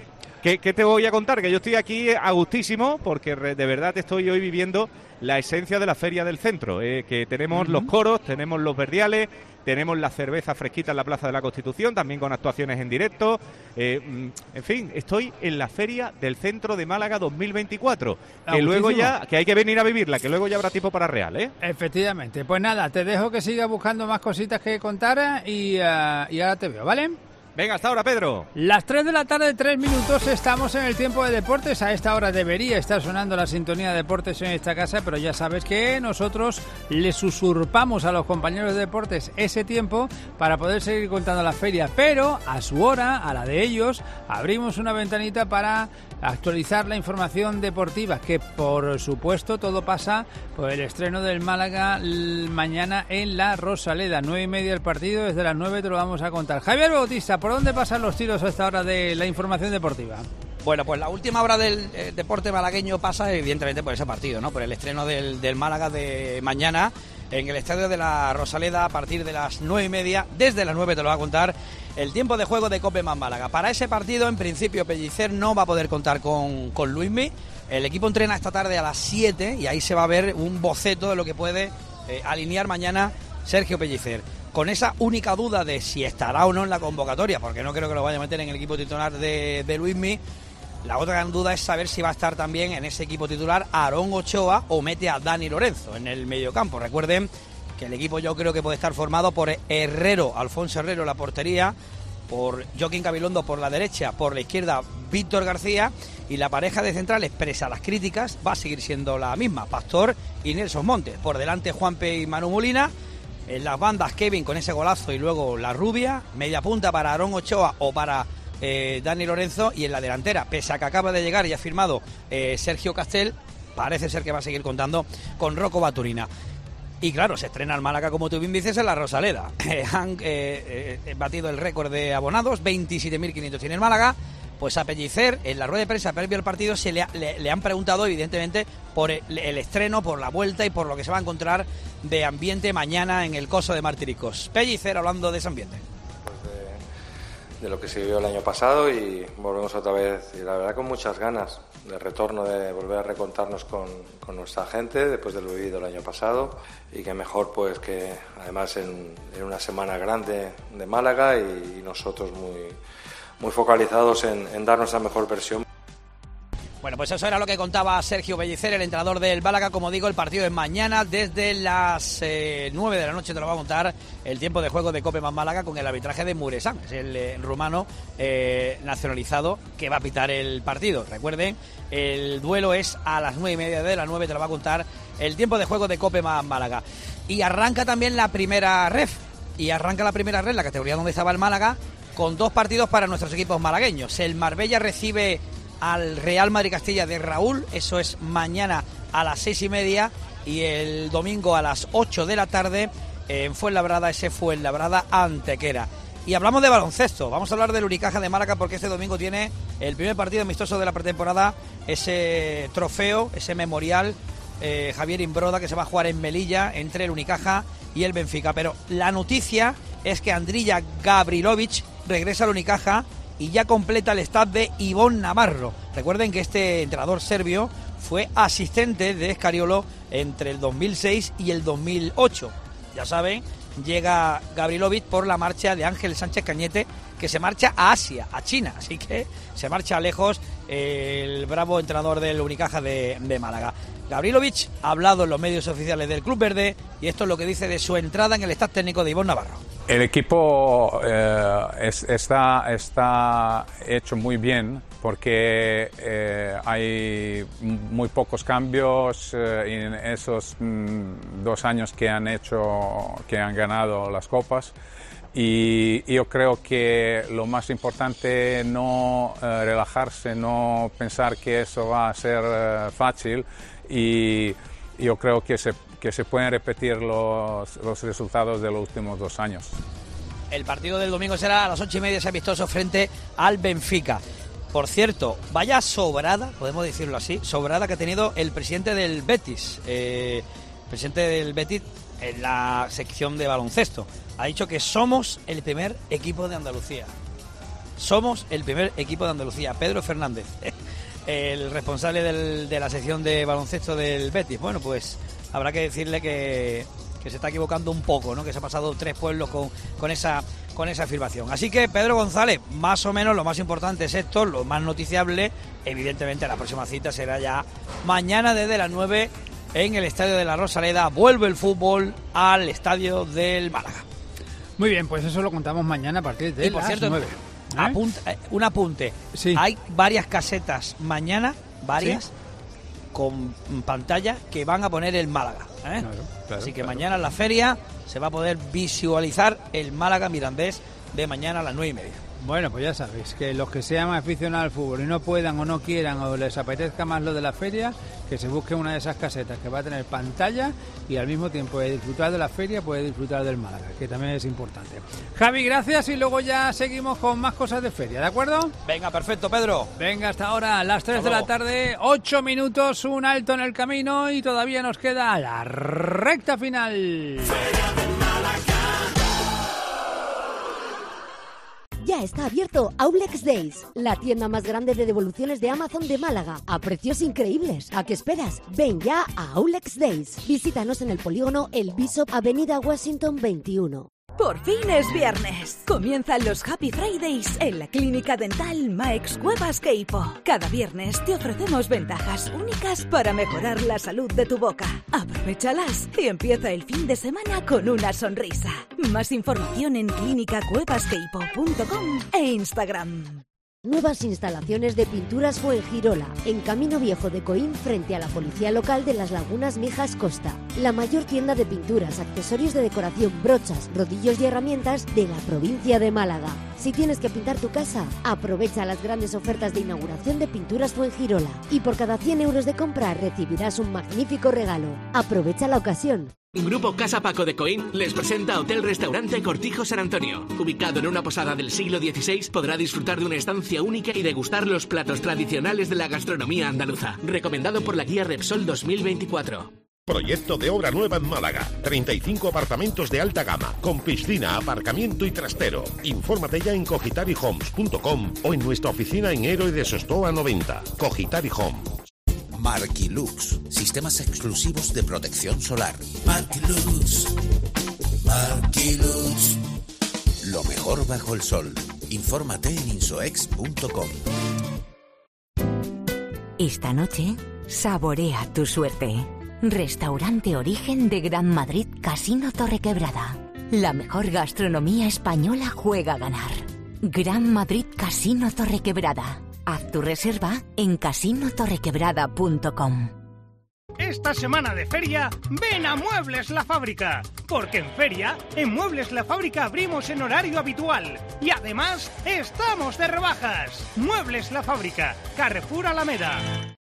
¿Qué te voy a contar? Que yo estoy aquí a gustísimo porque de verdad estoy hoy viviendo la esencia de la Feria del Centro, que tenemos los coros, tenemos los verdiales, tenemos la cerveza fresquita en la Plaza de la Constitución, también con actuaciones en directo. En fin, estoy en la Feria del Centro de Málaga 2024, que luego ya, que hay que venir a vivirla, que luego ya habrá tiempo para Real, ¿eh? Efectivamente. Pues nada, te dejo que sigas buscando más cositas que contar y ahora te veo, ¿vale? Venga, hasta ahora, Pedro. Las 3 de la tarde, 3 minutos, estamos en el tiempo de deportes. A esta hora debería estar sonando la sintonía de deportes en esta casa, pero ya sabes que nosotros les usurpamos a los compañeros de deportes ese tiempo para poder seguir contando la feria, pero a su hora, a la de ellos, abrimos una ventanita para actualizar la información deportiva, que por supuesto todo pasa por el estreno del Málaga mañana en la Rosaleda, 9:30 el partido, desde las 9 te lo vamos a contar. Javier Bautista, ¿por dónde pasan los tiros a esta hora de la información deportiva? Bueno, pues la última hora del deporte malagueño pasa evidentemente por ese partido, ¿no? Por el estreno del Málaga de mañana en el estadio de la Rosaleda a partir de las 9:30. Desde las 9 te lo va a contar el tiempo de juego de Copeman Málaga. Para ese partido, en principio, Pellicer no va a poder contar con Luismi. El equipo entrena esta tarde a las 7 y ahí se va a ver un boceto de lo que puede alinear mañana Sergio Pellicer. Con esa única duda de si estará o no en la convocatoria, porque no creo que lo vaya a meter en el equipo titular de Luismi. La otra gran duda es saber si va a estar también en ese equipo titular Aarón Ochoa o mete a Dani Lorenzo en el mediocampo. Recuerden que el equipo yo creo que puede estar formado por Alfonso Herrero en la portería, por Joaquín Gabilondo por la derecha, por la izquierda Víctor García, y la pareja de centrales, pese a las críticas, va a seguir siendo la misma, Pastor y Nelson Montes. Por delante Juanpe y Manu Molina. En las bandas Kevin con ese golazo y luego la rubia, media punta para Aarón Ochoa o para Dani Lorenzo, y en la delantera, pese a que acaba de llegar y ha firmado Sergio Castel, parece ser que va a seguir contando con Rocco Baturina. Y claro, se estrena el Málaga, como tú bien dices, en la Rosaleda. Han batido el récord de abonados, 27.500 tiene el Málaga. Pues a Pellicer, en la rueda de prensa previo al partido, le han preguntado, evidentemente, por el estreno, por la vuelta y por lo que se va a encontrar de ambiente mañana en el Coso de Martiricos. Pellicer hablando de ese ambiente. Pues de lo que se vivió el año pasado, y volvemos otra vez, y la verdad con muchas ganas de retorno, de volver a recontarnos con nuestra gente después de lo vivido el año pasado, y que mejor pues que además en una semana grande de Málaga y nosotros muy focalizados en dar nuestra mejor versión. Bueno, pues eso era lo que contaba Sergio Pellicer, el entrenador del Málaga. Como digo, el partido es mañana desde las 9 de la noche. Te lo va a contar el tiempo de juego de Copeman Málaga con el arbitraje de Muresan, es el rumano nacionalizado que va a pitar el partido. Recuerden, el duelo es a las 9:30, de las 9 te lo va a contar el tiempo de juego de Copeman Málaga. Y arranca también la primera ref, la categoría donde estaba el Málaga, con dos partidos para nuestros equipos malagueños. El Marbella recibe al Real Madrid Castilla de Raúl, eso es mañana a las 6:30, y el domingo a las 8 de la tarde en Fuenlabrada, ese Fuenlabrada Antequera. Y hablamos de baloncesto, vamos a hablar del Unicaja de Málaga, porque este domingo tiene el primer partido amistoso de la pretemporada, ese trofeo, ese memorial Javier Imbroda, que se va a jugar en Melilla entre el Unicaja y el Benfica. Pero la noticia es que Andrija Gabrilovic regresa al Unicaja y ya completa el staff de Ivón Navarro. Recuerden que este entrenador serbio fue asistente de Escariolo entre el 2006 y el 2008. Ya saben, llega Gabrilovic por la marcha de Ángel Sánchez Cañete, que se marcha a Asia, a China, así que se marcha lejos el bravo entrenador del Unicaja de Málaga. Gabrilovic ha hablado en los medios oficiales del Club Verde, y esto es lo que dice de su entrada en el staff técnico de Ivón Navarro. El equipo está hecho muy bien, porque hay muy pocos cambios en esos 2 años que han ganado las copas, y yo creo que lo más importante no relajarse, no pensar que eso va a ser fácil, y yo creo que se pueden repetir los resultados de los últimos 2 años. El partido del domingo será a las 8:30, ese amistoso frente al Benfica. Por cierto, vaya sobrada, podemos decirlo así, sobrada que ha tenido el presidente del Betis, en la sección de baloncesto. Ha dicho que somos el primer equipo de Andalucía. somos el primer equipo de Andalucía. Pedro Fernández, el responsable de la sección de baloncesto del Betis. Bueno, pues habrá que decirle que se está equivocando un poco, ¿no? Que se ha pasado 3 pueblos con esa afirmación. Así que, Pedro González, más o menos lo más importante es esto, lo más noticiable. Evidentemente la próxima cita será ya mañana desde las 9 en el Estadio de la Rosaleda. Vuelve el fútbol al Estadio del Málaga. Muy bien, pues eso lo contamos mañana a partir de las 9. Un apunte. Sí. Hay varias casetas mañana, ¿sí? Con pantalla que van a poner el Málaga, ¿eh? Claro, así que mañana en la feria se va a poder visualizar el Málaga Mirandés de mañana a las 9:30. Bueno, pues ya sabéis que los que sean aficionados al fútbol y no puedan o no quieran o les apetezca más lo de la feria, que se busquen una de esas casetas que va a tener pantalla y al mismo tiempo de disfrutar de la feria puede disfrutar del Málaga, que también es importante. Javi, gracias y luego ya seguimos con más cosas de feria, ¿de acuerdo? Venga, perfecto, Pedro. Venga, hasta ahora, las 3 de la tarde, 8 minutos, un alto en el camino y todavía nos queda la recta final. Ya está abierto Aulex Days, la tienda más grande de devoluciones de Amazon de Málaga, a precios increíbles. ¿A qué esperas? Ven ya a Aulex Days. Visítanos en el polígono El Bishop, Avenida Washington 21. Por fin es viernes. Comienzan los Happy Fridays en la clínica dental Maex Cuevas Queipo. Cada viernes te ofrecemos ventajas únicas para mejorar la salud de tu boca. Aprovéchalas y empieza el fin de semana con una sonrisa. Más información en clinicacuevasqueipo.com e Instagram. Nuevas instalaciones de Pinturas Fuengirola, en Camino Viejo de Coín, frente a la Policía Local de las Lagunas Mijas Costa. La mayor tienda de pinturas, accesorios de decoración, brochas, rodillos y herramientas de la provincia de Málaga. Si tienes que pintar tu casa, aprovecha las grandes ofertas de inauguración de Pinturas Fuengirola. Y por cada 100 euros de compra recibirás un magnífico regalo. Aprovecha la ocasión. Grupo Casa Paco de Coín les presenta Hotel Restaurante Cortijo San Antonio. Ubicado en una posada del siglo XVI, podrá disfrutar de una estancia única y degustar los platos tradicionales de la gastronomía andaluza. Recomendado por la guía Repsol 2024. Proyecto de obra nueva en Málaga. 35 apartamentos de alta gama, con piscina, aparcamiento y trastero. Infórmate ya en cogitarihomes.com o en nuestra oficina en Héroe de Sostoa 90. Cogitari Homes. Marquilux, sistemas exclusivos de protección solar. Marquilux, Marquilux. Lo mejor bajo el sol. Infórmate en insoex.com. Esta noche, saborea tu suerte. Restaurante Origen de Gran Madrid Casino Torrequebrada. La mejor gastronomía española juega a ganar. Gran Madrid Casino Torrequebrada. Haz tu reserva en casinotorrequebrada.com. Esta semana de feria, ven a Muebles La Fábrica, porque en feria, en Muebles La Fábrica abrimos en horario habitual y además estamos de rebajas. Muebles La Fábrica, Carrefour Alameda.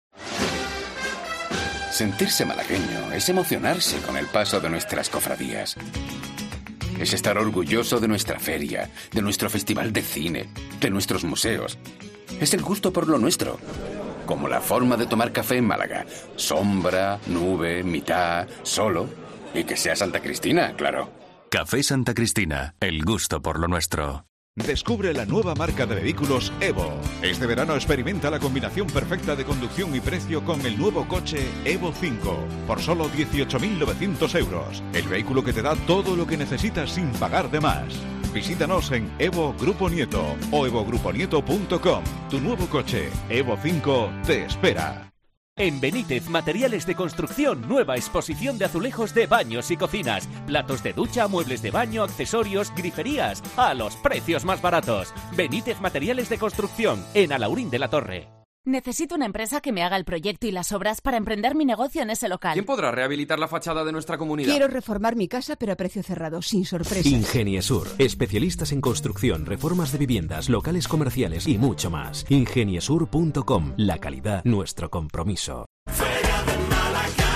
Sentirse malagueño es emocionarse con el paso de nuestras cofradías. Es estar orgulloso de nuestra feria, de nuestro festival de cine, de nuestros museos. Es el gusto por lo nuestro, como la forma de tomar café en Málaga. Sombra, nube, mitad, solo y que sea Santa Cristina, claro. Café Santa Cristina, el gusto por lo nuestro. Descubre la nueva marca de vehículos Evo. Este verano experimenta la combinación perfecta de conducción y precio con el nuevo coche Evo 5 por solo 18.900 euros. El vehículo que te da todo lo que necesitas sin pagar de más. Visítanos en Evo Grupo Nieto o evogruponieto.com. Tu nuevo coche Evo 5 te espera. En Benítez Materiales de Construcción, nueva exposición de azulejos de baños y cocinas, platos de ducha, muebles de baño, accesorios, griferías, a los precios más baratos. Benítez Materiales de Construcción, en Alaurín de la Torre. Necesito una empresa que me haga el proyecto y las obras para emprender mi negocio en ese local. ¿Quién podrá rehabilitar la fachada de nuestra comunidad? Quiero reformar mi casa, pero a precio cerrado, sin sorpresas. Ingeniesur, especialistas en construcción, reformas de viviendas, locales comerciales y mucho más. Ingeniesur.com, la calidad, nuestro compromiso. Feria de Málaga.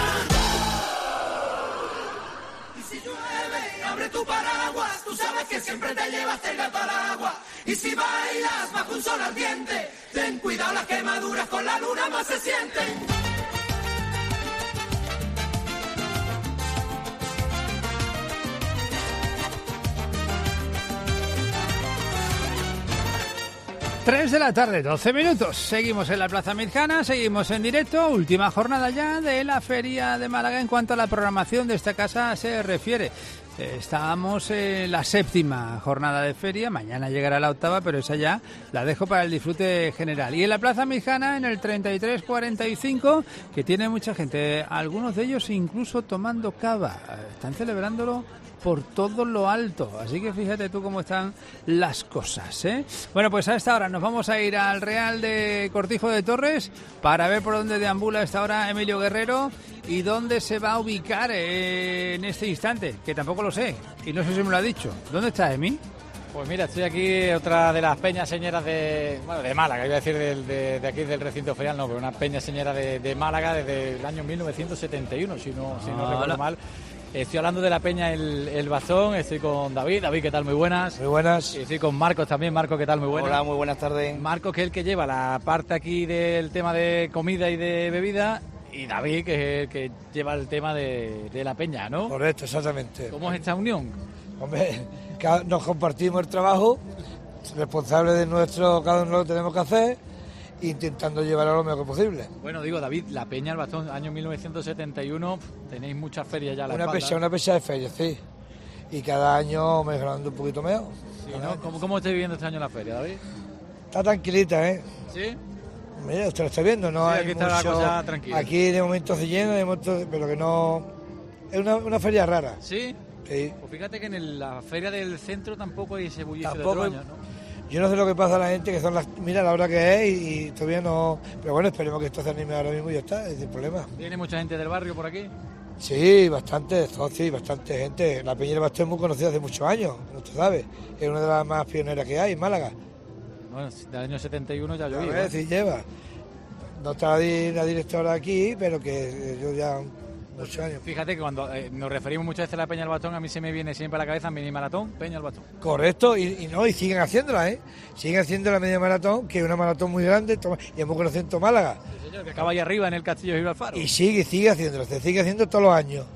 Y si llueve, abre tu paraguas, tú sabes que siempre te llevas el gato al agua. Y si bailas bajo un sol ardiente, ten cuidado, las quemaduras con la luna más se sienten. 3 de la tarde, 12 minutos. Seguimos en la Plaza Midjana, seguimos en directo. Última jornada ya de la Feria de Málaga en cuanto a la programación de esta casa se refiere. Estamos en la 7ª jornada de feria, mañana llegará la 8ª, pero esa ya la dejo para el disfrute general. Y en la Plaza Midjana, en el 3345, que tiene mucha gente, algunos de ellos incluso tomando cava, están celebrándolo por todo lo alto, así que fíjate tú cómo están las cosas, ¿eh? Bueno, pues a esta hora nos vamos a ir al Real de Cortijo de Torres para ver por dónde deambula a esta hora Emilio Guerrero y dónde se va a ubicar en este instante, que tampoco lo sé, y no sé si me lo ha dicho. ¿Dónde está, Emi? Pues mira, estoy aquí, otra de las peñas señeras de Málaga, iba a decir de aquí del recinto ferial, no, pero una peña señera de Málaga desde el año 1971, si no recuerdo mal. Estoy hablando de la peña El Bastón, estoy con David. David, ¿qué tal? Muy buenas. Muy buenas. Y estoy con Marcos también. Marcos, ¿qué tal? Muy buenas. Hola, muy buenas tardes. Marcos, que es el que lleva la parte aquí del tema de comida y de bebida, y David, que es el que lleva el tema de la peña, ¿no? Correcto, exactamente. ¿Cómo es esta unión? Hombre, nos compartimos el trabajo, responsable de nuestro, cada uno lo tenemos que hacer, intentando llevarlo lo mejor posible. Bueno, digo, David, la peña El Bastón, año 1971, tenéis muchas ferias ya a la espalda. Una peña de ferias, sí. Y cada año mejorando un poquito mejor. Sí, ¿no? ¿Cómo estáis viviendo este año la feria, David? Está tranquilita, ¿eh? ¿Sí? Mira, usted lo está viendo, no sí, hay aquí está mucho... la cosa tranquila. Aquí de momento se llena, de momento... pero que no... Es una feria rara. ¿Sí? Sí. Pues fíjate que en la feria del centro tampoco hay ese bullicio de otro año, ¿no? Yo no sé lo que pasa a la gente, que son las... Mira la hora que es y todavía no... Pero bueno, esperemos que esto se anime ahora mismo y ya está, es el problema. ¿Viene mucha gente del barrio por aquí? Sí, bastante gente. La Peña del Bastón es muy conocida hace muchos años, como tú sabes. Es una de las más pioneras que hay en Málaga. Bueno, del año 71 ya llovió. A ver, sí lleva. No está la directora aquí, pero que yo ya... muchos años. Fíjate que cuando nos referimos muchas veces a la Peña del Bastón, a mí se me viene siempre a la cabeza mini maratón, Peña del Bastón. Correcto, y siguen haciéndola, ¿eh? Siguen haciendo la media maratón, que es una maratón muy grande y es muy conocida en toda Málaga. Sí, señor, que acaba ahí arriba en el Castillo de Gibraltar. Y sigue haciéndola, se sigue haciendo todos los años.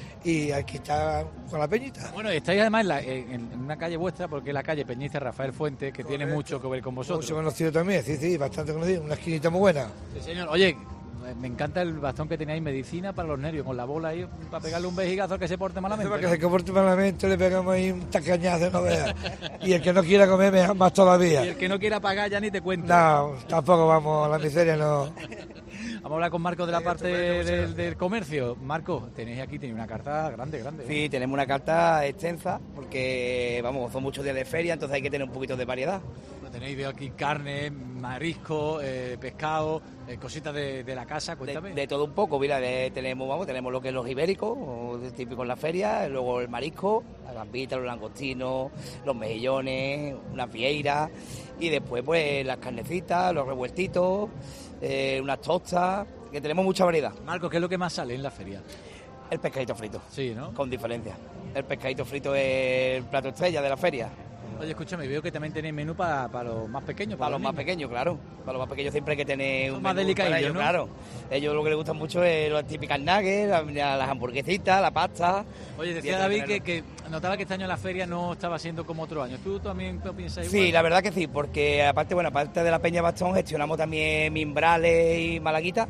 Y aquí está con la peñita. Bueno, estáis además en una calle vuestra, porque es la calle Peñice Rafael Fuentes, que tiene mucho que ver con vosotros. Mucho conocido también, sí, bastante conocido, una esquinita muy buena. Sí, señor. Oye, me encanta el bastón que tenéis, medicina para los nervios, con la bola ahí, para pegarle un vejigazo al que se porte malamente. Para que se porte malamente le pegamos ahí un tacañazo, no veas. Y el que no quiera comer más todavía. Y el que no quiera pagar ya ni te cuento. No, tampoco vamos, la miseria no. Vamos a hablar con Marco de la parte del comercio. Marco, tenéis una carta grande. Sí, tenemos una carta extensa, porque vamos, son muchos días de feria, entonces hay que tener un poquito de variedad. Tenéis, veo aquí carne, marisco, pescado, cositas de la casa, cuéntame. De todo un poco, mira, tenemos lo que es los ibéricos, típicos en la feria, luego el marisco, la gambita, los langostinos, los mejillones, unas vieiras, y después pues las carnecitas, los revueltitos, unas tostas, que tenemos mucha variedad. Marco, ¿qué es lo que más sale en la feria? El pescadito frito. Sí, ¿no? Con diferencia. El pescadito frito es el plato estrella de la feria. Oye, escúchame, veo que también tenéis menú para los más pequeños. Para los más pequeños, claro. Para los más pequeños siempre hay que tener un más menú delicadillo, para ellos, ¿no? Claro. Ellos lo que les gusta mucho es las típicas nuggets, las hamburguesitas, la pasta. Oye, decía David que notaba que este año en la feria no estaba siendo como otro año. ¿Tú también piensas igual? Sí, la verdad que sí, porque aparte de la Peña Bastón gestionamos también Mimbrales y Malaguita,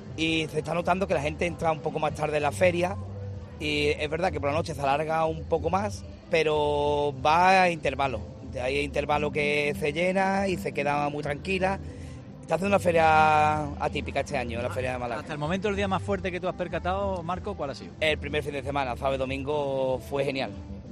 y se está notando que la gente entra un poco más tarde en la feria, y es verdad que por la noche se alarga un poco más, pero va a intervalos. Hay intervalos que se llena y se queda muy tranquila. Está haciendo una feria atípica este año, la feria de Málaga. Hasta el momento, el día más fuerte que tú has percatado, Marco, ¿cuál ha sido? El primer fin de semana, sábado y domingo, fue genial.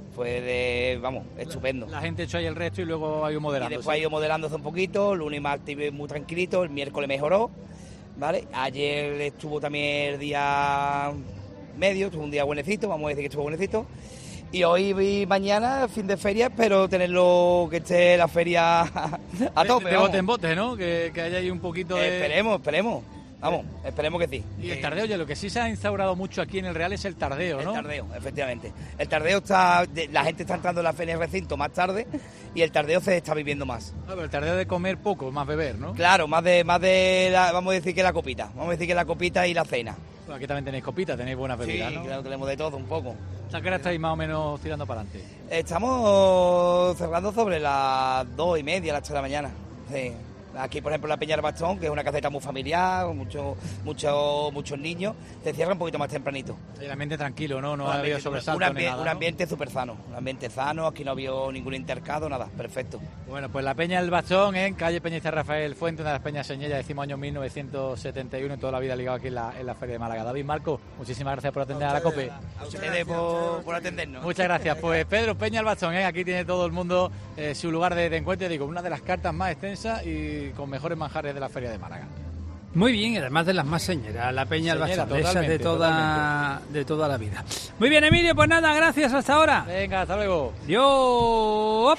Fue estupendo. La gente echó ahí el resto y luego ha ido moderándose. Y después ha ido moderándose un poquito, el lunes más muy tranquilito, el miércoles mejoró, ¿vale? Ayer estuvo también el día medio, estuvo un día buenecito, vamos a decir que estuvo buenecito. Y hoy y mañana, fin de feria, espero tenerlo, que esté la feria a tope. De bote en bote, ¿no? Que haya ahí un poquito de... Esperemos. Vamos, esperemos que sí. Y el tardeo, oye, lo que sí se ha instaurado mucho aquí en el Real es el tardeo, ¿no? El tardeo, efectivamente. El tardeo la gente está entrando en la feria de recinto más tarde y el tardeo se está viviendo más. No, pero el tardeo de comer poco, más beber, ¿no? Claro, más de vamos a decir que la copita. Vamos a decir que la copita y la cena. Bueno, aquí también tenéis copita, tenéis buenas bebidas, sí, ¿no? Claro, tenemos de todo un poco. ¿A qué hora estáis más o menos tirando para adelante? Estamos cerrando sobre las 2:30, las 3 de la mañana. Sí. Aquí, por ejemplo, la Peña del Bastón, que es una caseta muy familiar, muchos niños, te cierra un poquito más tempranito. El ambiente tranquilo, ¿no? No ha habido sobresalto ni nada, un ambiente súper sano, un ambiente sano, aquí no ha habido ningún intercado, nada, perfecto. Bueno, pues la Peña del Bastón, en calle Peñista Rafael Fuente, una de las peñas señeras, decimos año 1971, y toda la vida ligado aquí en la Feria de Málaga. David, Marco, muchísimas gracias por atender a la COPE. A ustedes por atendernos. Muchas gracias. Pues Pedro, Peña del Bastón, aquí tiene todo el mundo su lugar de encuentro, digo, una de las cartas más extensas y con mejores manjares de la Feria de Málaga. Muy bien, y además de las más señeras, la Peña del Bastón, esas de toda la vida. Muy bien, Emilio, pues nada, gracias, hasta ahora. Venga, hasta luego. Adiós.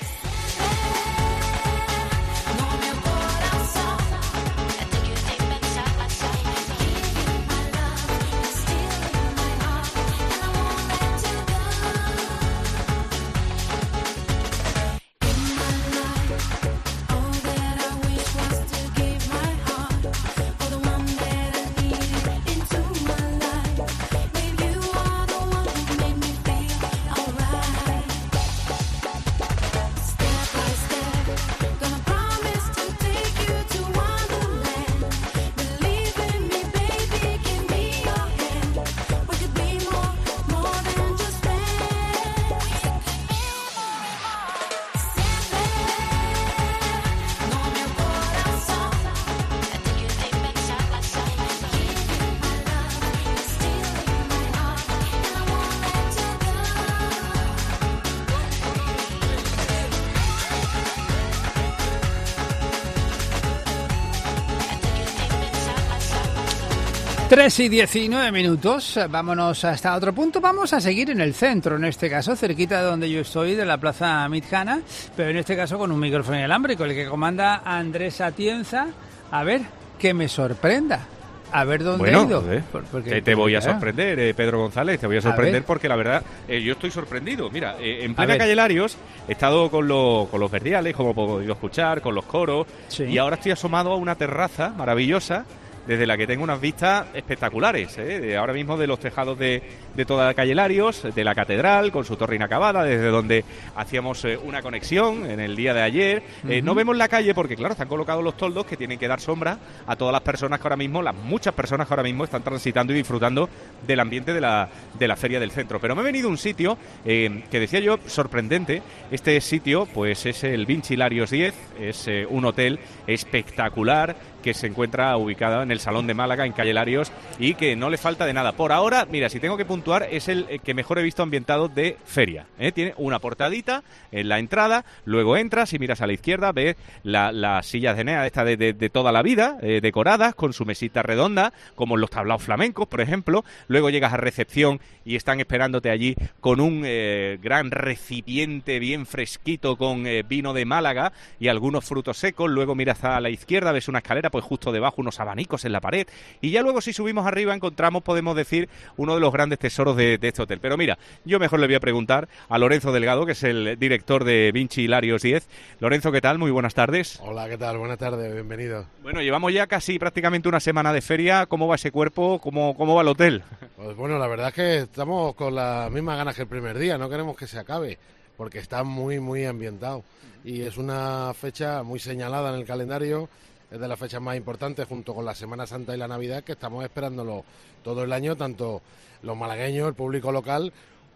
Tres y 19 minutos, vámonos hasta otro punto, vamos a seguir en el centro, en este caso, cerquita de donde yo estoy, de la Plaza Midjana, pero en este caso con un micrófono inalámbrico, el que comanda Andrés Atienza, a ver, que me sorprenda. A ver dónde he ido. Porque te voy a sorprender, Pedro González, te voy a sorprender porque la verdad, yo estoy sorprendido. Mira, en plena calle Larios he estado con los verdiales, como he podido escuchar, con los coros, y ahora estoy asomado a una terraza maravillosa, desde la que tengo unas vistas espectaculares, de ahora mismo de los tejados de toda la calle Larios, de la catedral, con su torre inacabada, desde donde hacíamos una conexión en el día de ayer. No vemos la calle porque, claro, están colocados los toldos que tienen que dar sombra a todas las personas que ahora mismo, las muchas personas que ahora mismo están transitando y disfrutando del ambiente de la feria del centro. Pero me he venido a un sitio que decía yo sorprendente. Este sitio, pues es el Vinci Larios 10, es un hotel espectacular que se encuentra ubicado en el Salón de Málaga, en calle Larios, y que no le falta de nada. Por ahora, mira, si tengo que puntuar, es el que mejor he visto ambientado de feria. Tiene una portadita en la entrada, luego entras y miras a la izquierda, ves las sillas de Enea, esta de toda la vida, decoradas, con su mesita redonda, como en los tablaos flamencos, por ejemplo. Luego llegas a recepción y están esperándote allí con un gran recipiente bien fresquito con vino de Málaga y algunos frutos secos. Luego miras a la izquierda, ves una escalera, pues justo debajo unos abanicos en la pared, y ya luego si subimos arriba encontramos, podemos decir, uno de los grandes tesoros de este hotel. Pero mira, yo mejor le voy a preguntar a Lorenzo Delgado, que es el director de Vinci Larios 10. Lorenzo, ¿qué tal? Muy buenas tardes. Hola, ¿qué tal? Buenas tardes, bienvenido. Bueno, llevamos ya casi prácticamente una semana de feria. ¿Cómo va ese cuerpo? ¿Cómo va el hotel? Pues bueno, la verdad es que estamos con las mismas ganas que el primer día, no queremos que se acabe, porque está muy, muy ambientado, y es una fecha muy señalada en el calendario. Es de las fechas más importantes, junto con la Semana Santa y la Navidad, que estamos esperándolo todo el año, tanto los malagueños, el público local,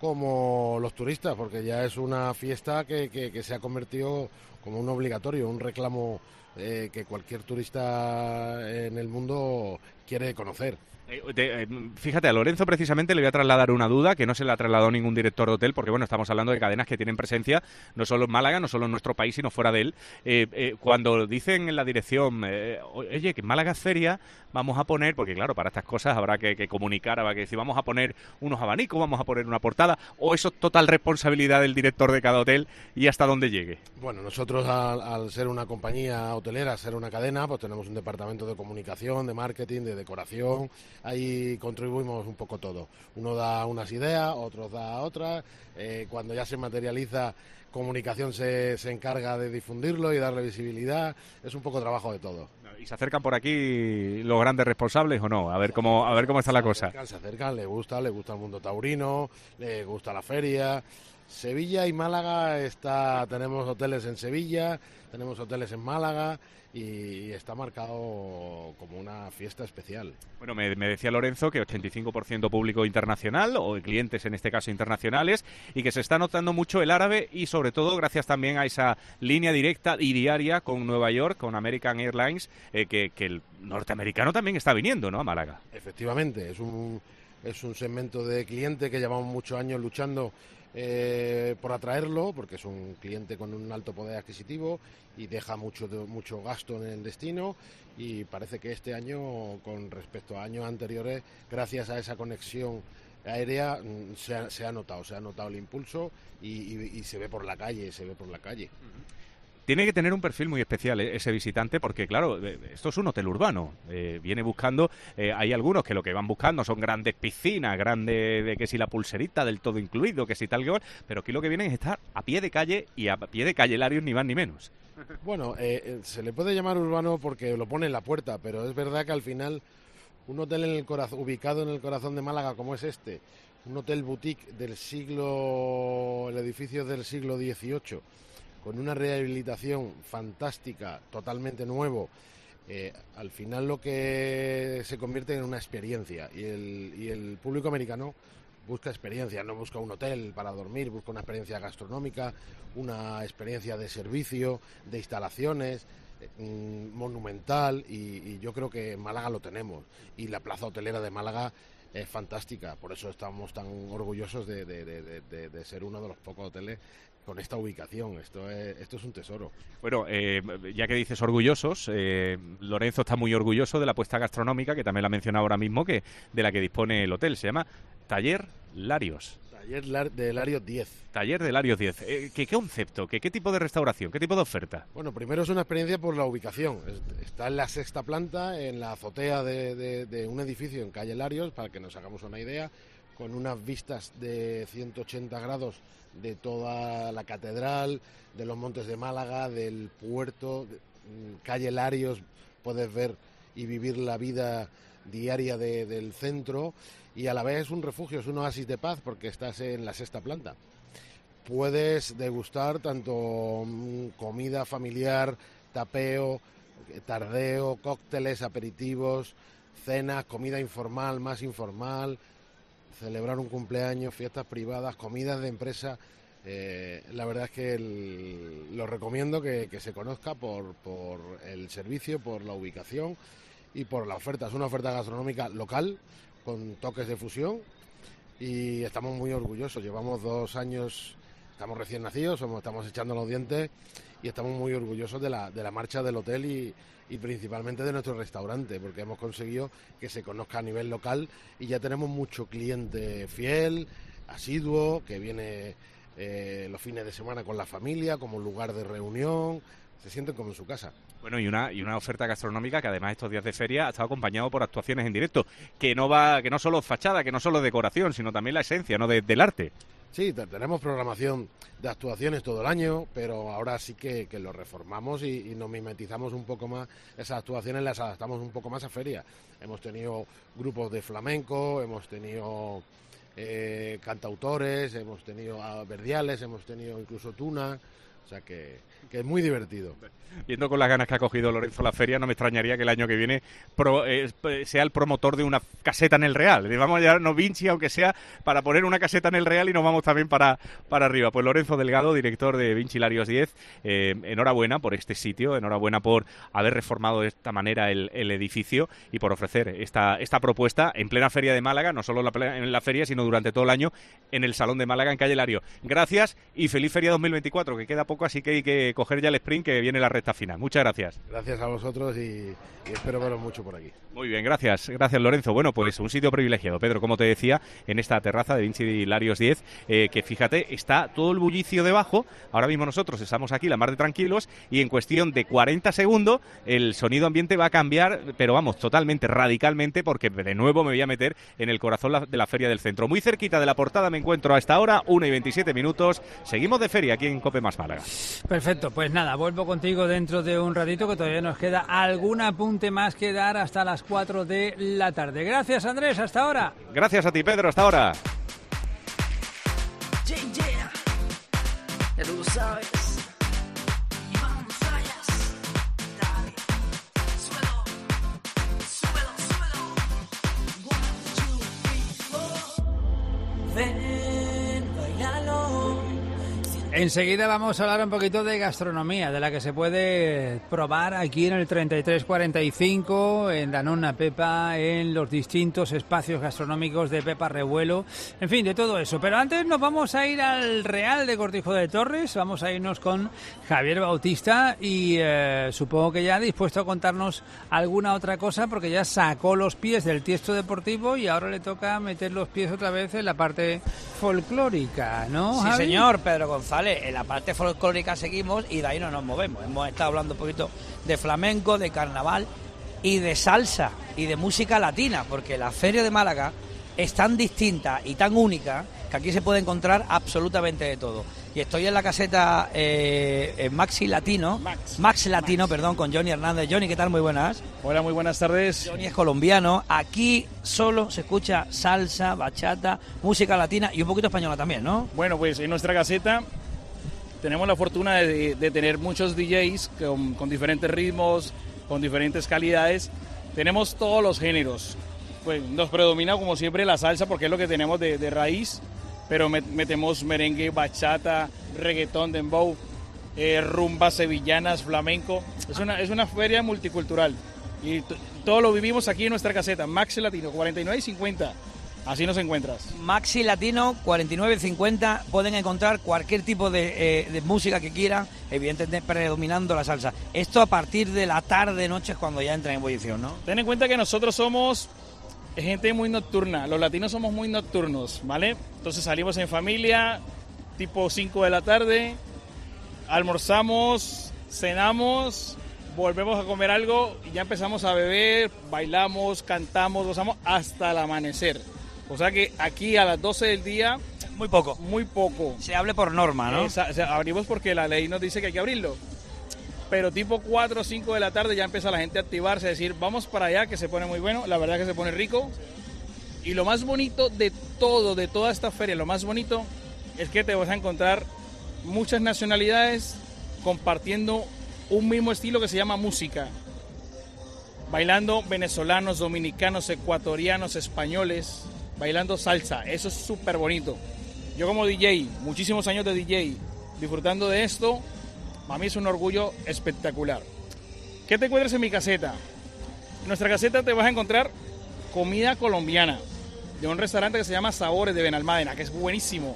como los turistas, porque ya es una fiesta que se ha convertido como un obligatorio, un reclamo que cualquier turista en el mundo quiere conocer. Fíjate, a Lorenzo precisamente le voy a trasladar una duda que no se le ha trasladado ningún director de hotel, porque bueno, estamos hablando de cadenas que tienen presencia no solo en Málaga, no solo en nuestro país, sino fuera de él. Cuando dicen en la dirección, oye, que en Málaga es feria, vamos a poner, porque claro, para estas cosas habrá que comunicar, habrá que decir, vamos a poner unos abanicos, vamos a poner una portada, o eso es total responsabilidad del director de cada hotel y hasta donde llegue. Bueno, nosotros al ser una compañía hotelera, ser una cadena, pues tenemos un departamento de comunicación, de marketing, de decoración. Ahí contribuimos un poco todo. Uno da unas ideas, otros da otras. Cuando ya se materializa, comunicación se encarga de difundirlo y darle visibilidad. Es un poco trabajo de todo. ¿Y se acercan por aquí los grandes responsables o no? A ver cómo está la cosa. Se acercan, le gusta el mundo taurino, le gusta la feria. Sevilla y Málaga tenemos hoteles en Sevilla, tenemos hoteles en Málaga y está marcado como una fiesta especial. Bueno, me decía Lorenzo que 85% público internacional, o clientes en este caso internacionales, y que se está notando mucho el árabe y sobre todo gracias también a esa línea directa y diaria con Nueva York, con American Airlines, que el norteamericano también está viniendo, ¿no?, a Málaga. Efectivamente, es un segmento de cliente que llevamos muchos años luchando por atraerlo, porque es un cliente con un alto poder adquisitivo y deja mucho gasto en el destino, y parece que este año, con respecto a años anteriores, gracias a esa conexión aérea, se ha notado el impulso y se ve por la calle. Tiene que tener un perfil muy especial ese visitante, porque claro, esto es un hotel urbano, viene buscando, hay algunos que lo que van buscando son grandes piscinas, de que si la pulserita del todo incluido, que si tal que pero aquí lo que vienen es estar a pie de calle, y a pie de calle Larios ni más ni menos. Bueno, se le puede llamar urbano porque lo pone en la puerta, pero es verdad que al final un hotel ubicado en el corazón de Málaga como es este, un hotel boutique el edificio del siglo XVIII, con una rehabilitación fantástica, totalmente nuevo, al final lo que se convierte en una experiencia, y el público americano busca experiencia, no busca un hotel para dormir, busca una experiencia gastronómica, una experiencia de servicio, de instalaciones, monumental, y yo creo que en Málaga lo tenemos, y la plaza hotelera de Málaga es fantástica, por eso estamos tan orgullosos de ser uno de los pocos hoteles con esta ubicación. Esto es un tesoro. Bueno, ya que dices orgullosos, Lorenzo está muy orgulloso de la apuesta gastronómica, que también la ha mencionado ahora mismo, de la que dispone el hotel. Se llama Taller Larios. Taller de Larios 10. Taller de Larios 10. ¿Qué concepto? ¿Qué tipo de restauración? ¿Qué tipo de oferta? Bueno, primero es una experiencia por la ubicación. Está en la 6ª planta, en la azotea de un edificio en calle Larios, para que nos hagamos una idea, con unas vistas de 180 grados de toda la catedral, de los montes de Málaga, del puerto, calle Larios, puedes ver y vivir la vida diaria del centro, y a la vez es un refugio, es un oasis de paz porque estás en la 6ª planta. Puedes degustar tanto comida familiar, tapeo, tardeo, cócteles, aperitivos, cenas, comida informal, más informal, celebrar un cumpleaños, fiestas privadas, comidas de empresa. La verdad es que lo recomiendo que se conozca por el servicio, por la ubicación y por la oferta. Es una oferta gastronómica local con toques de fusión, y estamos muy orgullosos. Llevamos 2 años, estamos recién nacidos, estamos echando los dientes, y estamos muy orgullosos de la marcha del hotel y principalmente de nuestro restaurante, porque hemos conseguido que se conozca a nivel local, y ya tenemos mucho cliente fiel, asiduo, que viene los fines de semana con la familia como lugar de reunión, se sienten como en su casa. Bueno, y una oferta gastronómica que además estos días de feria ha estado acompañado por actuaciones en directo, que no solo fachada, que no solo decoración, sino también la esencia, ¿no?, del arte. Sí, tenemos programación de actuaciones todo el año, pero ahora sí que lo reformamos y nos mimetizamos un poco más. Esas actuaciones las adaptamos un poco más a feria. Hemos tenido grupos de flamenco, hemos tenido cantautores, hemos tenido verdiales, hemos tenido incluso tuna, o sea que es muy divertido. Viendo con las ganas que ha cogido Lorenzo la feria, no me extrañaría que el año que viene sea el promotor de una caseta en el Real. Vamos a llevarnos Vinci, aunque sea para poner una caseta en el Real, y nos vamos también para arriba. Pues Lorenzo Delgado, director de Vinci Larios 10, enhorabuena por este sitio, enhorabuena por haber reformado de esta manera el edificio y por ofrecer esta propuesta en plena feria de Málaga, no solo en la feria, sino durante todo el año en el Salón de Málaga, en calle Lario. Gracias y feliz feria 2024, que queda poco, así que hay que coger ya el sprint, que viene la recta final. Muchas gracias. Gracias a vosotros y espero veros mucho por aquí. Muy bien, gracias Lorenzo. Bueno, pues un sitio privilegiado, Pedro, como te decía, en esta terraza de Vinci Larios 10, que fíjate, está todo el bullicio debajo. Ahora mismo nosotros estamos aquí la mar de tranquilos, y en cuestión de 40 segundos el sonido ambiente va a cambiar, pero vamos, totalmente, radicalmente, porque de nuevo me voy a meter en el corazón de la feria del centro. Muy cerquita de la portada me encuentro a esta hora, 1:27. Seguimos de feria aquí en COPE más Málaga. Perfecto, pues nada, vuelvo contigo dentro de un ratito, que todavía nos queda algún apunte más que dar hasta las 4 de la tarde. Gracias, Andrés, hasta ahora. Gracias a ti, Pedro, hasta ahora. ya tú lo sabes. Y vamos, rayas, dale, súbelo, súbelo, súbelo. 1, 2, 3, 4. Ven, bailalo. Enseguida vamos a hablar un poquito de gastronomía, de la que se puede probar aquí en el 3345, en Danone Pepa, en los distintos espacios gastronómicos de Pepa Revuelo, en fin, de todo eso. Pero antes nos vamos a ir al Real de Cortijo de Torres, vamos a irnos con Javier Bautista y supongo que ya dispuesto a contarnos alguna otra cosa, porque ya sacó los pies del tiesto deportivo y ahora le toca meter los pies otra vez en la parte folclórica, ¿no, Sí, Javi? señor, Pedro González. En la parte folclórica seguimos y de ahí no nos movemos. Hemos estado hablando un poquito de flamenco, de carnaval y de salsa y de música latina, porque la Feria de Málaga es tan distinta y tan única que aquí se puede encontrar absolutamente de todo. Y estoy en la caseta Max Latino, perdón, con Johnny Hernández. Johnny, ¿qué tal? Muy buenas. Hola, muy buenas tardes. Johnny es colombiano. Aquí solo se escucha salsa, bachata, música latina y un poquito española también, ¿no? Bueno, pues en nuestra caseta tenemos la fortuna de tener muchos DJs con diferentes ritmos, con diferentes calidades. Tenemos todos los géneros. Pues nos predomina como siempre la salsa porque es lo que tenemos de raíz, pero metemos merengue, bachata, reggaetón, dembow, rumbas sevillanas, flamenco. Es una feria multicultural y todo lo vivimos aquí en nuestra caseta, Maxi Latino, 49.50. Así nos encuentras. Maxi Latino, 49.50. Pueden encontrar cualquier tipo de música que quieran, evidentemente predominando la salsa. Esto a partir de la tarde, noche, es cuando ya entra en ebullición, ¿no? Ten en cuenta que nosotros somos gente muy nocturna. Los latinos somos muy nocturnos, ¿vale? Entonces salimos en familia, tipo 5 de la tarde, almorzamos, cenamos, volvemos a comer algo y ya empezamos a beber, bailamos, cantamos, gozamos hasta el amanecer. O sea que aquí a las 12 del día... Muy poco. Muy poco. Se hable por norma, ¿no? O sea, abrimos porque la ley nos dice que hay que abrirlo. Pero tipo 4 o 5 de la tarde ya empieza la gente a activarse, a decir, vamos para allá, que se pone muy bueno. La verdad que se pone rico. Y lo más bonito de toda esta feria, lo más bonito es que te vas a encontrar muchas nacionalidades compartiendo un mismo estilo que se llama música. Bailando venezolanos, dominicanos, ecuatorianos, españoles, bailando salsa. Eso es súper bonito. Yo como DJ, muchísimos años de DJ, disfrutando de esto, para mí es un orgullo espectacular. ¿Qué te encuentras en mi caseta? En nuestra caseta te vas a encontrar comida colombiana de un restaurante que se llama Sabores de Benalmádena, que es buenísimo.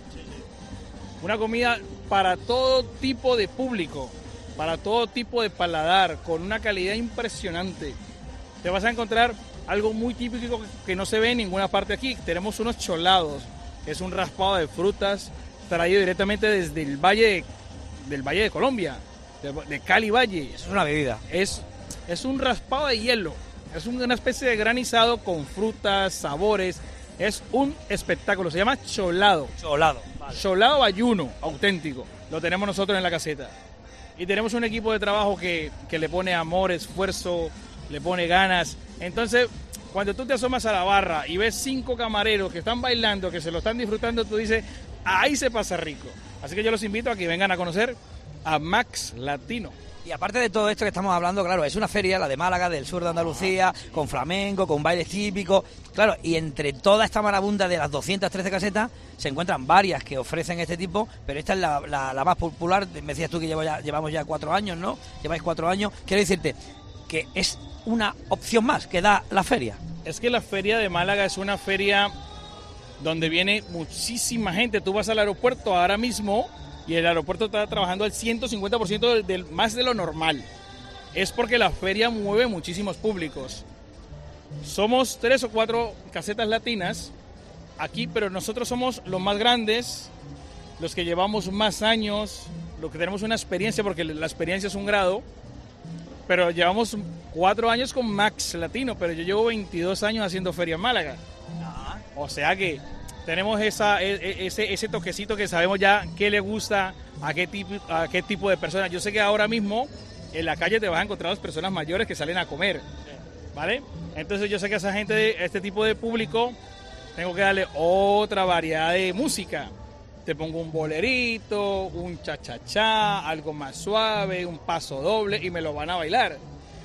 Una comida para todo tipo de público, para todo tipo de paladar, con una calidad impresionante. Te vas a encontrar algo muy típico que no se ve en ninguna parte aquí. Tenemos unos cholados, que es un raspado de frutas traído directamente desde el valle de Colombia, de Cali Valle. Eso es una bebida. Es un raspado de hielo, es una especie de granizado con frutas, sabores. Es un espectáculo, se llama cholado. Vale. Cholado bayuno, auténtico. Lo tenemos nosotros en la caseta. Y tenemos un equipo de trabajo que le pone amor, esfuerzo, le pone ganas. Entonces, cuando tú te asomas a la barra y ves 5 camareros que están bailando, que se lo están disfrutando, tú dices, ahí se pasa rico. Así que yo los invito a que vengan a conocer a Max Latino. Y aparte de todo esto que estamos hablando, claro, es una feria, la de Málaga, del sur de Andalucía, con flamenco, con bailes típicos. Claro, y entre toda esta marabunta de las 213 casetas, se encuentran varias que ofrecen este tipo, pero esta es la más popular. Me decías tú que llevamos ya 4 años, ¿no? Lleváis 4 años. Quiero decirte que es una opción más que da la feria. Es que la feria de Málaga es una feria donde viene muchísima gente. Tú vas al aeropuerto ahora mismo y el aeropuerto está trabajando al 150% más de lo normal. Es porque la feria mueve muchísimos públicos. Somos 3 o 4 casetas latinas aquí, pero nosotros somos los más grandes, los que llevamos más años, los que tenemos una experiencia, porque la experiencia es un grado, pero llevamos 4 años con Max Latino, pero yo llevo 22 años haciendo feria en Málaga. O sea que tenemos ese toquecito que sabemos ya qué le gusta a qué tipo de personas. Yo sé que ahora mismo en la calle te vas a encontrar a las personas mayores que salen a comer, ¿vale? Entonces yo sé que a esa gente, a este tipo de público, tengo que darle otra variedad de música. te pongo un bolerito, un cha-cha-cha, algo más suave, un paso doble y me lo van a bailar.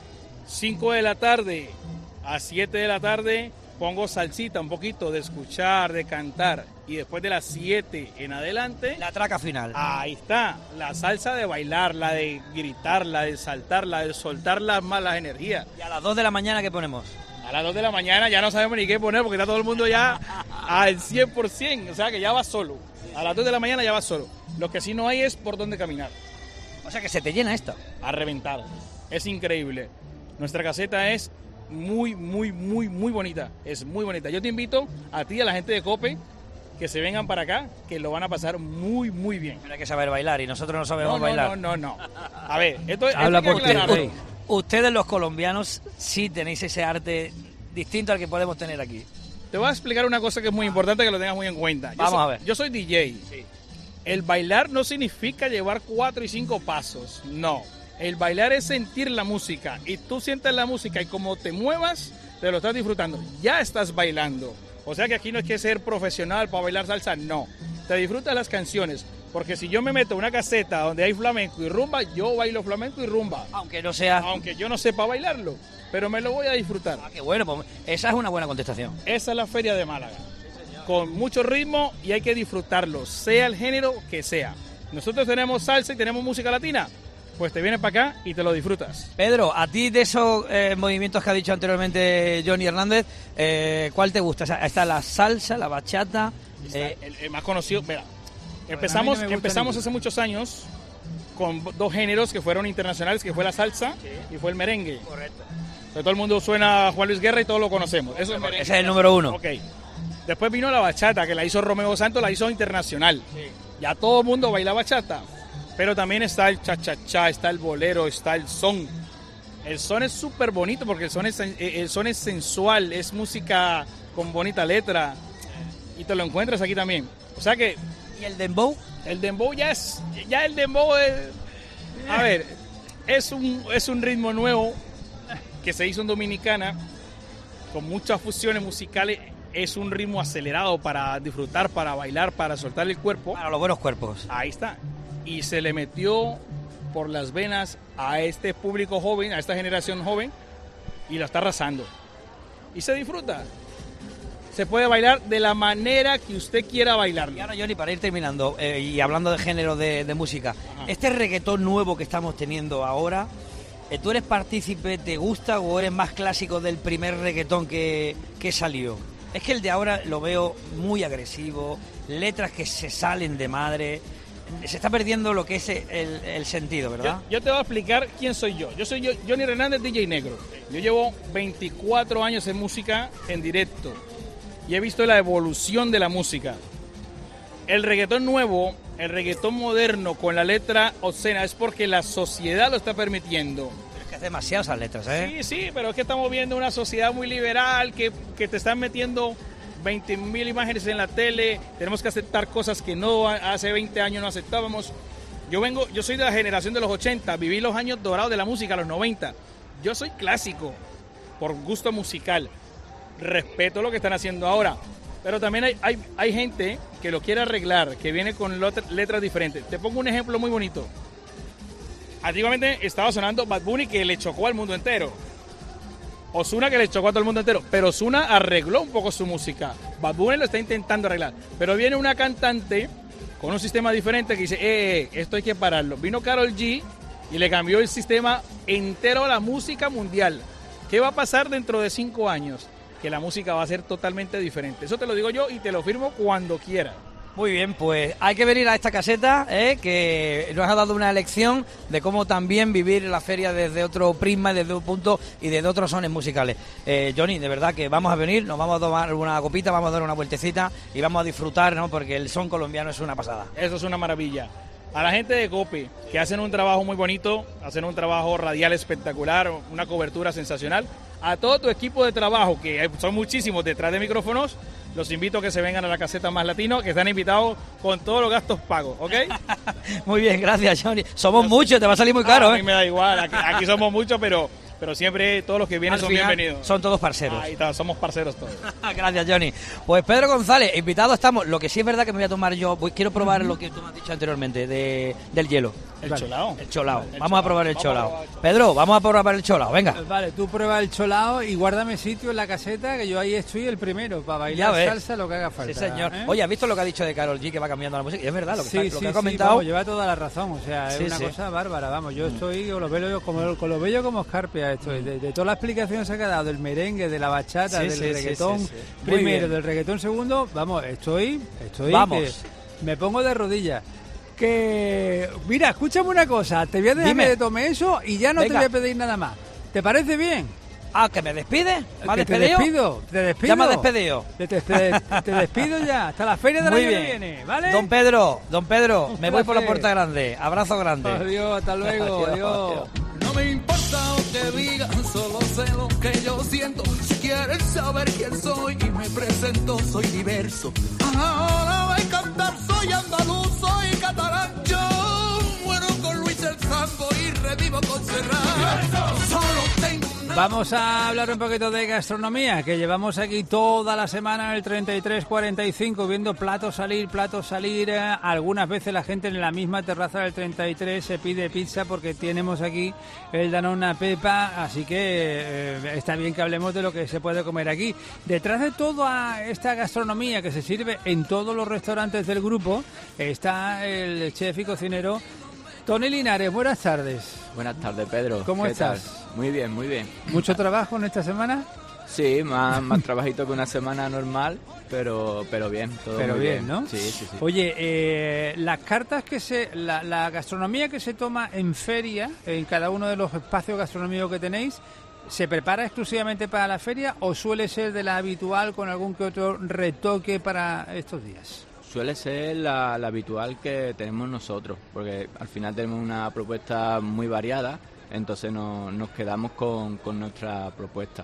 5 de la tarde a 7 de la tarde pongo salsita, un poquito de escuchar, de cantar. Y después de las 7 en adelante... La traca final. Ahí está, la salsa de bailar, la de gritar, la de saltar, la de soltar las malas energías. ¿Y a las 2 de la mañana qué ponemos? A las 2 de la mañana ya no sabemos ni qué poner porque está todo el mundo ya al 100%, o sea que ya va solo. A las 2 de la mañana ya va solo. Lo que sí no hay es por dónde caminar. O sea que se te llena esto. A reventar. Es increíble. Nuestra caseta es muy bonita. Es muy bonita. Yo te invito a ti y a la gente de COPE que se vengan para acá, que lo van a pasar muy bien. Hay que saber bailar y nosotros no sabemos bailar. No. A ver, esto habla por ti. Ustedes los colombianos sí tenéis ese arte distinto al que podemos tener aquí. Te voy a explicar una cosa que es muy importante que lo tengas muy en cuenta. Vamos a ver. Yo soy DJ. Sí. El bailar no significa llevar 4 y 5 pasos. No. El bailar es sentir la música. Y tú sientes la música y como te muevas, te lo estás disfrutando. Ya estás bailando. O sea que aquí no es que ser profesional para bailar salsa. No. Te disfrutas las canciones. Porque si yo me meto en una caseta donde hay flamenco y rumba, yo bailo flamenco y rumba. Aunque yo no sepa bailarlo. Pero me lo voy a disfrutar. Qué bueno, pues esa es una buena contestación. Esa es la Feria de Málaga. Con mucho ritmo y hay que disfrutarlo, sea el género que sea. Nosotros tenemos salsa y tenemos música latina. Pues te vienes para acá y te lo disfrutas. Pedro, a ti de esos movimientos que ha dicho anteriormente Johnny Hernández, ¿cuál te gusta? Está la salsa, la bachata. El más conocido, mira, empezamos hace muchos años con 2 géneros que fueron internacionales, que fue la salsa y fue el merengue. Correcto. Todo el mundo suena a Juan Luis Guerra y todos lo conocemos. Eso es merengue. Ese es el número 1. Ok. Después vino la bachata, que la hizo Romeo Santos, la hizo internacional. Sí. Ya todo el mundo baila bachata. Pero también está el cha-cha-cha, está el bolero, está el son. El son es súper bonito porque el son es sensual, es música con bonita letra. Y te lo encuentras aquí también. O sea que... ¿Y el dembow? El dembow ya el dembow es... A ver, es un ritmo nuevo que se hizo en Dominicana con muchas fusiones musicales. Es un ritmo acelerado para disfrutar, para bailar, para soltar el cuerpo. Para los buenos cuerpos. Ahí está. Y se le metió por las venas a este público joven, a esta generación joven, y la está arrasando. Y se disfruta. Se puede bailar de la manera que usted quiera bailar. Y ahora, Johnny, para ir terminando, y hablando de género de música, este reggaetón nuevo que estamos teniendo ahora, ¿tú eres partícipe, te gusta o eres más clásico del primer reggaetón que salió? Es que el de ahora lo veo muy agresivo, letras que se salen de madre, se está perdiendo lo que es el sentido, ¿verdad? Yo te voy a explicar quién soy yo. Yo soy Johnny Hernández, DJ Negro. Yo llevo 24 años en música en directo y he visto la evolución de la música. El reggaetón nuevo, el reggaetón moderno con la letra obscena es porque la sociedad lo está permitiendo. Es que es demasiado esas letras, ¿eh? Sí, pero es que estamos viendo una sociedad muy liberal que te están metiendo 20.000 imágenes en la tele, tenemos que aceptar cosas que no hace 20 años no aceptábamos. Yo soy de la generación de los 80, viví los años dorados de la música, los 90. Yo soy clásico por gusto musical. Respeto lo que están haciendo ahora, pero también hay gente que lo quiere arreglar, que viene con letras diferentes. Te pongo un ejemplo muy bonito. Antiguamente estaba sonando Bad Bunny, que le chocó al mundo entero. Ozuna, que le chocó a todo el mundo entero, pero Ozuna arregló un poco su música. Bad Bunny lo está intentando arreglar, pero viene una cantante con un sistema diferente que dice, esto hay que pararlo. Vino Karol G y le cambió el sistema entero a la música mundial. ¿Qué va a pasar dentro de 5 años? Que la música va a ser totalmente diferente. Eso te lo digo yo y te lo firmo cuando quiera. Muy bien, pues hay que venir a esta caseta, que nos ha dado una lección de cómo también vivir la feria desde otro prisma, desde un punto y desde otros sones musicales. Johnny, de verdad que vamos a venir, nos vamos a tomar una copita, vamos a dar una vueltecita y vamos a disfrutar, ¿no? Porque el son colombiano es una pasada. Eso es una maravilla. A la gente de COPE, que hacen un trabajo muy bonito, hacen un trabajo radial espectacular, una cobertura sensacional. A todo tu equipo de trabajo, que son muchísimos detrás de micrófonos, los invito a que se vengan a la caseta Más Latino, que están invitados con todos los gastos pagos, ¿ok? Muy bien, gracias, Johnny. Somos muchos, te va a salir muy caro, A mí me da igual, aquí somos muchos, pero pero siempre todos los que vienen Al son final, bienvenidos. Son todos parceros. Ahí está, somos parceros todos. Gracias, Johnny. Pues Pedro González, invitado estamos. Lo que sí es verdad que me voy a tomar yo, quiero probar lo que tú me has dicho anteriormente, del hielo. El cholao. El cholao. El Vamos a cholao. probar el Vamos cholao. a probar el cholao. Pedro, vamos a probar el cholao, venga. Vale, tú prueba el cholao y guárdame sitio en la caseta, que yo ahí estoy el primero, para bailar ves. salsa, lo que haga falta. Sí, señor. ¿eh? Oye, ¿has visto lo que ha dicho de Karol G, que va cambiando la música? Y es verdad, lo que, Sí, lo sí, que ha sí, comentado. vamos, lleva toda la razón, o sea, es Sí, una sí. cosa bárbara, vamos, yo estoy con lo bello como escarpia, estoy, de todas las explicaciones que ha dado, del merengue, de la bachata, Sí, del sí, reggaetón, sí, sí. Muy primero, bien. del reggaetón segundo, vamos, estoy Vamos. que me pongo de rodillas. Que, mira, escúchame una cosa, te voy a dejar Dime. que tome eso y ya no Venga. te voy a pedir nada más. ¿Te parece bien? Ah, ¿que me despide? ¿Me has Que te despedido? despido. Ya me has despedido. Te despido ya, hasta la feria del Muy año bien. que viene, ¿vale? Don Pedro, Un me voy por la placer. puerta grande. Abrazo grande. Adiós, hasta luego, adiós. No me importa lo que digan, solo sé lo que yo siento. Si quieren saber quién soy y me presento, soy diverso. Ahora voy a cantar, soy andaluz, soy catalán. Yo muero con Luis el Sambo y revivo con Serrat. Solo tengo una... Vamos a hablar un poquito de gastronomía, que llevamos aquí toda la semana en el 33-45 viendo platos salir. Algunas veces la gente en la misma terraza del 33 se pide pizza porque tenemos aquí el Danone Pepa, así que está bien que hablemos de lo que se puede comer aquí. Detrás de toda esta gastronomía que se sirve en todos los restaurantes del grupo está el chef y cocinero Tony Linares. Buenas tardes. Buenas tardes, Pedro. ¿Cómo ¿Qué estás? tal? Muy bien, muy bien. ¿Mucho trabajo en esta semana? Sí, más trabajito que una semana normal, pero bien, todo Pero muy bien, ¿no? Sí, sí, sí. Oye, las cartas la gastronomía que se toma en feria, en cada uno de los espacios gastronómicos que tenéis, ¿se prepara exclusivamente para la feria o suele ser de la habitual con algún que otro retoque para estos días? Suele ser la habitual que tenemos nosotros, porque al final tenemos una propuesta muy variada, entonces nos quedamos con nuestra propuesta.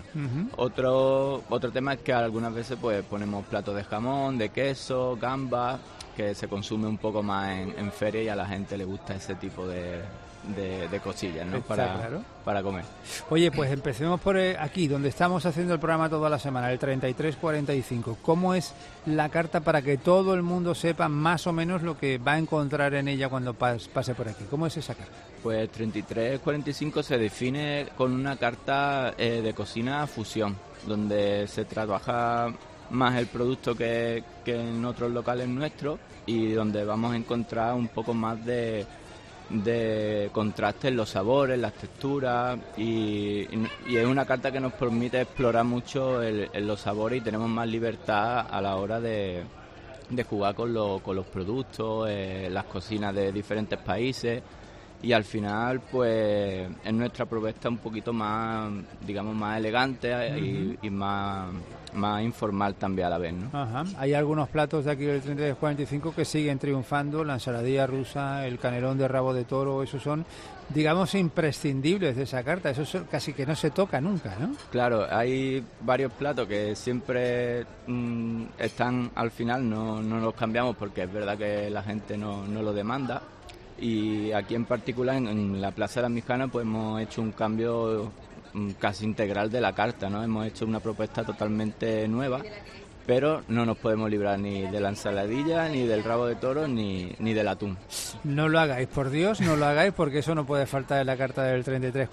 Otro tema es que algunas veces pues ponemos platos de jamón, de queso, gambas, que se consume un poco más en feria y a la gente le gusta ese tipo de cosillas, ¿no? Está claro. Para comer. Oye, pues empecemos por aquí, donde estamos haciendo el programa toda la semana, el 33-45. ¿Cómo es la carta para que todo el mundo sepa más o menos lo que va a encontrar en ella cuando pase por aquí? ¿Cómo es esa carta? Pues 33-45 se define con una carta de cocina fusión, donde se trabaja más el producto que en otros locales nuestros y donde vamos a encontrar un poco más de contraste en los sabores, las texturas y es una carta que nos permite explorar mucho en los sabores y tenemos más libertad a la hora de jugar con los productos, las cocinas de diferentes países y al final pues es nuestra propuesta un poquito más, digamos, más elegante y más informal también a la vez, ¿no? Ajá. Hay algunos platos de aquí del 33-45 que siguen triunfando, la ensaladilla rusa, el canelón de rabo de toro, esos son, digamos, imprescindibles de esa carta, esos casi que no se toca nunca, ¿no? Claro, hay varios platos que siempre están al final, no los cambiamos porque es verdad que la gente no lo demanda. Y aquí en particular en la Plaza de la Mijana pues hemos hecho un cambio casi integral de la carta, ¿no? Hemos hecho una propuesta totalmente nueva, pero no nos podemos librar ni de la ensaladilla, ni del rabo de toro, ni del atún. No lo hagáis, por Dios, no lo hagáis porque eso no puede faltar en la carta del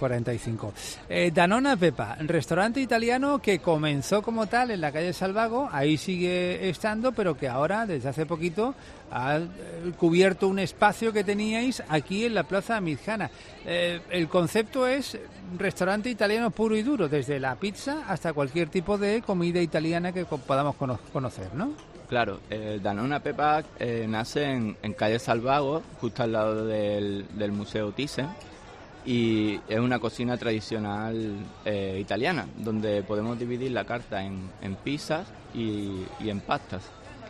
33-45. Danone Pepa, restaurante italiano que comenzó como tal en la calle Salvago, ahí sigue estando, pero que ahora, desde hace poquito, ha cubierto un espacio que teníais aquí en la Plaza Mijana. El concepto es restaurante italiano puro y duro, desde la pizza hasta cualquier tipo de comida italiana que podamos conocer, ¿no? Claro, el Danone Pepa nace en calle Salvago, justo al lado del Museo Thyssen, y es una cocina tradicional italiana, donde podemos dividir la carta en pizzas y en pastas.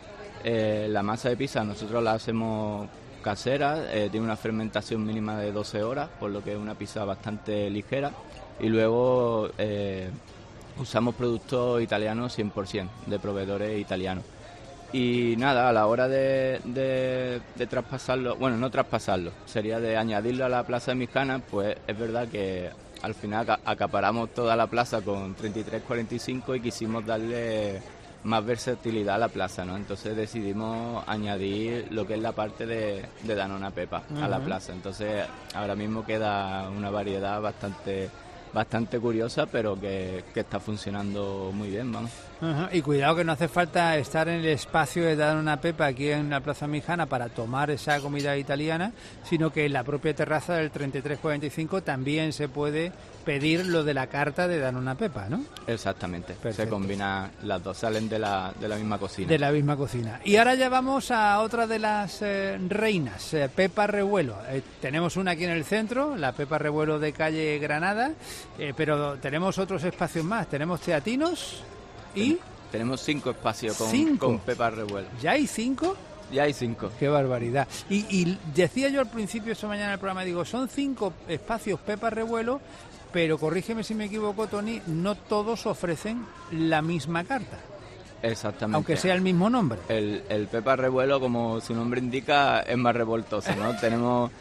La masa de pizza nosotros la hacemos casera, tiene una fermentación mínima de 12 horas, por lo que es una pizza bastante ligera, y luego usamos productos italianos 100%, de proveedores italianos. Y nada, a la hora de traspasarlo, bueno, no traspasarlo, sería de añadirlo a la Plaza de Mijana, pues es verdad que al final acaparamos toda la plaza con 33-45 y quisimos darle más versatilidad a la plaza, ¿no? Entonces decidimos añadir lo que es la parte de Danona Pepa a la plaza. Entonces ahora mismo queda una variedad bastante curiosa, pero que está funcionando muy bien, vamos. Y cuidado que no hace falta estar en el espacio de Danona Pepa aquí en la Plaza Mijana para tomar esa comida italiana, sino que en la propia terraza del 3345 también se puede pedir lo de la carta de Danona Pepa, ¿no? Exactamente. Perfecto. Se combinan las dos, salen de la misma cocina. De la misma cocina. Y ahora ya vamos a otra de las reinas, Pepa Revuelo. Tenemos una aquí en el centro, la Pepa Revuelo de calle Granada, pero tenemos otros espacios más. Tenemos teatinos y... Tenemos 5 espacios con Pepa Revuelo. ¿Ya hay 5? Ya hay 5. Qué barbaridad. Y decía yo al principio esta mañana en el programa, digo, son 5 espacios Pepa Revuelo, pero corrígeme si me equivoco, Tony, no todos ofrecen la misma carta. Exactamente. Aunque sea el mismo nombre. El Pepa Revuelo, como su nombre indica, es más revoltoso, ¿no? Tenemos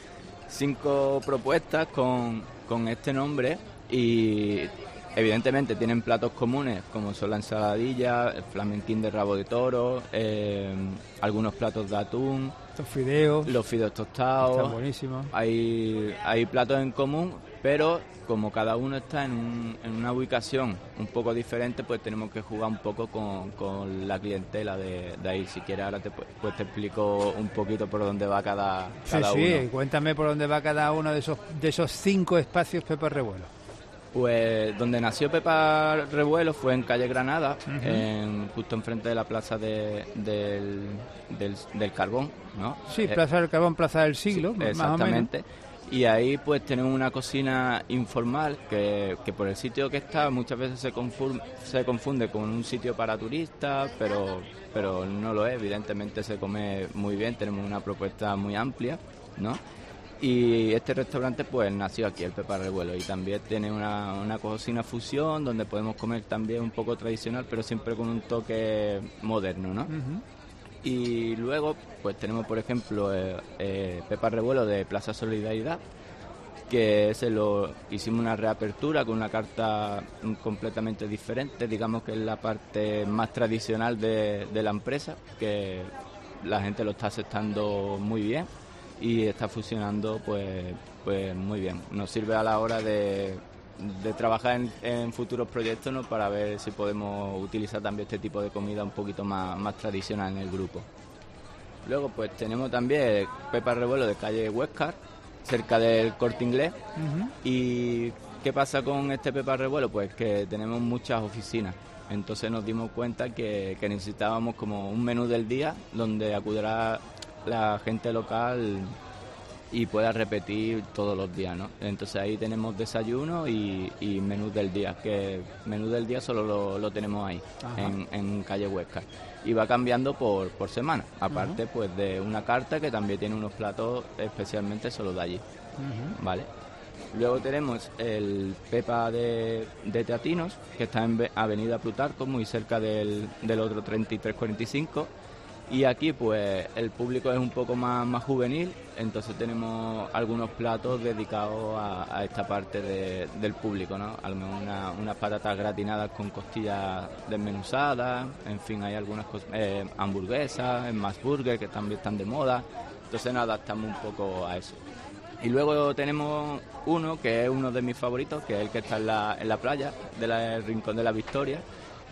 5 propuestas con este nombre y evidentemente tienen platos comunes como son la ensaladilla, el flamenquín de rabo de toro, algunos platos de atún, los fideos tostados. Están buenísimos. Hay platos en común, pero como cada uno está en una ubicación un poco diferente, pues tenemos que jugar un poco con la clientela de ahí. Si quieres ahora te explico un poquito por dónde va cada uno. Sí, cuéntame por dónde va cada uno de esos 5 espacios Pepa Revuelo. Pues donde nació Pepa Revuelo fue en calle Granada, justo enfrente de la plaza del Carbón, ¿no? Sí, Plaza del Carbón, Plaza del Siglo, sí, exactamente. Más o menos. Y ahí pues tenemos una cocina informal que por el sitio que está muchas veces se confunde con un sitio para turistas, pero no lo es. Evidentemente se come muy bien, tenemos una propuesta muy amplia, ¿no? Y este restaurante pues nació aquí, el Pepa Revuelo, y también tiene una cocina fusión donde podemos comer también un poco tradicional, pero siempre con un toque moderno, ¿no? Y luego pues tenemos, por ejemplo, Pepa Revuelo de Plaza Solidaridad, que hicimos una reapertura con una carta completamente diferente, digamos que es la parte más tradicional de la empresa, que la gente lo está aceptando muy bien y está funcionando pues muy bien. Nos sirve a la hora de trabajar en futuros proyectos, ¿no? Para ver si podemos utilizar también este tipo de comida un poquito más tradicional en el grupo. Luego pues tenemos también Pepa Revuelo de calle Huéscar, cerca del Corte Inglés. ¿Y qué pasa con este Pepa Revuelo? Pues que tenemos muchas oficinas. Entonces nos dimos cuenta que necesitábamos como un menú del día donde acudirá la gente local y pueda repetir todos los días, ¿no? Entonces ahí tenemos desayuno y menú del día, que menú del día solo lo tenemos ahí, en calle Huéscar. Y va cambiando por semana, aparte pues de una carta que también tiene unos platos especialmente solo de allí, ¿vale? Luego tenemos el Pepa de Teatinos, que está en Avenida Plutarco, muy cerca del otro 3345. Y aquí pues el público es un poco más juvenil, entonces tenemos algunos platos dedicados a esta parte del público, ¿no? A lo mejor unas patatas gratinadas con costillas desmenuzadas, en fin, hay algunas hamburguesas, más burger que también están de moda, entonces nos adaptamos un poco a eso. Y luego tenemos uno que es uno de mis favoritos, que es el que está en la playa del Rincón de la Victoria.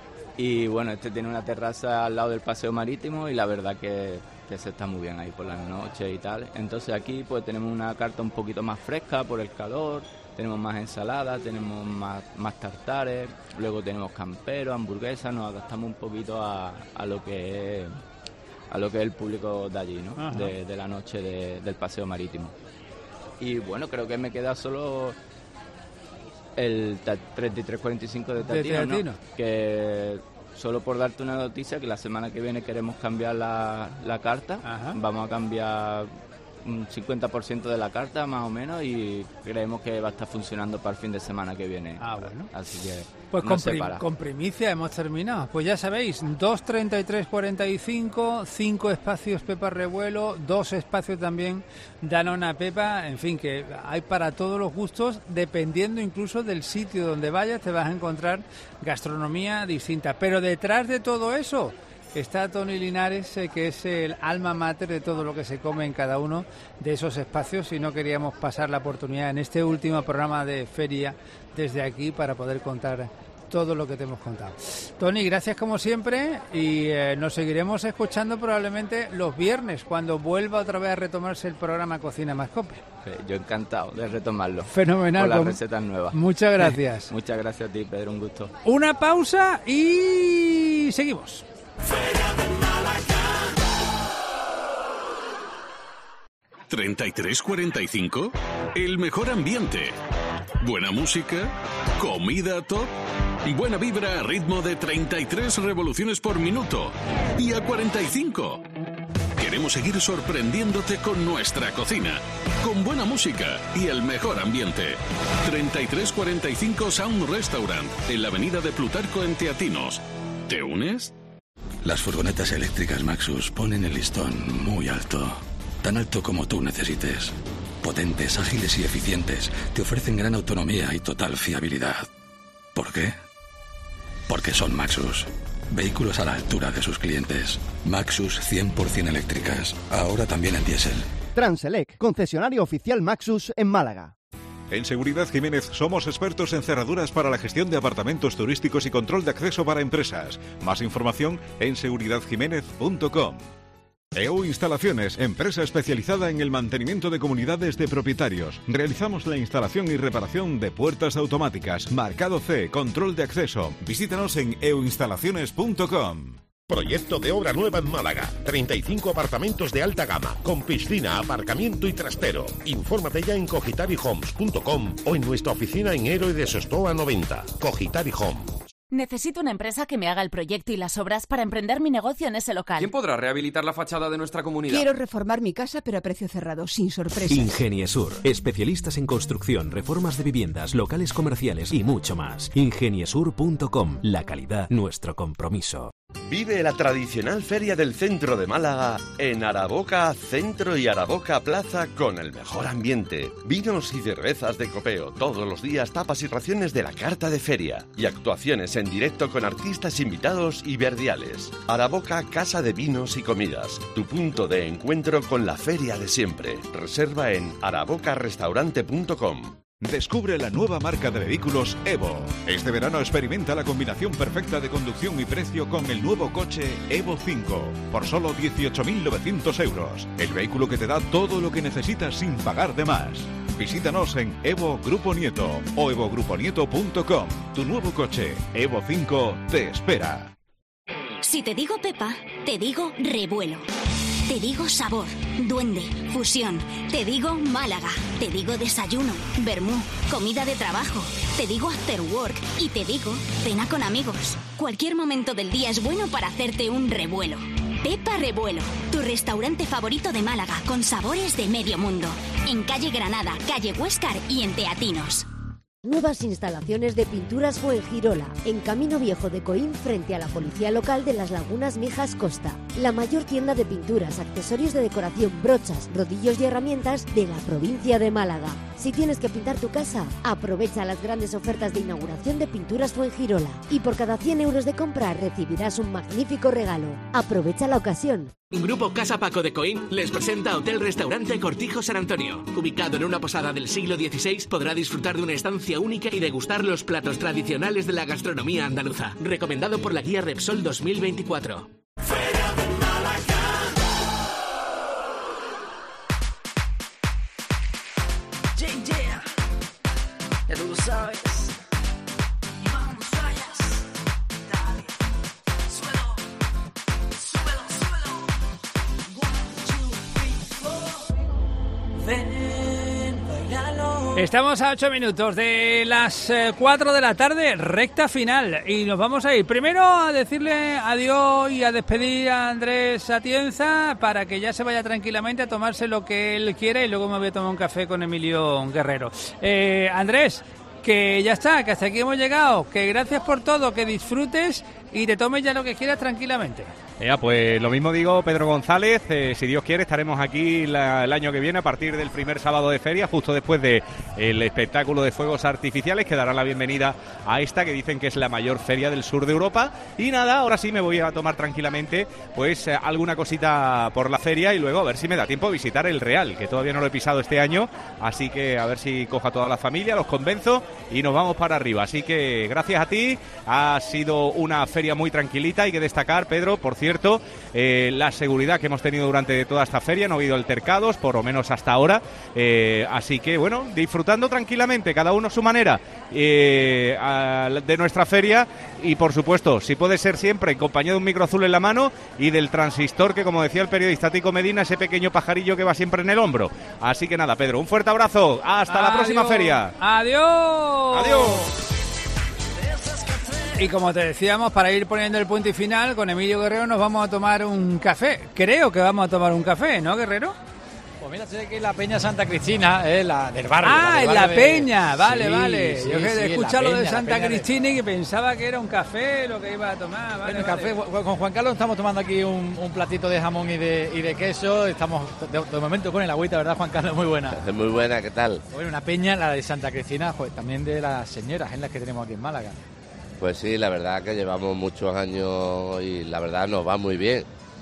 Y bueno, este tiene una terraza al lado del paseo marítimo y la verdad que se está muy bien ahí por la noche y tal. Entonces aquí pues tenemos una carta un poquito más fresca por el calor, tenemos más ensaladas, tenemos más tartares, luego tenemos camperos, hamburguesas, nos adaptamos un poquito a lo que es el público de allí, ¿no? De la noche del paseo marítimo. Y bueno, creo que me queda solo el 3345 de Teatinos, ¿no? Que solo por darte una noticia, que la semana que viene queremos cambiar la carta. Vamos a cambiar un 50% de la carta más o menos y creemos que va a estar funcionando para el fin de semana que viene. Bueno. Así que pues no se para. con primicia hemos terminado. Pues ya sabéis, 2:33:45, 5 espacios Pepa Revuelo, 2 espacios también Danona Pepa, en fin, que hay para todos los gustos, dependiendo incluso del sitio donde vayas, te vas a encontrar gastronomía distinta. Pero detrás de todo eso está Tony Linares, que es el alma mater de todo lo que se come en cada uno de esos espacios, y no queríamos pasar la oportunidad en este último programa de feria desde aquí para poder contar todo lo que te hemos contado. Tony, gracias como siempre, y nos seguiremos escuchando probablemente los viernes, cuando vuelva otra vez a retomarse el programa Cocina Más Cope. Yo encantado de retomarlo. Fenomenal. Con las recetas nuevas. Muchas gracias. Muchas gracias a ti, Pedro, un gusto. Una pausa y seguimos. 33:45, el mejor ambiente, buena música, comida top, buena vibra a ritmo de 33 revoluciones por minuto y a 45. Queremos seguir sorprendiéndote con nuestra cocina, con buena música y el mejor ambiente. 33:45 Sound Restaurant, en la avenida de Plutarco en Teatinos. ¿Te unes? Las furgonetas eléctricas Maxus ponen el listón muy alto. Tan alto como tú necesites. Potentes, ágiles y eficientes. Te ofrecen gran autonomía y total fiabilidad. ¿Por qué? Porque son Maxus. Vehículos a la altura de sus clientes. Maxus 100% eléctricas. Ahora también en diésel. Transelec, concesionario oficial Maxus en Málaga. En Seguridad Jiménez somos expertos en cerraduras para la gestión de apartamentos turísticos y control de acceso para empresas. Más información en seguridadjiménez.com. EU Instalaciones, empresa especializada en el mantenimiento de comunidades de propietarios. Realizamos la instalación y reparación de puertas automáticas, marcado C, control de acceso. Visítanos en euinstalaciones.com. Proyecto de obra nueva en Málaga. 35 apartamentos de alta gama, con piscina, aparcamiento y trastero. Infórmate ya en cogitarihomes.com o en nuestra oficina en Héroe de Sostoa 90. Cogitari Homes. Necesito una empresa que me haga el proyecto y las obras para emprender mi negocio en ese local. ¿Quién podrá rehabilitar la fachada de nuestra comunidad? Quiero reformar mi casa, pero a precio cerrado, sin sorpresas. Ingeniesur, especialistas en construcción, reformas de viviendas, locales comerciales y mucho más. Ingeniesur.com, la calidad, nuestro compromiso. Vive la tradicional feria del centro de Málaga en Araboca Centro y Araboca Plaza con el mejor ambiente. Vinos y cervezas de copeo, todos los días tapas y raciones de la carta de feria y actuaciones en directo con artistas invitados y verdiales. Araboca Casa de Vinos y Comidas, tu punto de encuentro con la feria de siempre. Reserva en arabocarestaurante.com. Descubre la nueva marca de vehículos Evo. Este verano experimenta la combinación perfecta de conducción y precio con el nuevo coche Evo 5 por solo 18.900 euros. El vehículo que te da todo lo que necesitas sin pagar de más. Visítanos en Evo Grupo Nieto o evogruponieto.com. Tu nuevo coche Evo 5 te espera. Si te digo Pepa, te digo revuelo. Te digo sabor, duende, fusión. Te digo Málaga. Te digo desayuno, vermú, comida de trabajo. Te digo after work y te digo cena con amigos. Cualquier momento del día es bueno para hacerte un revuelo. Pepa Revuelo, tu restaurante favorito de Málaga con sabores de medio mundo. En calle Granada, calle Huéscar y en Teatinos. Nuevas instalaciones de Pinturas Fuengirola, en Camino Viejo de Coín, frente a la Policía Local de las Lagunas Mijas Costa. La mayor tienda de pinturas, accesorios de decoración, brochas, rodillos y herramientas de la provincia de Málaga. Si tienes que pintar tu casa, aprovecha las grandes ofertas de inauguración de Pinturas Fuengirola. Y por cada 100 euros de compra recibirás un magnífico regalo. Aprovecha la ocasión. Grupo Casa Paco de Coín les presenta Hotel Restaurante Cortijo San Antonio. Ubicado en una posada del siglo XVI, podrá disfrutar de una estancia única y degustar los platos tradicionales de la gastronomía andaluza. Recomendado por la guía Repsol 2024. Ya tú lo sabes. Ven, bailalo. Estamos a 8 minutos de las 4 de la tarde, recta final, y nos vamos a ir primero a decirle adiós y a despedir a Andrés Atienza para que ya se vaya tranquilamente a tomarse lo que él quiera, y luego me voy a tomar un café con Emilio Guerrero. Andrés, que ya está, que hasta aquí hemos llegado, que gracias por todo, que disfrutes y te tomes ya lo que quieras tranquilamente. Pues lo mismo digo, Pedro González, si Dios quiere estaremos aquí el año que viene a partir del primer sábado de feria, justo después de el espectáculo de fuegos artificiales, que dará la bienvenida a esta que dicen que es la mayor feria del sur de Europa. Y nada, ahora sí me voy a tomar tranquilamente pues alguna cosita por la feria y luego a ver si me da tiempo a visitar el Real, que todavía no lo he pisado este año, así que a ver si cojo a toda la familia, los convenzo y nos vamos para arriba. Así que gracias a ti, ha sido una feria muy tranquilita. Hay que destacar, Pedro, por cierto, la seguridad que hemos tenido durante toda esta feria, no ha habido altercados, por lo menos hasta ahora, así que bueno, disfrutando tranquilamente, cada uno a su manera, de nuestra feria, y por supuesto, si puede ser siempre en compañía de un micro azul en la mano y del transistor, que como decía el periodista Tico Medina, ese pequeño pajarillo que va siempre en el hombro. Así que nada, Pedro, un fuerte abrazo, hasta la próxima feria. Adiós. Adiós. Y como te decíamos, para ir poniendo el punto y final, con Emilio Guerrero nos vamos a tomar un café. Creo que vamos a tomar un café, ¿no, Guerrero? Pues mira, sé que es la Peña Santa Cristina, la del barrio. Ah, en la Peña, vale, sí, vale. Sí, yo he escuchado lo de Santa Cristina y que pensaba que era un café lo que iba a tomar. Vale, café, con Juan Carlos estamos tomando aquí un platito de jamón y de queso. Estamos de momento con el agüita, ¿verdad, Juan Carlos? Muy buena. Es muy buena, ¿qué tal? Bueno, una peña, la de Santa Cristina, también de las señoras, en las que tenemos aquí en Málaga. Pues sí, la verdad que llevamos muchos años y la verdad nos va muy bien.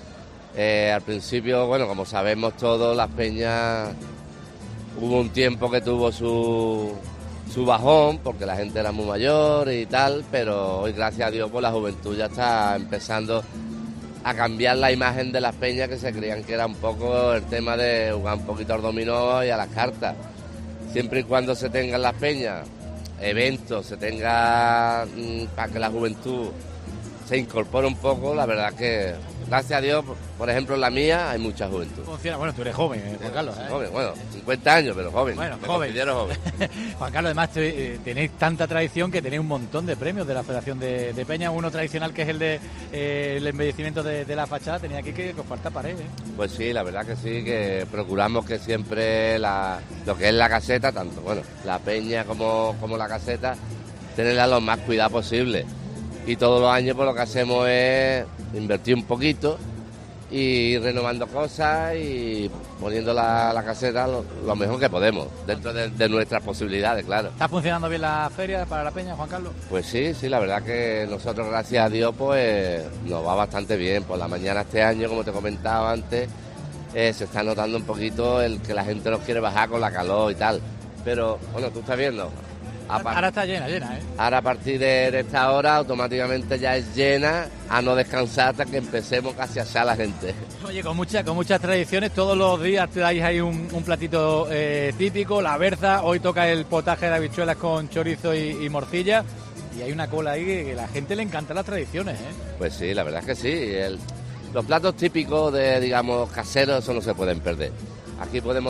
Al principio, bueno, como sabemos todos, las peñas hubo un tiempo que tuvo su bajón porque la gente era muy mayor y tal, pero hoy, gracias a Dios, pues la juventud ya está empezando a cambiar la imagen de las peñas, que se creían que era un poco el tema de jugar un poquito al dominó y a las cartas. Siempre y cuando se tengan las peñas eventos, se tenga para que la juventud se incorpore un poco, la verdad que gracias a Dios, por ejemplo en la mía hay mucha juventud. Funciona. Bueno, tú eres joven, Juan Carlos. Joven, bueno, 50 años, pero joven. Bueno, me joven. considero joven. Juan Carlos, además tenéis tanta tradición que tenéis un montón de premios de la Federación de Peñas. Uno tradicional que es el de el embellecimiento de la fachada. Tenía aquí que os falta pared, ¿eh? Pues sí, la verdad que sí, que procuramos que siempre lo que es la caseta, tanto bueno la peña como la caseta, tenerla lo más cuidada posible. Y todos los años pues lo que hacemos es invertir un poquito y ir renovando cosas y poniendo la caseta lo mejor que podemos, dentro de nuestras posibilidades, claro. ¿Está funcionando bien la feria para la peña, Juan Carlos? Pues sí, la verdad que nosotros, gracias a Dios, pues nos va bastante bien. Por la mañana este año, como te comentaba antes, se está notando un poquito el que la gente nos quiere bajar con la calor y tal. Pero, bueno, tú estás viendo... Ahora está llena, ¿eh? Ahora a partir de esta hora automáticamente ya es llena, a no descansar hasta que empecemos casi a asar a la gente. Oye, con muchas tradiciones, todos los días traéis ahí un platito típico, la berza, hoy toca el potaje de habichuelas con chorizo y morcilla, y hay una cola ahí que a la gente le encantan las tradiciones, ¿eh? Pues sí, la verdad es que sí, los platos típicos digamos, caseros, eso no se pueden perder. Aquí podemos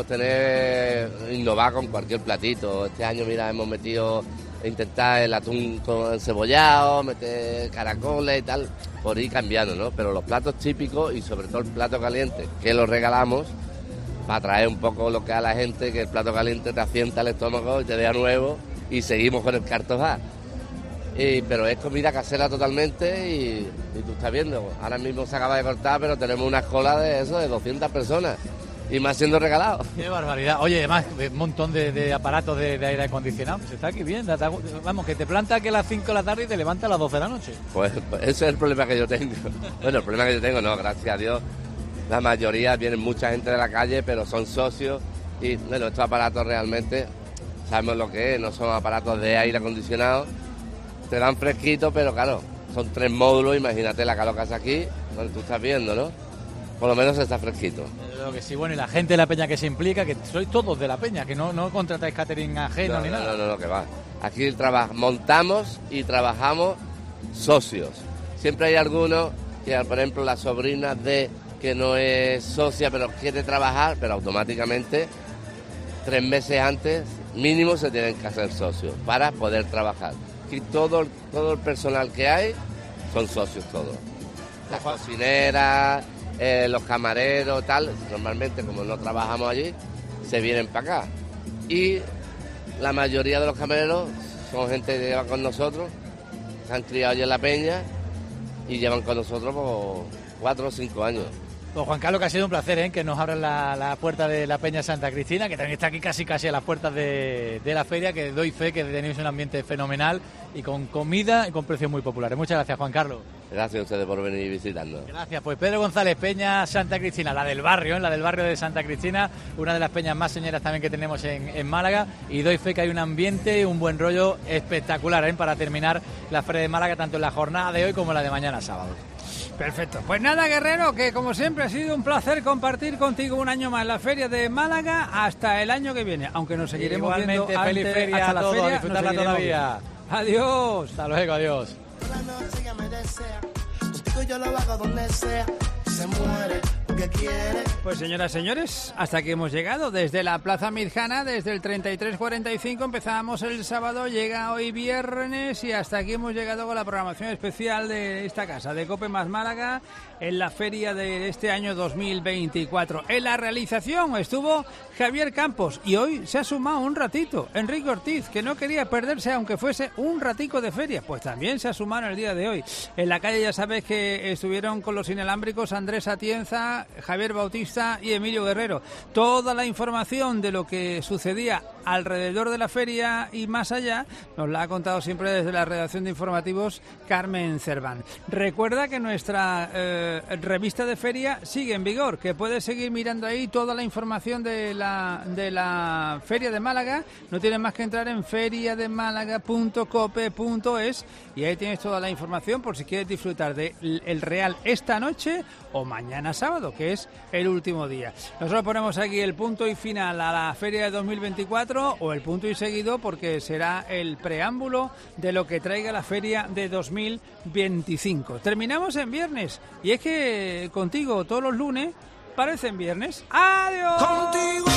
innovar con cualquier platito. Este año, mira, hemos intentar el atún con encebollado, meter caracoles y tal, por ir cambiando, ¿no? Pero los platos típicos y sobre todo el plato caliente, que lo regalamos para traer un poco lo que a la gente, que el plato caliente te asienta el estómago y te deja nuevo, y seguimos con el cartojá. Pero es comida casera totalmente y tú estás viendo, ahora mismo se acaba de cortar, pero tenemos una cola de 200 personas. Y más siendo regalado. ¡Qué barbaridad! Oye, además, un montón de aparatos de aire acondicionado. Se está aquí bien. Vamos, que te planta aquí a las 5 de la tarde y te levanta a las 12 de la noche. Pues ese es el problema que yo tengo. Bueno, el problema que yo tengo, no, gracias a Dios. La mayoría, vienen mucha gente de la calle, pero son socios. Y bueno, estos aparatos realmente, sabemos lo que es. No son aparatos de aire acondicionado. Te dan fresquito, pero claro, son 3 módulos. Imagínate la calor que hace aquí. Bueno, tú estás viendo, ¿no? Por lo menos está fresquito. Lo que sí, bueno, y la gente de la peña que se implica, que sois todos de la peña, que no contratáis catering ajeno ni nada. No, que va. Aquí montamos y trabajamos socios. Siempre hay algunos que, por ejemplo, la sobrina que no es socia, pero quiere trabajar, pero automáticamente 3 meses antes mínimo se tienen que hacer socios para poder trabajar. Y todo el personal que hay son socios todos. Las cocineras, los camareros, tal, normalmente como no trabajamos allí, se vienen para acá. Y la mayoría de los camareros son gente que lleva con nosotros, se han criado allí en la peña y llevan con nosotros por 4 o 5 años. Pues Juan Carlos, que ha sido un placer, que nos abran la puerta de la Peña Santa Cristina, que también está aquí casi a las puertas de la feria, que doy fe que tenéis un ambiente fenomenal y con comida y con precios muy populares. Muchas gracias, Juan Carlos. Gracias a ustedes por venir y visitarnos. Gracias. Pues Pedro González, Peña Santa Cristina, la del barrio de Santa Cristina, una de las peñas más señeras también que tenemos en Málaga, y doy fe que hay un ambiente, un buen rollo espectacular para terminar la Feria de Málaga, tanto en la jornada de hoy como en la de mañana sábado. Perfecto. Pues nada, Guerrero, que como siempre ha sido un placer compartir contigo un año más la Feria de Málaga hasta el año que viene, aunque nos seguiremos igualmente viendo feliz feria hasta la a todos, feria, disfrutarla todavía. Adiós. Hasta luego, adiós. Yo lo hago donde sea, se muere porque quiere. Pues señoras y señores, hasta aquí hemos llegado desde la Plaza Midjana, desde el 33:45 empezábamos el sábado, llega hoy viernes y hasta aquí hemos llegado con la programación especial de esta casa, de COPE más Málaga, en la feria de este año 2024. En la realización estuvo Javier Campos y hoy se ha sumado un ratito Enrique Ortiz, que no quería perderse aunque fuese un ratico de feria, pues también se ha sumado el día de hoy. En la calle ya sabes que estuvieron con los inalámbricos Andrés Atienza, Javier Bautista y Emilio Guerrero. Toda la información de lo que sucedía alrededor de la feria y más allá nos la ha contado siempre desde la redacción de informativos Carmen Cerván. Recuerda que nuestra revista de feria sigue en vigor, que puedes seguir mirando ahí toda la información de la Feria de Málaga. No tienes más que entrar en feriademálaga.cope.es y ahí tienes toda la información por si quieres disfrutar del Real esta noche o mañana sábado, que es el último día. Nosotros ponemos aquí el punto y final a la feria de 2024, o el punto y seguido, porque será el preámbulo de lo que traiga la feria de 2025. Terminamos en viernes, y es que contigo todos los lunes parecen viernes. ¡Adiós! Contigo.